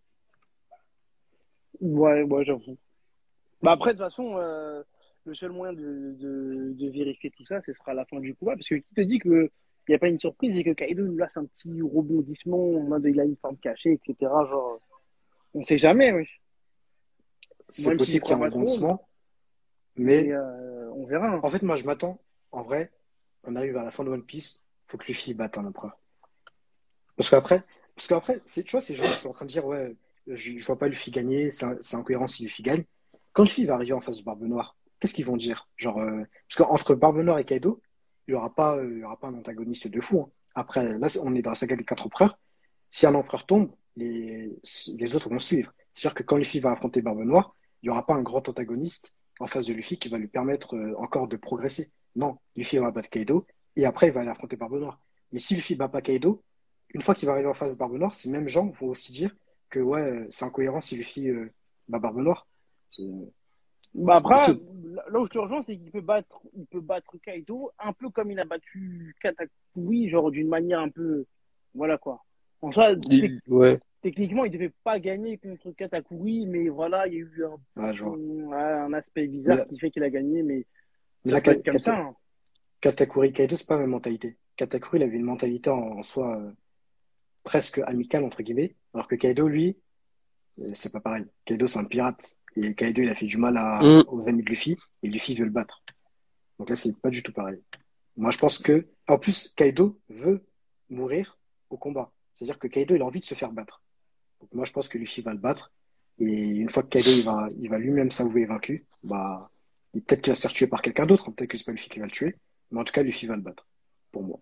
[SPEAKER 3] Ouais, j'avoue. Bah après, de toute façon, le seul moyen de vérifier tout ça, ce sera la fin du combat. Parce que qui te dit qu'il n'y a pas une surprise et que Kaido nous lâche un petit rebondissement en mode il a une forme cachée, etc. Genre, on sait jamais, oui.
[SPEAKER 4] C'est
[SPEAKER 3] Même s'il y
[SPEAKER 4] possible qu'il y
[SPEAKER 3] croit
[SPEAKER 4] ait un
[SPEAKER 3] pas trop,
[SPEAKER 4] rebondissement,
[SPEAKER 3] mais
[SPEAKER 4] mais
[SPEAKER 3] on verra, hein.
[SPEAKER 4] en fait, moi, je m'attends. En vrai, on arrive à la fin de One Piece, faut que Luffy batte un empereur. Parce qu'après, tu vois, ces gens qui sont en train de dire, ouais, je vois pas Luffy gagner, c'est incohérent si Luffy gagne. Quand Luffy va arriver en face de Barbe Noire, qu'est-ce qu'ils vont dire? Genre, parce qu'entre Barbe Noire et Kaido, il y aura pas un antagoniste de fou, hein. Après, là, on est dans la saga des quatre empereurs. Si un empereur tombe, les autres vont suivre. C'est-à-dire que quand Luffy va affronter Barbe Noire, il y aura pas un grand antagoniste en face de Luffy qui va lui permettre encore de progresser. Non, Luffy va battre Kaido et après il va aller affronter Barbe Noire. Mais si Luffy bat pas Kaido, une fois qu'il va arriver en face de Barbe Noire, ces mêmes gens vont aussi dire que ouais, c'est incohérent si Luffy bat Barbe Noire. C'est
[SPEAKER 3] Bah
[SPEAKER 4] c'est
[SPEAKER 3] après,
[SPEAKER 4] possible.
[SPEAKER 3] là où je te rejoins, c'est il peut battre Kaido un peu comme il a battu Katakuri, genre d'une manière un peu, voilà quoi. En soi,
[SPEAKER 2] Ouais.
[SPEAKER 3] techniquement, il devait pas gagner contre Katakuri, mais voilà, il y a eu
[SPEAKER 1] Ouais, je vois.
[SPEAKER 3] un aspect
[SPEAKER 1] Mais
[SPEAKER 3] bizarre
[SPEAKER 1] là,
[SPEAKER 3] qui fait qu'il a gagné, mais
[SPEAKER 1] mais
[SPEAKER 3] ça
[SPEAKER 1] là,
[SPEAKER 3] peut être comme ça, hein.
[SPEAKER 1] Katakuri Kaido, c'est pas la même mentalité. Katakuri, il avait une mentalité en soi presque amicale, entre guillemets, alors que Kaido, lui, c'est pas pareil. Kaido, c'est un pirate. Et Kaido, il a fait du mal
[SPEAKER 2] Hmm.
[SPEAKER 1] aux amis de Luffy, et Luffy veut le battre. Donc là, c'est pas du tout pareil. Moi, je pense que, en plus, Kaido veut mourir au combat. C'est-à-dire que Kaido, il a envie de se faire battre. Donc moi, je pense que Luffy va le battre. Et une fois que Kaido, il va lui-même s'avouer vaincu, bah, peut-être qu'il va se faire tuer par quelqu'un d'autre, hein. Peut-être que c'est pas Luffy qui va le tuer. Mais en tout cas, Luffy va le battre. Pour moi.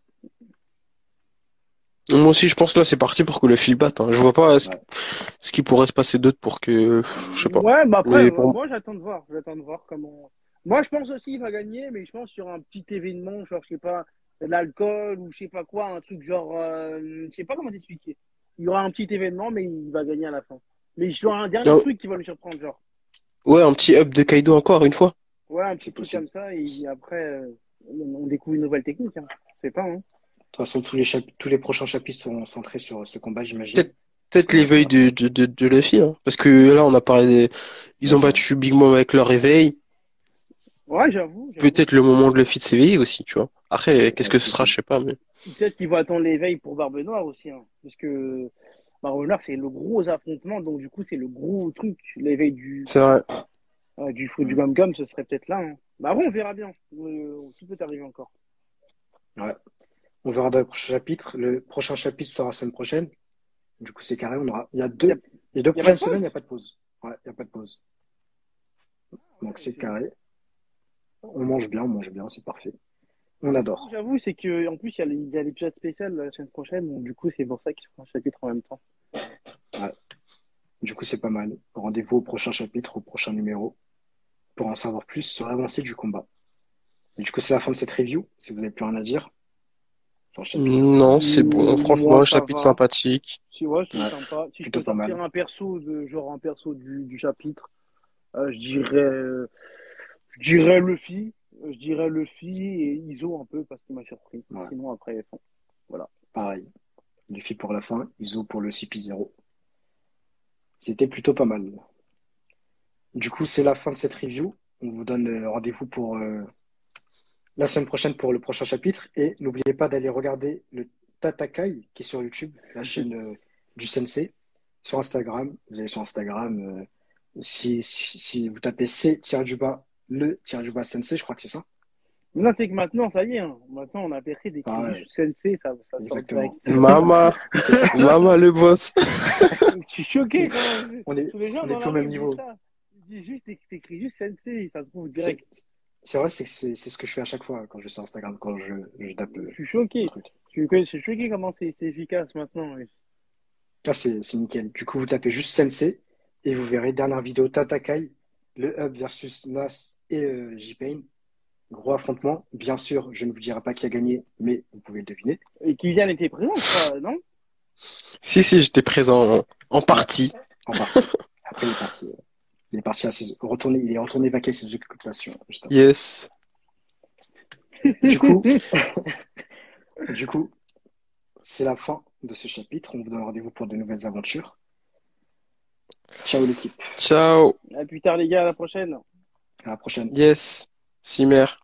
[SPEAKER 2] Moi aussi, je pense que là, c'est parti pour que le fil batte, hein. Je vois pas
[SPEAKER 1] Ouais.
[SPEAKER 2] ce qui pourrait se passer d'autre pour que, je sais pas.
[SPEAKER 3] Ouais, bah après,
[SPEAKER 2] Mais pour,
[SPEAKER 3] moi, j'attends de voir. J'attends de voir comment. Moi, je pense aussi qu'il va gagner, mais je pense sur un petit événement, genre, je sais pas, de l'alcool ou je sais pas quoi, un truc genre, je sais pas comment t'expliquer. Il y aura un petit événement, mais il va gagner à la fin. Mais il y aura un dernier
[SPEAKER 2] non,
[SPEAKER 3] truc qui va le surprendre, genre.
[SPEAKER 2] ouais, un petit up de Kaido encore une fois.
[SPEAKER 3] Ouais, un petit
[SPEAKER 1] C'est
[SPEAKER 3] truc
[SPEAKER 1] possible.
[SPEAKER 3] comme ça, et après, on découvre une nouvelle technique, hein. C'est pas, hein.
[SPEAKER 1] De toute façon, tous les prochains chapitres seront centrés sur ce combat, j'imagine.
[SPEAKER 2] Peut-être
[SPEAKER 1] Parce que c'est
[SPEAKER 2] l'éveil
[SPEAKER 1] la fin.
[SPEAKER 2] de Luffy, hein. Parce que là, on a parlé
[SPEAKER 1] Ouais,
[SPEAKER 2] ils ont
[SPEAKER 1] c'est vrai.
[SPEAKER 2] battu Big Mom avec leur réveil.
[SPEAKER 3] Ouais, j'avoue.
[SPEAKER 2] Peut-être le moment de Luffy de s'éveiller aussi, tu vois. Après, qu'est-ce que
[SPEAKER 1] C'est
[SPEAKER 2] ce sera, je
[SPEAKER 1] possible.
[SPEAKER 2] sais pas, mais.
[SPEAKER 3] Peut-être qu'il va attendre l'éveil pour Barbe Noire aussi, hein. Parce que Barbe Noire, c'est le gros affrontement, donc du coup, c'est le gros truc. L'éveil
[SPEAKER 2] C'est vrai.
[SPEAKER 3] du fruit du
[SPEAKER 1] Mm.
[SPEAKER 3] Gum ce serait peut-être là, hein. Bah bon, on verra bien. Tout peut arriver encore.
[SPEAKER 1] Ouais. On verra dans le prochain chapitre. Le prochain chapitre sera la semaine prochaine. Du coup, c'est carré.
[SPEAKER 3] Il y a,
[SPEAKER 1] Les deux
[SPEAKER 3] y a pas
[SPEAKER 1] prochaines
[SPEAKER 3] de pause?
[SPEAKER 1] semaines, il n'y a pas de pause. Ouais, il n'y a pas de pause. Donc,
[SPEAKER 3] Ouais,
[SPEAKER 1] c'est carré. On mange bien, c'est parfait. On adore.
[SPEAKER 3] j'avoue, c'est que en plus, il y a l'épisode spécial la semaine prochaine, donc du coup, c'est pour ça qu'ils font un chapitre en même temps.
[SPEAKER 1] Ouais. Du coup, c'est pas mal. Rendez-vous au prochain chapitre, au prochain numéro, pour en savoir plus sur l'avancée du combat. Et du coup, c'est la fin de cette review. Si vous n'avez plus rien à dire sur le chapitre.
[SPEAKER 2] Non, c'est bon. Franchement,
[SPEAKER 3] Moi,
[SPEAKER 2] le
[SPEAKER 3] ça
[SPEAKER 2] chapitre
[SPEAKER 3] va.
[SPEAKER 2] sympathique.
[SPEAKER 3] Si, ouais, c'est
[SPEAKER 1] Ouais,
[SPEAKER 3] sympa. Si je
[SPEAKER 1] plutôt
[SPEAKER 3] peux
[SPEAKER 1] pas
[SPEAKER 3] sortir
[SPEAKER 1] mal.
[SPEAKER 3] un perso du chapitre, je dirais, je dirais Luffy et Izo un peu parce qu'il m'a surpris.
[SPEAKER 1] Ouais,
[SPEAKER 3] Sinon, après, bon, voilà.
[SPEAKER 1] pareil. Luffy pour la fin, Iso pour le CP0. C'était plutôt pas mal. Du coup, c'est la fin de cette review. On vous donne rendez-vous pour la semaine prochaine pour le prochain chapitre. Et n'oubliez pas d'aller regarder le Tatakai qui est sur YouTube, la chaîne du Sensei, sur Instagram. Vous allez sur Instagram. Si vous tapez C-du-bas, le du bas Sensei, je crois que c'est ça.
[SPEAKER 3] Mais là, c'est que maintenant, ça y est, hein. Maintenant, on a percé
[SPEAKER 1] Ah
[SPEAKER 3] d'écrire
[SPEAKER 1] ouais,
[SPEAKER 3] juste Sensei, ça sort direct.
[SPEAKER 1] exactement.
[SPEAKER 2] Mama,
[SPEAKER 1] C'est parfait.
[SPEAKER 2] Mama le boss.
[SPEAKER 3] Je suis choqué quand même.
[SPEAKER 1] On est,
[SPEAKER 3] Tous les gens
[SPEAKER 1] on est
[SPEAKER 3] dans
[SPEAKER 1] plus
[SPEAKER 3] la
[SPEAKER 1] au
[SPEAKER 3] rue
[SPEAKER 1] même
[SPEAKER 3] ils me disent
[SPEAKER 1] niveau.
[SPEAKER 3] ça. Ils disent juste, t'écris juste Sensei, ça se trouve
[SPEAKER 1] C'est
[SPEAKER 3] direct.
[SPEAKER 1] c'est vrai, c'est ce que je fais à chaque fois quand je vais sur Instagram, quand je tape
[SPEAKER 3] Je suis
[SPEAKER 1] le
[SPEAKER 3] choqué.
[SPEAKER 1] truc.
[SPEAKER 3] Je suis choqué comment c'est efficace maintenant. Oui.
[SPEAKER 1] Là, c'est nickel. Du coup, vous tapez juste Sensei et vous verrez dernière vidéo Tatakai, le Hub versus Nas et J-Pain. Gros affrontement. Bien sûr, je ne vous dirai pas qui a gagné, mais vous pouvez le deviner.
[SPEAKER 3] Et Kylian était présent, je crois, non?
[SPEAKER 2] Si, j'étais présent en
[SPEAKER 1] Ouais,
[SPEAKER 2] partie.
[SPEAKER 1] en partie. Après, il est parti. Il est parti il est retourné vaquer ses occupations, juste après.
[SPEAKER 2] Yes.
[SPEAKER 1] Du coup, du coup, c'est la fin de ce chapitre. On vous donne rendez-vous pour de nouvelles aventures. Ciao l'équipe.
[SPEAKER 2] Ciao.
[SPEAKER 3] À plus tard, les gars, à la prochaine.
[SPEAKER 1] À la prochaine.
[SPEAKER 2] Yes. Cimer.